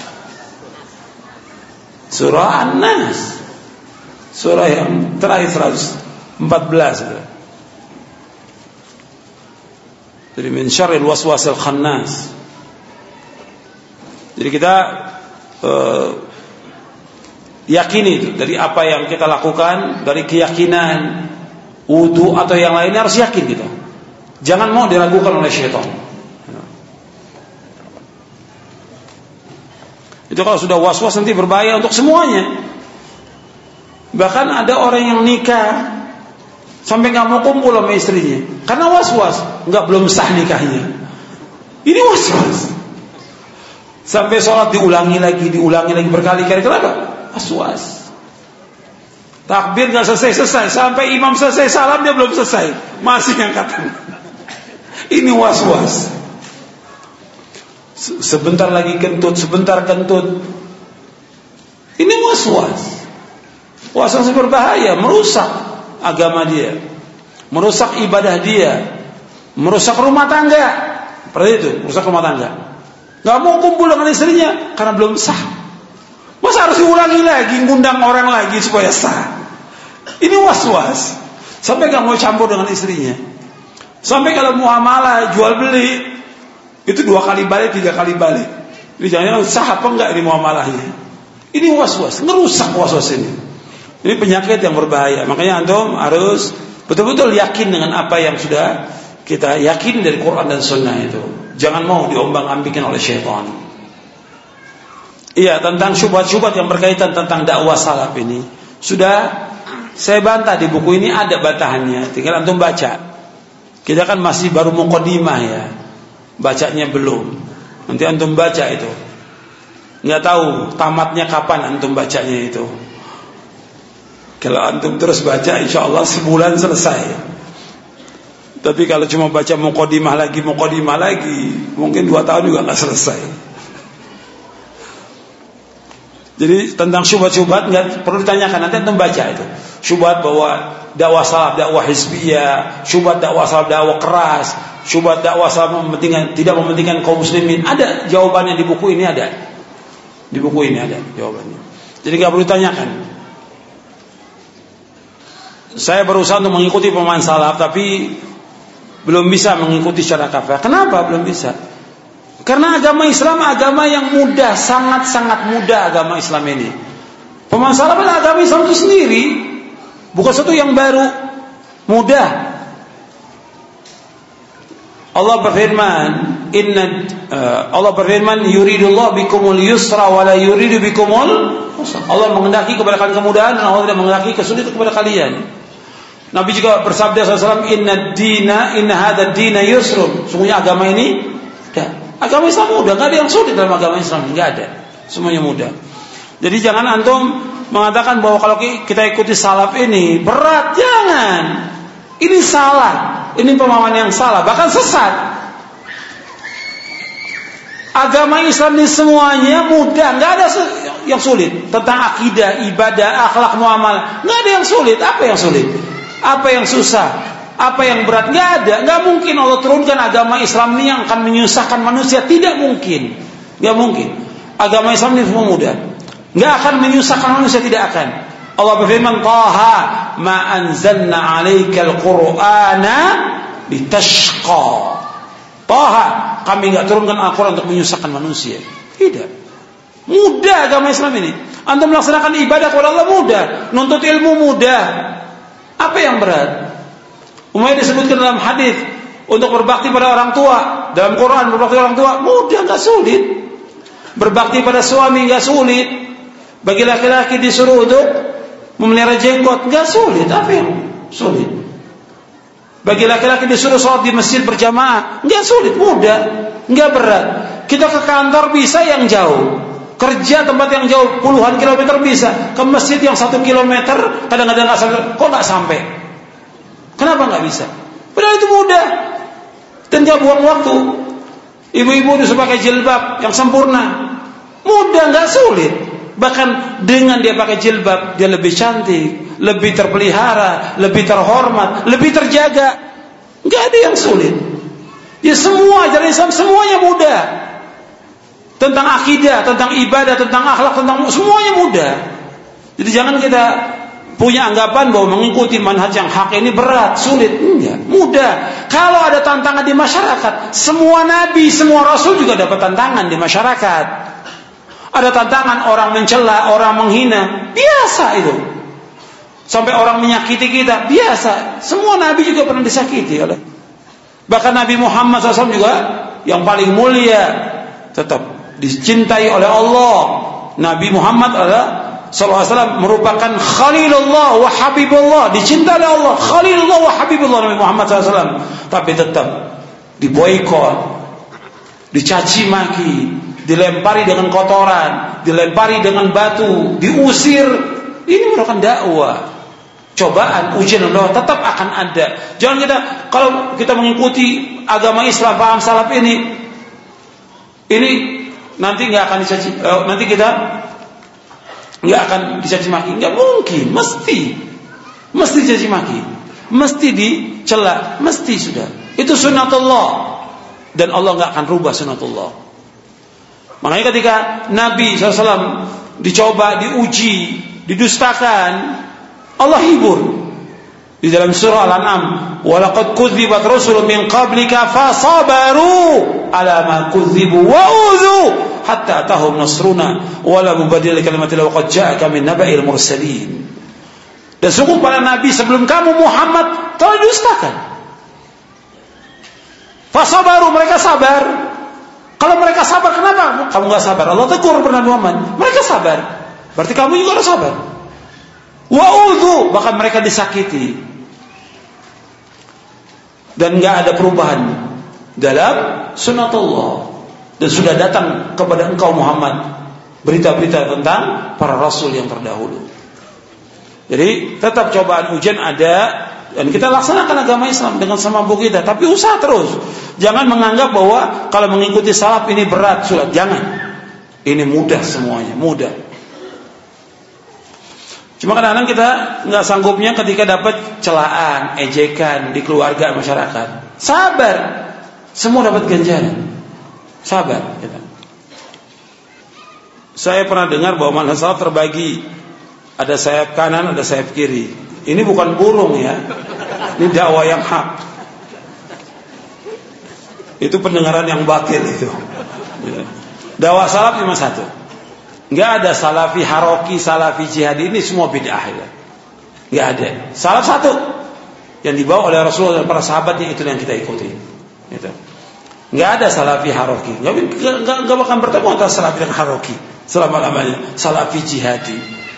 Speaker 1: Surah An-Nas. Surah yang terakhir 114 itu. Jadi min syarril waswasil khannas. Jadi kita yakini itu dari apa yang kita lakukan, dari keyakinan, wudu atau yang lainnya harus yakin kita. Jangan mau diragukan oleh syaitan. Itu kalau sudah was-was nanti berbahaya untuk semuanya. Bahkan ada orang yang nikah sampai nggak mau kumpul sama istrinya karena was-was, belum sah nikahnya. Ini was-was. Sampai sholat diulangi lagi berkali-kali. Kenapa? Was-was. Takbir nggak selesai, sampai imam selesai salam dia belum selesai, masih ngangkat. Ini was-was. Sebentar lagi kentut, sebentar kentut. Ini was-was. Was-was berbahaya, merusak agama dia, merusak ibadah dia, merusak rumah tangga. Seperti itu, merusak rumah tangga. Gak mau kumpul dengan istrinya karena belum sah. Masa harus diulangi lagi, ngundang orang lagi supaya sah? Ini was-was. Sampai gak mau campur dengan istrinya. Sampai kalau muamalah jual beli itu 2 kali balik, 3 kali balik. Ini jangan-jangan sah apa enggak ini muamalahnya. Ini was-was, ngerusak was-was ini. Ini penyakit yang berbahaya. Makanya antum harus betul-betul yakin dengan apa yang sudah kita yakin dari Quran dan Sunnah itu. Jangan mau diombang-ambingkan oleh syaitan. Iya, tentang syubhat-syubhat yang berkaitan tentang dakwah salaf ini sudah saya bantah di buku ini, ada bantahannya. Tinggal antum baca. Kita kan masih baru muqaddimah ya, bacanya belum. Nanti antum baca itu, nggak tahu tamatnya kapan antum bacanya itu. Kalau antum terus baca, insya Allah sebulan selesai. Tapi kalau cuma baca muqaddimah lagi, mungkin 2 tahun juga nggak selesai. Jadi tentang syubhat-syubhat nggak perlu ditanyakan, nanti antum baca itu. Syubhat bahwa dakwah salaf, dakwah hizbiyah, syubhat dakwah salaf, dakwah keras, syubhat dakwah salaf tidak mementingkan kaum muslimin. Ada jawabannya di buku ini, ada. Di buku ini ada jawabannya. Jadi nggak perlu ditanyakan. Saya berusaha untuk mengikuti pemahaman salaf, tapi belum bisa mengikuti secara kafah. Kenapa belum bisa? Karena agama Islam agama yang mudah, sangat-sangat mudah agama Islam ini. Pemahaman salaf adalah agama Islam itu sendiri, bukan sesuatu yang baru, mudah. Allah berfirman, yuridullah bikumul yusra wa la yuridu bikumul usra. Allah menghendaki kepada kalian kemudahan dan Allah tidak menghendaki kesulitan kepada kalian. Nabi juga bersabda SAW, inna hadha dina yusrun. Sungguhnya agama ini mudah. Agama Islam mudah, nggak ada yang sulit dalam agama Islam, nggak ada, semuanya mudah. Jadi jangan antum mengatakan bahwa kalau kita ikuti salaf ini berat, jangan. Ini salah, ini pemahaman yang salah, bahkan sesat. Agama Islam ini semuanya mudah, nggak ada yang sulit. Tentang akidah, ibadah, akhlak, muamalah, nggak ada yang sulit. Apa yang sulit? Apa yang susah? Apa yang berat? Nggak ada. Nggak mungkin Allah turunkan agama Islam ini yang akan menyusahkan manusia. Tidak mungkin. Nggak mungkin. Agama Islam ini semua mudah. Nggak akan menyusahkan manusia, tidak akan. Allah berfirman, Taha ma anzalna 'alaikal Qur'ana litashqa. Taha, kami nggak turunkan Al-Quran untuk menyusahkan manusia. Tidak. Mudah agama Islam ini. Antum melaksanakan ibadah kepada Allah mudah, nuntut ilmu mudah. Apa yang berat? Umayyah disebutkan dalam hadis untuk berbakti pada orang tua. Dalam Quran berbakti pada orang tua mudah, nggak sulit. Berbakti pada suami nggak sulit. Bagi laki-laki disuruh untuk memelihara jenggot nggak sulit. Apa yang sulit? Bagi laki-laki disuruh sholat di masjid berjamaah nggak sulit, mudah, nggak berat. Kita ke kantor bisa yang jauh, kerja tempat yang jauh puluhan kilometer bisa, ke masjid yang 1 kilometer kadang-kadang nggak sampai. Kok nggak sampai? Kenapa nggak bisa? Padahal itu mudah dan nggak buang waktu. Ibu-ibu disuruh pakai jilbab yang sempurna, mudah, nggak sulit. Bahkan dengan dia pakai jilbab, dia lebih cantik, lebih terpelihara, lebih terhormat, lebih terjaga. Nggak ada yang sulit. Ya semua ajaran Islam semuanya mudah. Tentang akidah, tentang ibadah, tentang akhlak, tentang semuanya mudah. Jadi jangan kita punya anggapan bahwa mengikuti manhaj yang hak ini berat, sulit. Enggak, mudah. Kalau ada tantangan di masyarakat, semua nabi, semua rasul juga dapat tantangan di masyarakat. Ada tantangan orang mencela, orang menghina, biasa itu. Sampai orang menyakiti kita, biasa. Semua nabi juga pernah disakiti oleh. Bahkan Nabi Muhammad SAW juga yang paling mulia, tetap dicintai oleh Allah. Nabi Muhammad adalah SAW merupakan Khalilullah wa Habibullah, dicintai oleh Allah, Khalilullah wa Habibullah Nabi Muhammad SAW. Tapi tetap diboikot, dicaci maki, dilempari dengan kotoran, dilempari dengan batu, diusir. Ini merupakan dakwah. Cobaan, ujian Allah tetap akan ada. Jangan kalau kita mengikuti agama Islam, paham salaf ini nanti nggak akan dicaci, nanti kita nggak akan dicaci maki, nggak mungkin, mesti caci maki, mesti dicela, mesti sudah. Itu sunnatullah, dan Allah nggak akan rubah sunnatullah. Makanya ketika Nabi SAW dicoba, diuji, didustakan, Allah hibur. Di dalam surah Al-An'am, walaqad kudzibat rusulun min qablika fasabaru ala ma kudzibu wa udzu hatta atahum nasruna wala mubaddila likalimatillah wa qad ja'aka min naba'il mursalin. Dan sungguh para nabi sebelum kamu Muhammad telah didustakan. Fasabaru, mereka sabar. Kalau mereka sabar, kenapa kamu enggak sabar? Allah tegur kepada Muhammad, mereka sabar. Berarti kamu juga harus sabar. Wa udzu, bahkan mereka disakiti. Dan enggak ada perubahan dalam sunnatullah. Dan sudah datang kepada engkau Muhammad berita-berita tentang para rasul yang terdahulu. Jadi tetap cobaan ujian ada, dan kita laksanakan agama Islam dengan semampu kita, tapi usaha terus. Jangan menganggap bahwa kalau mengikuti salaf ini berat, sudah. Jangan. Ini mudah semuanya, mudah. Cuma kadang-kadang kita nggak sanggupnya ketika dapat celaan, ejekan di keluarga, masyarakat. Sabar, semua dapat ganjaran. Sabar. Saya pernah dengar bahwa manhaj salaf terbagi, ada sayap kanan, ada sayap kiri. Ini bukan burung ya, ini dakwah yang hak. Itu pendengaran yang batil itu. Dakwah salaf cuma satu. Nggak ada salafi haroki, salafi jihadi, ini semua bid'ah ya. Nggak ada. Salaf satu yang dibawa oleh Rasulullah dan para sahabatnya, itu yang kita ikuti. Gitu. Nggak ada salafi haroki. Nggak bakal bertemu antara salafi dan haroki selama-lamanya. Salafi jihadi.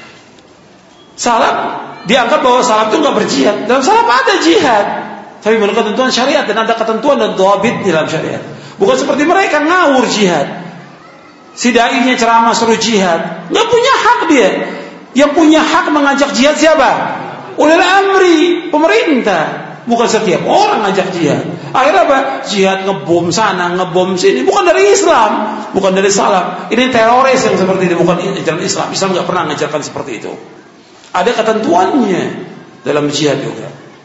Speaker 1: Salaf dianggap bahwa salaf itu nggak berjihad. Dalam salaf ada jihad, tapi menurut ketentuan syariat, dan ada ketentuan dan dhabit di dalam syariat. Bukan seperti mereka ngawur jihad. Si dai-nya ceramah suruh jihad, nggak punya hak dia. Yang punya hak mengajak jihad siapa? Ulil amri, pemerintah. Bukan setiap orang ngajak jihad. Akhirnya apa? Jihad ngebom sana, ngebom sini. Bukan dari Islam, bukan dari salaf. Ini teroris yang seperti ini, bukan ajaran Islam. Islam nggak pernah mengajarkan seperti itu. Ada ketentuannya dalam jihad juga.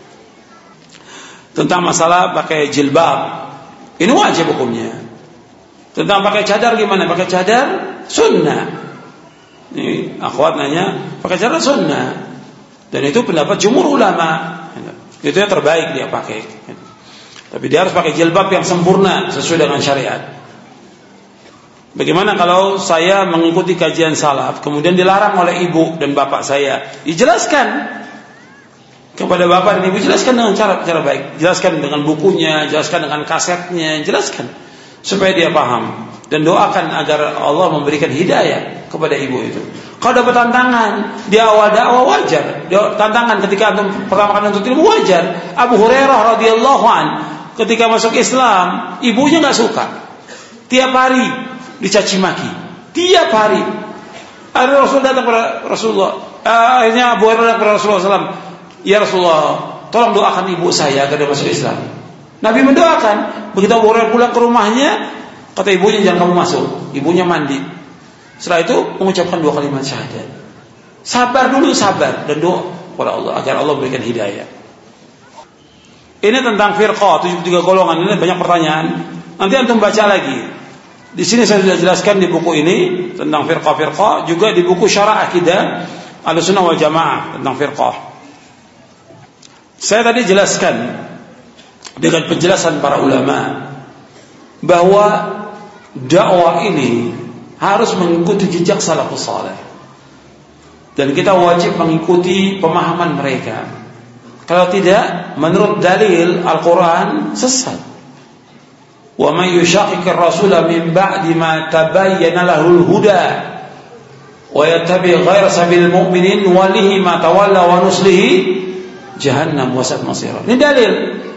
Speaker 1: Tentang masalah pakai jilbab, ini wajib hukumnya. Tentang pakai cadar gimana? Pakai cadar sunnah. Ini akhwat nanya, pakai cadar sunnah. Dan itu pendapat jumhur ulama. Itu yang terbaik dia pakai. Tapi dia harus pakai jilbab yang sempurna sesuai dengan syariat. Bagaimana kalau saya mengikuti kajian salaf, kemudian dilarang oleh ibu dan bapak saya? Dijelaskan kepada bapak dan ibu, jelaskan dengan cara baik. Jelaskan dengan bukunya, jelaskan dengan kasetnya, jelaskan supaya dia paham, dan doakan agar Allah memberikan hidayah kepada ibu itu. Kalau dapat tantangan di awal dakwah, wajar. Tantangan ketika antum pertama kali untuk ilmu, wajar. Abu Hurairah radhiyallahu an ketika masuk Islam, ibunya nggak suka. Tiap hari dicaci maki, tiap hari. Akhirnya Rasul datang kepada Rasulullah. Akhirnya Abu Hurairah kepada Rasulullah SAW, ya Rasulullah, tolong doakan ibu saya agar dia masuk Islam. Nabi mendoakan. Begitu Abu Hurairah pulang ke rumahnya, kata ibunya, jangan kamu masuk. Ibunya mandi. Setelah itu mengucapkan 2 kalimat syahadat. Sabar dulu, sabar, dan doa kepada Allah agar Allah berikan hidayah. Ini tentang firqah 73 golongan. Ini banyak pertanyaan. Nanti antum baca lagi. Di sini saya sudah jelaskan di buku ini tentang firqah-firqah, juga di buku Syarah Aqidah Ahlussunnah wal Jamaah tentang firqah. Saya tadi jelaskan dengan penjelasan para ulama bahwa dakwah ini harus mengikuti jejak salafus saleh, dan kita wajib mengikuti pemahaman mereka. Kalau tidak, menurut dalil Al-Quran, sesat. Wa may yushaqiqir rasula min ba'di ma tabayyana lahul huda wa yattabi' ghayra sabilil mu'minin nuwallihi ma tawalla wa nuslihi jahannam wa sa'at masira. Ini dalil.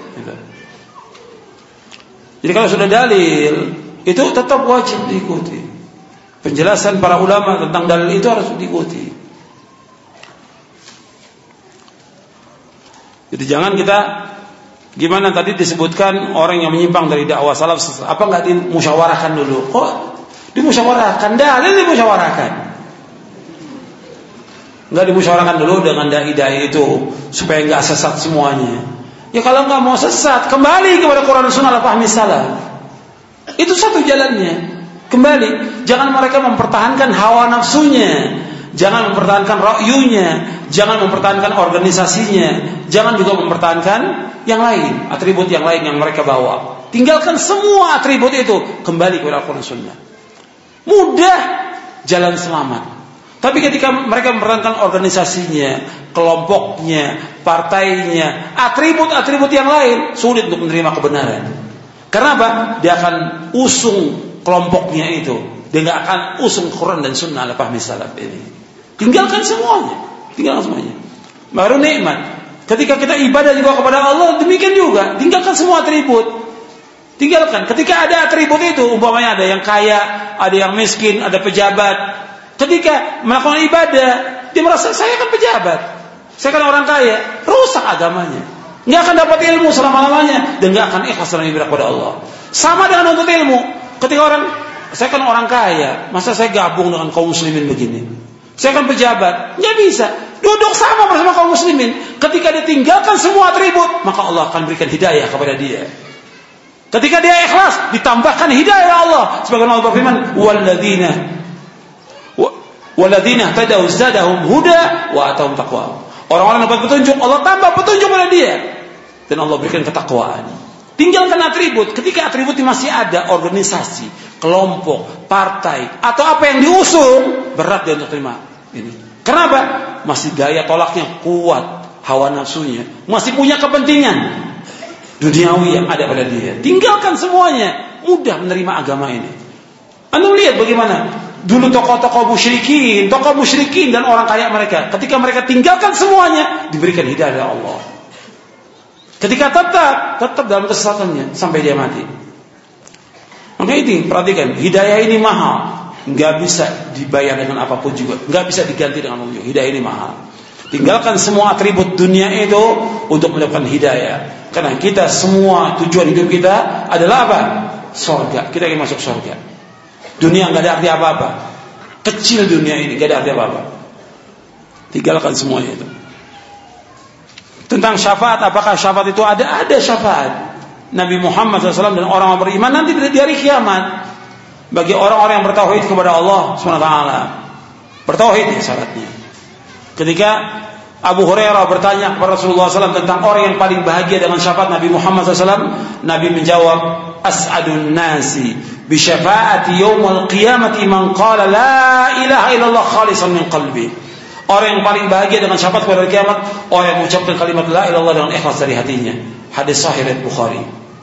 Speaker 1: Jadi kalau sudah dalil, itu tetap wajib diikuti. Penjelasan para ulama tentang dalil itu harus diikuti. Jadi jangan kita, gimana tadi disebutkan orang yang menyimpang dari dakwah salaf, apa nggak dimusyawarahkan dulu? Kok dimusyawarahkan? Dalil dimusyawarahkan. Nggak dimusyawarahkan dulu dengan dai-dai itu supaya nggak sesat semuanya. Ya kalau nggak mau sesat, kembali kepada Quran dan Sunnah fahmi salaf. Itu satu jalannya. Kembali, jangan mereka mempertahankan hawa nafsunya, jangan mempertahankan ra'yunya, jangan mempertahankan organisasinya, jangan juga mempertahankan yang lain, atribut yang lain yang mereka bawa. Tinggalkan semua atribut itu, kembali kepada Al-Quran Sunnah. Mudah jalan selamat. Tapi ketika mereka mempertahankan organisasinya, kelompoknya, partainya, atribut-atribut yang lain, sulit untuk menerima kebenaran. Karena apa? Dia akan usung kelompoknya itu. Dia nggak akan usung Quran dan Sunnah ala fahmi salaf ini. Tinggalkan semuanya. Baru nikmat. Ketika kita ibadah juga kepada Allah, demikian juga. Tinggalkan semua atribut. Tinggalkan. Ketika ada atribut itu, umpamanya ada yang kaya, ada yang miskin, ada pejabat. Ketika melakukan ibadah, dia merasa saya kan pejabat, saya kan orang kaya, rusak agamanya. Nggak akan dapat ilmu selama-lamanya dan nggak akan ikhlas dalam ibadah kepada Allah. Sama dengan untuk ilmu. Ketika saya kan orang kaya, masa saya gabung dengan kaum muslimin begini? Saya kan pejabat, nggak bisa. Duduk sama bersama kaum muslimin. Ketika dia tinggalkan semua atribut, maka Allah akan berikan hidayah kepada dia. Ketika dia ikhlas, ditambahkan hidayah Allah. Sebagaimana Allah berfirman, "Walladzina tadaw zadahum huda wa atahum taqwa." Orang-orang yang dapat petunjuk, Allah tambah petunjuk pada dia dan Allah berikan ketakwaan. Tinggalkan atribut. Ketika atribut masih ada, organisasi, kelompok, partai, atau apa yang diusung, berat dia untuk terima ini. Kenapa? Masih daya tolaknya kuat, hawa nafsunya, masih punya kepentingan duniawi yang ada pada dia. Tinggalkan semuanya, mudah menerima agama ini. Anda lihat bagaimana dulu tokoh-tokoh musyrikin dan orang kaya mereka, ketika mereka tinggalkan semuanya, diberikan hidayah oleh Allah. Ketika tetap dalam kesesatannya sampai dia mati. Maka ini perhatikan, hidayah ini mahal, nggak bisa dibayar dengan apapun juga, nggak bisa diganti dengan apapun juga. Hidayah ini mahal. Tinggalkan semua atribut dunia itu untuk mendapatkan hidayah. Karena kita semua tujuan hidup kita adalah apa? Surga. Kita ingin masuk surga. Dunia nggak ada arti apa-apa. Kecil dunia ini nggak ada arti apa-apa. Tinggalkan semuanya itu. Tentang syafaat, apakah syafaat itu ada? Ada syafaat. Nabi Muhammad SAW dan orang beriman nanti di hari kiamat bagi orang-orang yang bertauhid kepada Allah SWT. Bertauhid ya syaratnya. Ketika Abu Hurairah bertanya kepada Rasulullah SAW tentang orang yang paling bahagia dengan syafaat Nabi Muhammad SAW, Nabi menjawab, "As'adun nasi bi syafaati yaumil qiyamati man qala la ilaha illallah khalisan min qalbi." Orang yang paling bahagia dengan syafaat pada hari kiamat, orang yang mengucapkan kalimat la ilaha illallah dengan ikhlas dari hatinya. Hadis sahih riwayat Bukhari.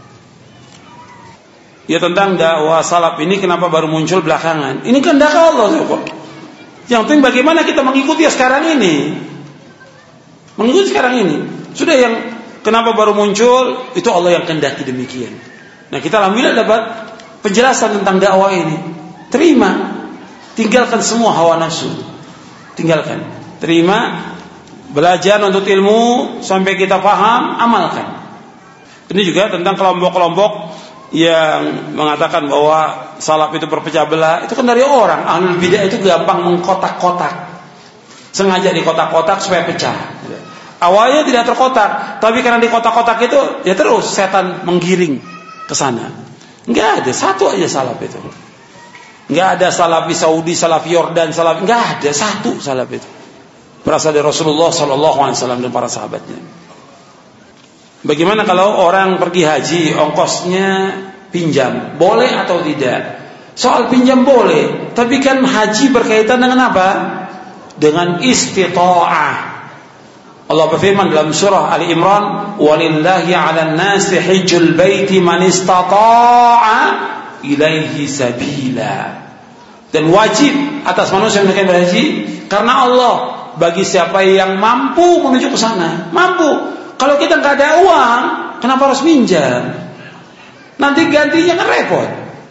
Speaker 1: Ya, tentang dakwah salaf ini kenapa baru muncul belakangan? Ini kan dakwah Allah kok. Yang penting bagaimana kita mengikuti sekarang ini. Mengikuti sekarang ini. Sudah yang kenapa baru muncul, itu Allah yang kehendaki demikian. Nah, kita alhamdulillah dapat penjelasan tentang dakwah ini. Terima. Tinggalkan semua hawa nafsu. Tinggalkan, terima, belajar untuk ilmu sampai kita paham, amalkan. Ini juga tentang kelompok-kelompok yang mengatakan bahwa salaf itu berpecah belah. Itu kan dari orang. Ahlul bidah itu gampang mengkotak-kotak, sengaja dikotak-kotak supaya pecah. Awalnya tidak terkotak, tapi karena dikotak-kotak itu, ya terus setan menggiring ke sana. Enggak ada, satu aja salaf itu. Enggak ada salafi Saudi, salafi Yordan, salafi, enggak ada, satu salaf itu. Berasal dari Rasulullah SAW dan para sahabatnya. Bagaimana kalau orang pergi haji, ongkosnya pinjam, boleh atau tidak? Soal pinjam boleh, tapi kan haji berkaitan dengan apa? Dengan istita'ah. Allah berfirman dalam surah Ali Imran, "Walillahi 'alan nasi hajjul baiti man istata'a ilaihi sabila." Dan wajib atas manusia yang akan berhaji karena Allah bagi siapa yang mampu menuju ke sana. Mampu. Kalau kita nggak ada uang, kenapa harus minjam? Nanti gantinya kan repot.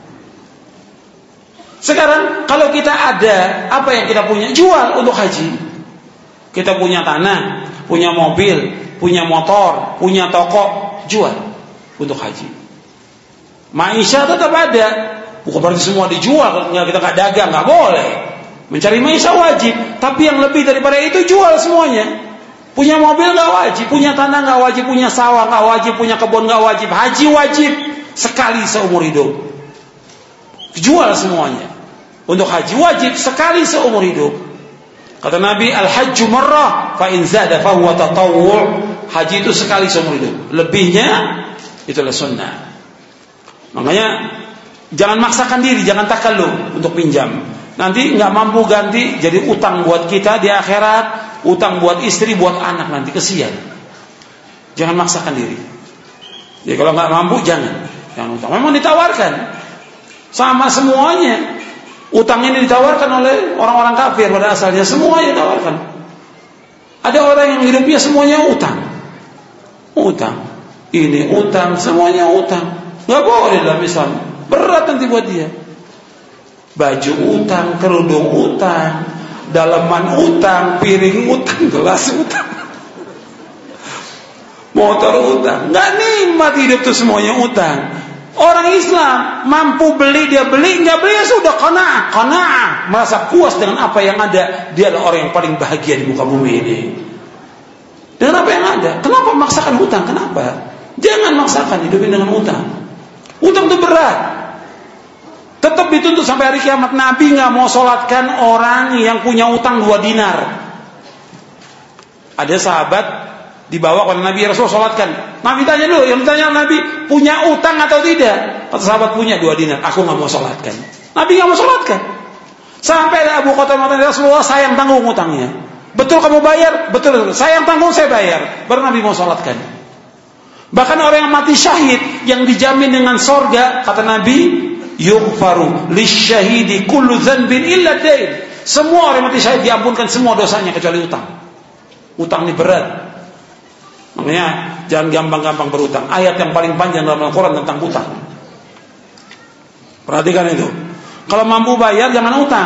Speaker 1: Sekarang kalau kita ada apa yang kita punya, jual untuk haji. Kita punya tanah, punya mobil, punya motor, punya toko, jual untuk haji. Maisha tetap ada. Bukan berarti semua dijual, kita nggak dagang, nggak boleh. Mencari maisha wajib, tapi yang lebih daripada itu jual semuanya. Punya mobil nggak wajib, punya tanah nggak wajib, punya sawah nggak wajib, punya kebun nggak wajib, haji wajib sekali seumur hidup. Jual semuanya. Untuk haji wajib sekali seumur hidup. Kata Nabi, al-hajju marrah fa in zada fa huwa tatawwu'. Haji itu sekali seumur hidup. Lebihnya itulah sunnah. Makanya jangan maksakan diri, jangan takalluf untuk pinjam. Nanti nggak mampu ganti, jadi utang buat kita di akhirat, utang buat istri, buat anak, nanti kesian. Jangan maksakan diri. Jadi kalau nggak mampu jangan utang. Memang ditawarkan sama semuanya. Utang ini ditawarkan oleh orang-orang kafir pada asalnya, semuanya ditawarkan. Ada orang yang hidupnya semuanya utang, ini utang, semuanya utang. Nggak boleh dalam Islam, berat nanti buat dia. Baju utang, kerudung utang, dalaman utang, piring utang, gelas utang, motor utang. Nggak nikmat hidup tuh semuanya utang. Orang Islam mampu beli, dia beli, nggak beli ya sudah qanaah, merasa puas dengan apa yang ada. Dia adalah orang yang paling bahagia di muka bumi ini dengan apa yang ada. Kenapa memaksakan hutang? Kenapa? Jangan maksakan hidupin dengan hutang. Hutang itu berat. Tetap dituntut sampai hari kiamat. Nabi nggak mau sholatkan orang yang punya utang 2 dinar. Ada sahabat dibawa oleh Nabi, Rasul sholatkan. Nabi tanya dulu, yang ditanya Nabi, punya utang atau tidak? Kata sahabat, punya 2 dinar. Aku nggak mau sholatkan. Nabi nggak mau sholatkan. Sampai ada Abu Qatamah mengatakan, Rasulullah, saya yang tanggung utangnya. Betul kamu bayar? Betul. Saya yang tanggung, saya bayar. Baru Nabi mau sholatkan. Bahkan orang yang mati syahid, yang dijamin dengan sorga, kata Nabi, yughfaru lisyahidi kullu dhanbin illa dain. Semua orang yang mati syahid diampunkan semua dosanya kecuali utang. Utang ini berat. Makanya jangan gampang-gampang berutang. Ayat yang paling panjang dalam Al-Quran tentang utang. Perhatikan itu. Kalau mampu bayar jangan utang.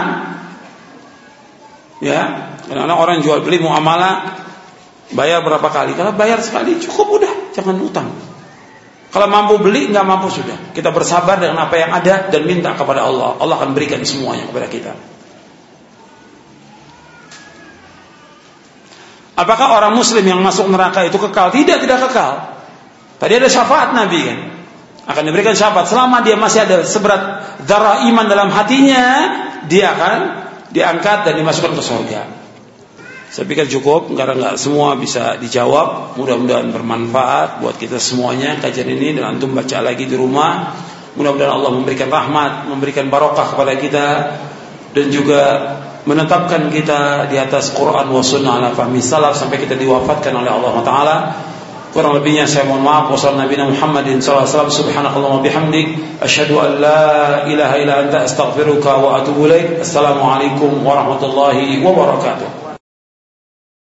Speaker 1: Ya, karena orang jual beli muamalah bayar berapa kali? Kalau bayar sekali cukup udah, jangan utang. Kalau mampu beli, nggak mampu sudah. Kita bersabar dengan apa yang ada dan minta kepada Allah. Allah akan berikan semuanya kepada kita. Apakah orang muslim yang masuk neraka itu kekal? Tidak kekal. Tadi ada syafaat Nabi kan. Akan diberikan syafaat selama dia masih ada seberat darah iman dalam hatinya, dia akan diangkat dan dimasukkan ke surga. Saya pikir cukup karena nggak semua bisa dijawab. Mudah-mudahan bermanfaat buat kita semuanya kajian ini, dan antum baca lagi di rumah. Mudah-mudahan Allah memberikan rahmat, memberikan barokah kepada kita, dan juga menetapkan kita di atas Quran wa sunnah ala fahmi salaf sampai kita diwafatkan oleh Allah Ta'ala. Kurang lebihnya saya mohon maaf. Wassalamualaikum Muhammadin sallallahu alaihi wasallam. Subhanakallahumma bihamdik asyhadu an la ilaha illa anta astaghfiruka wa atubu ilaik. Assalamualaikum warahmatullahi wabarakatuh.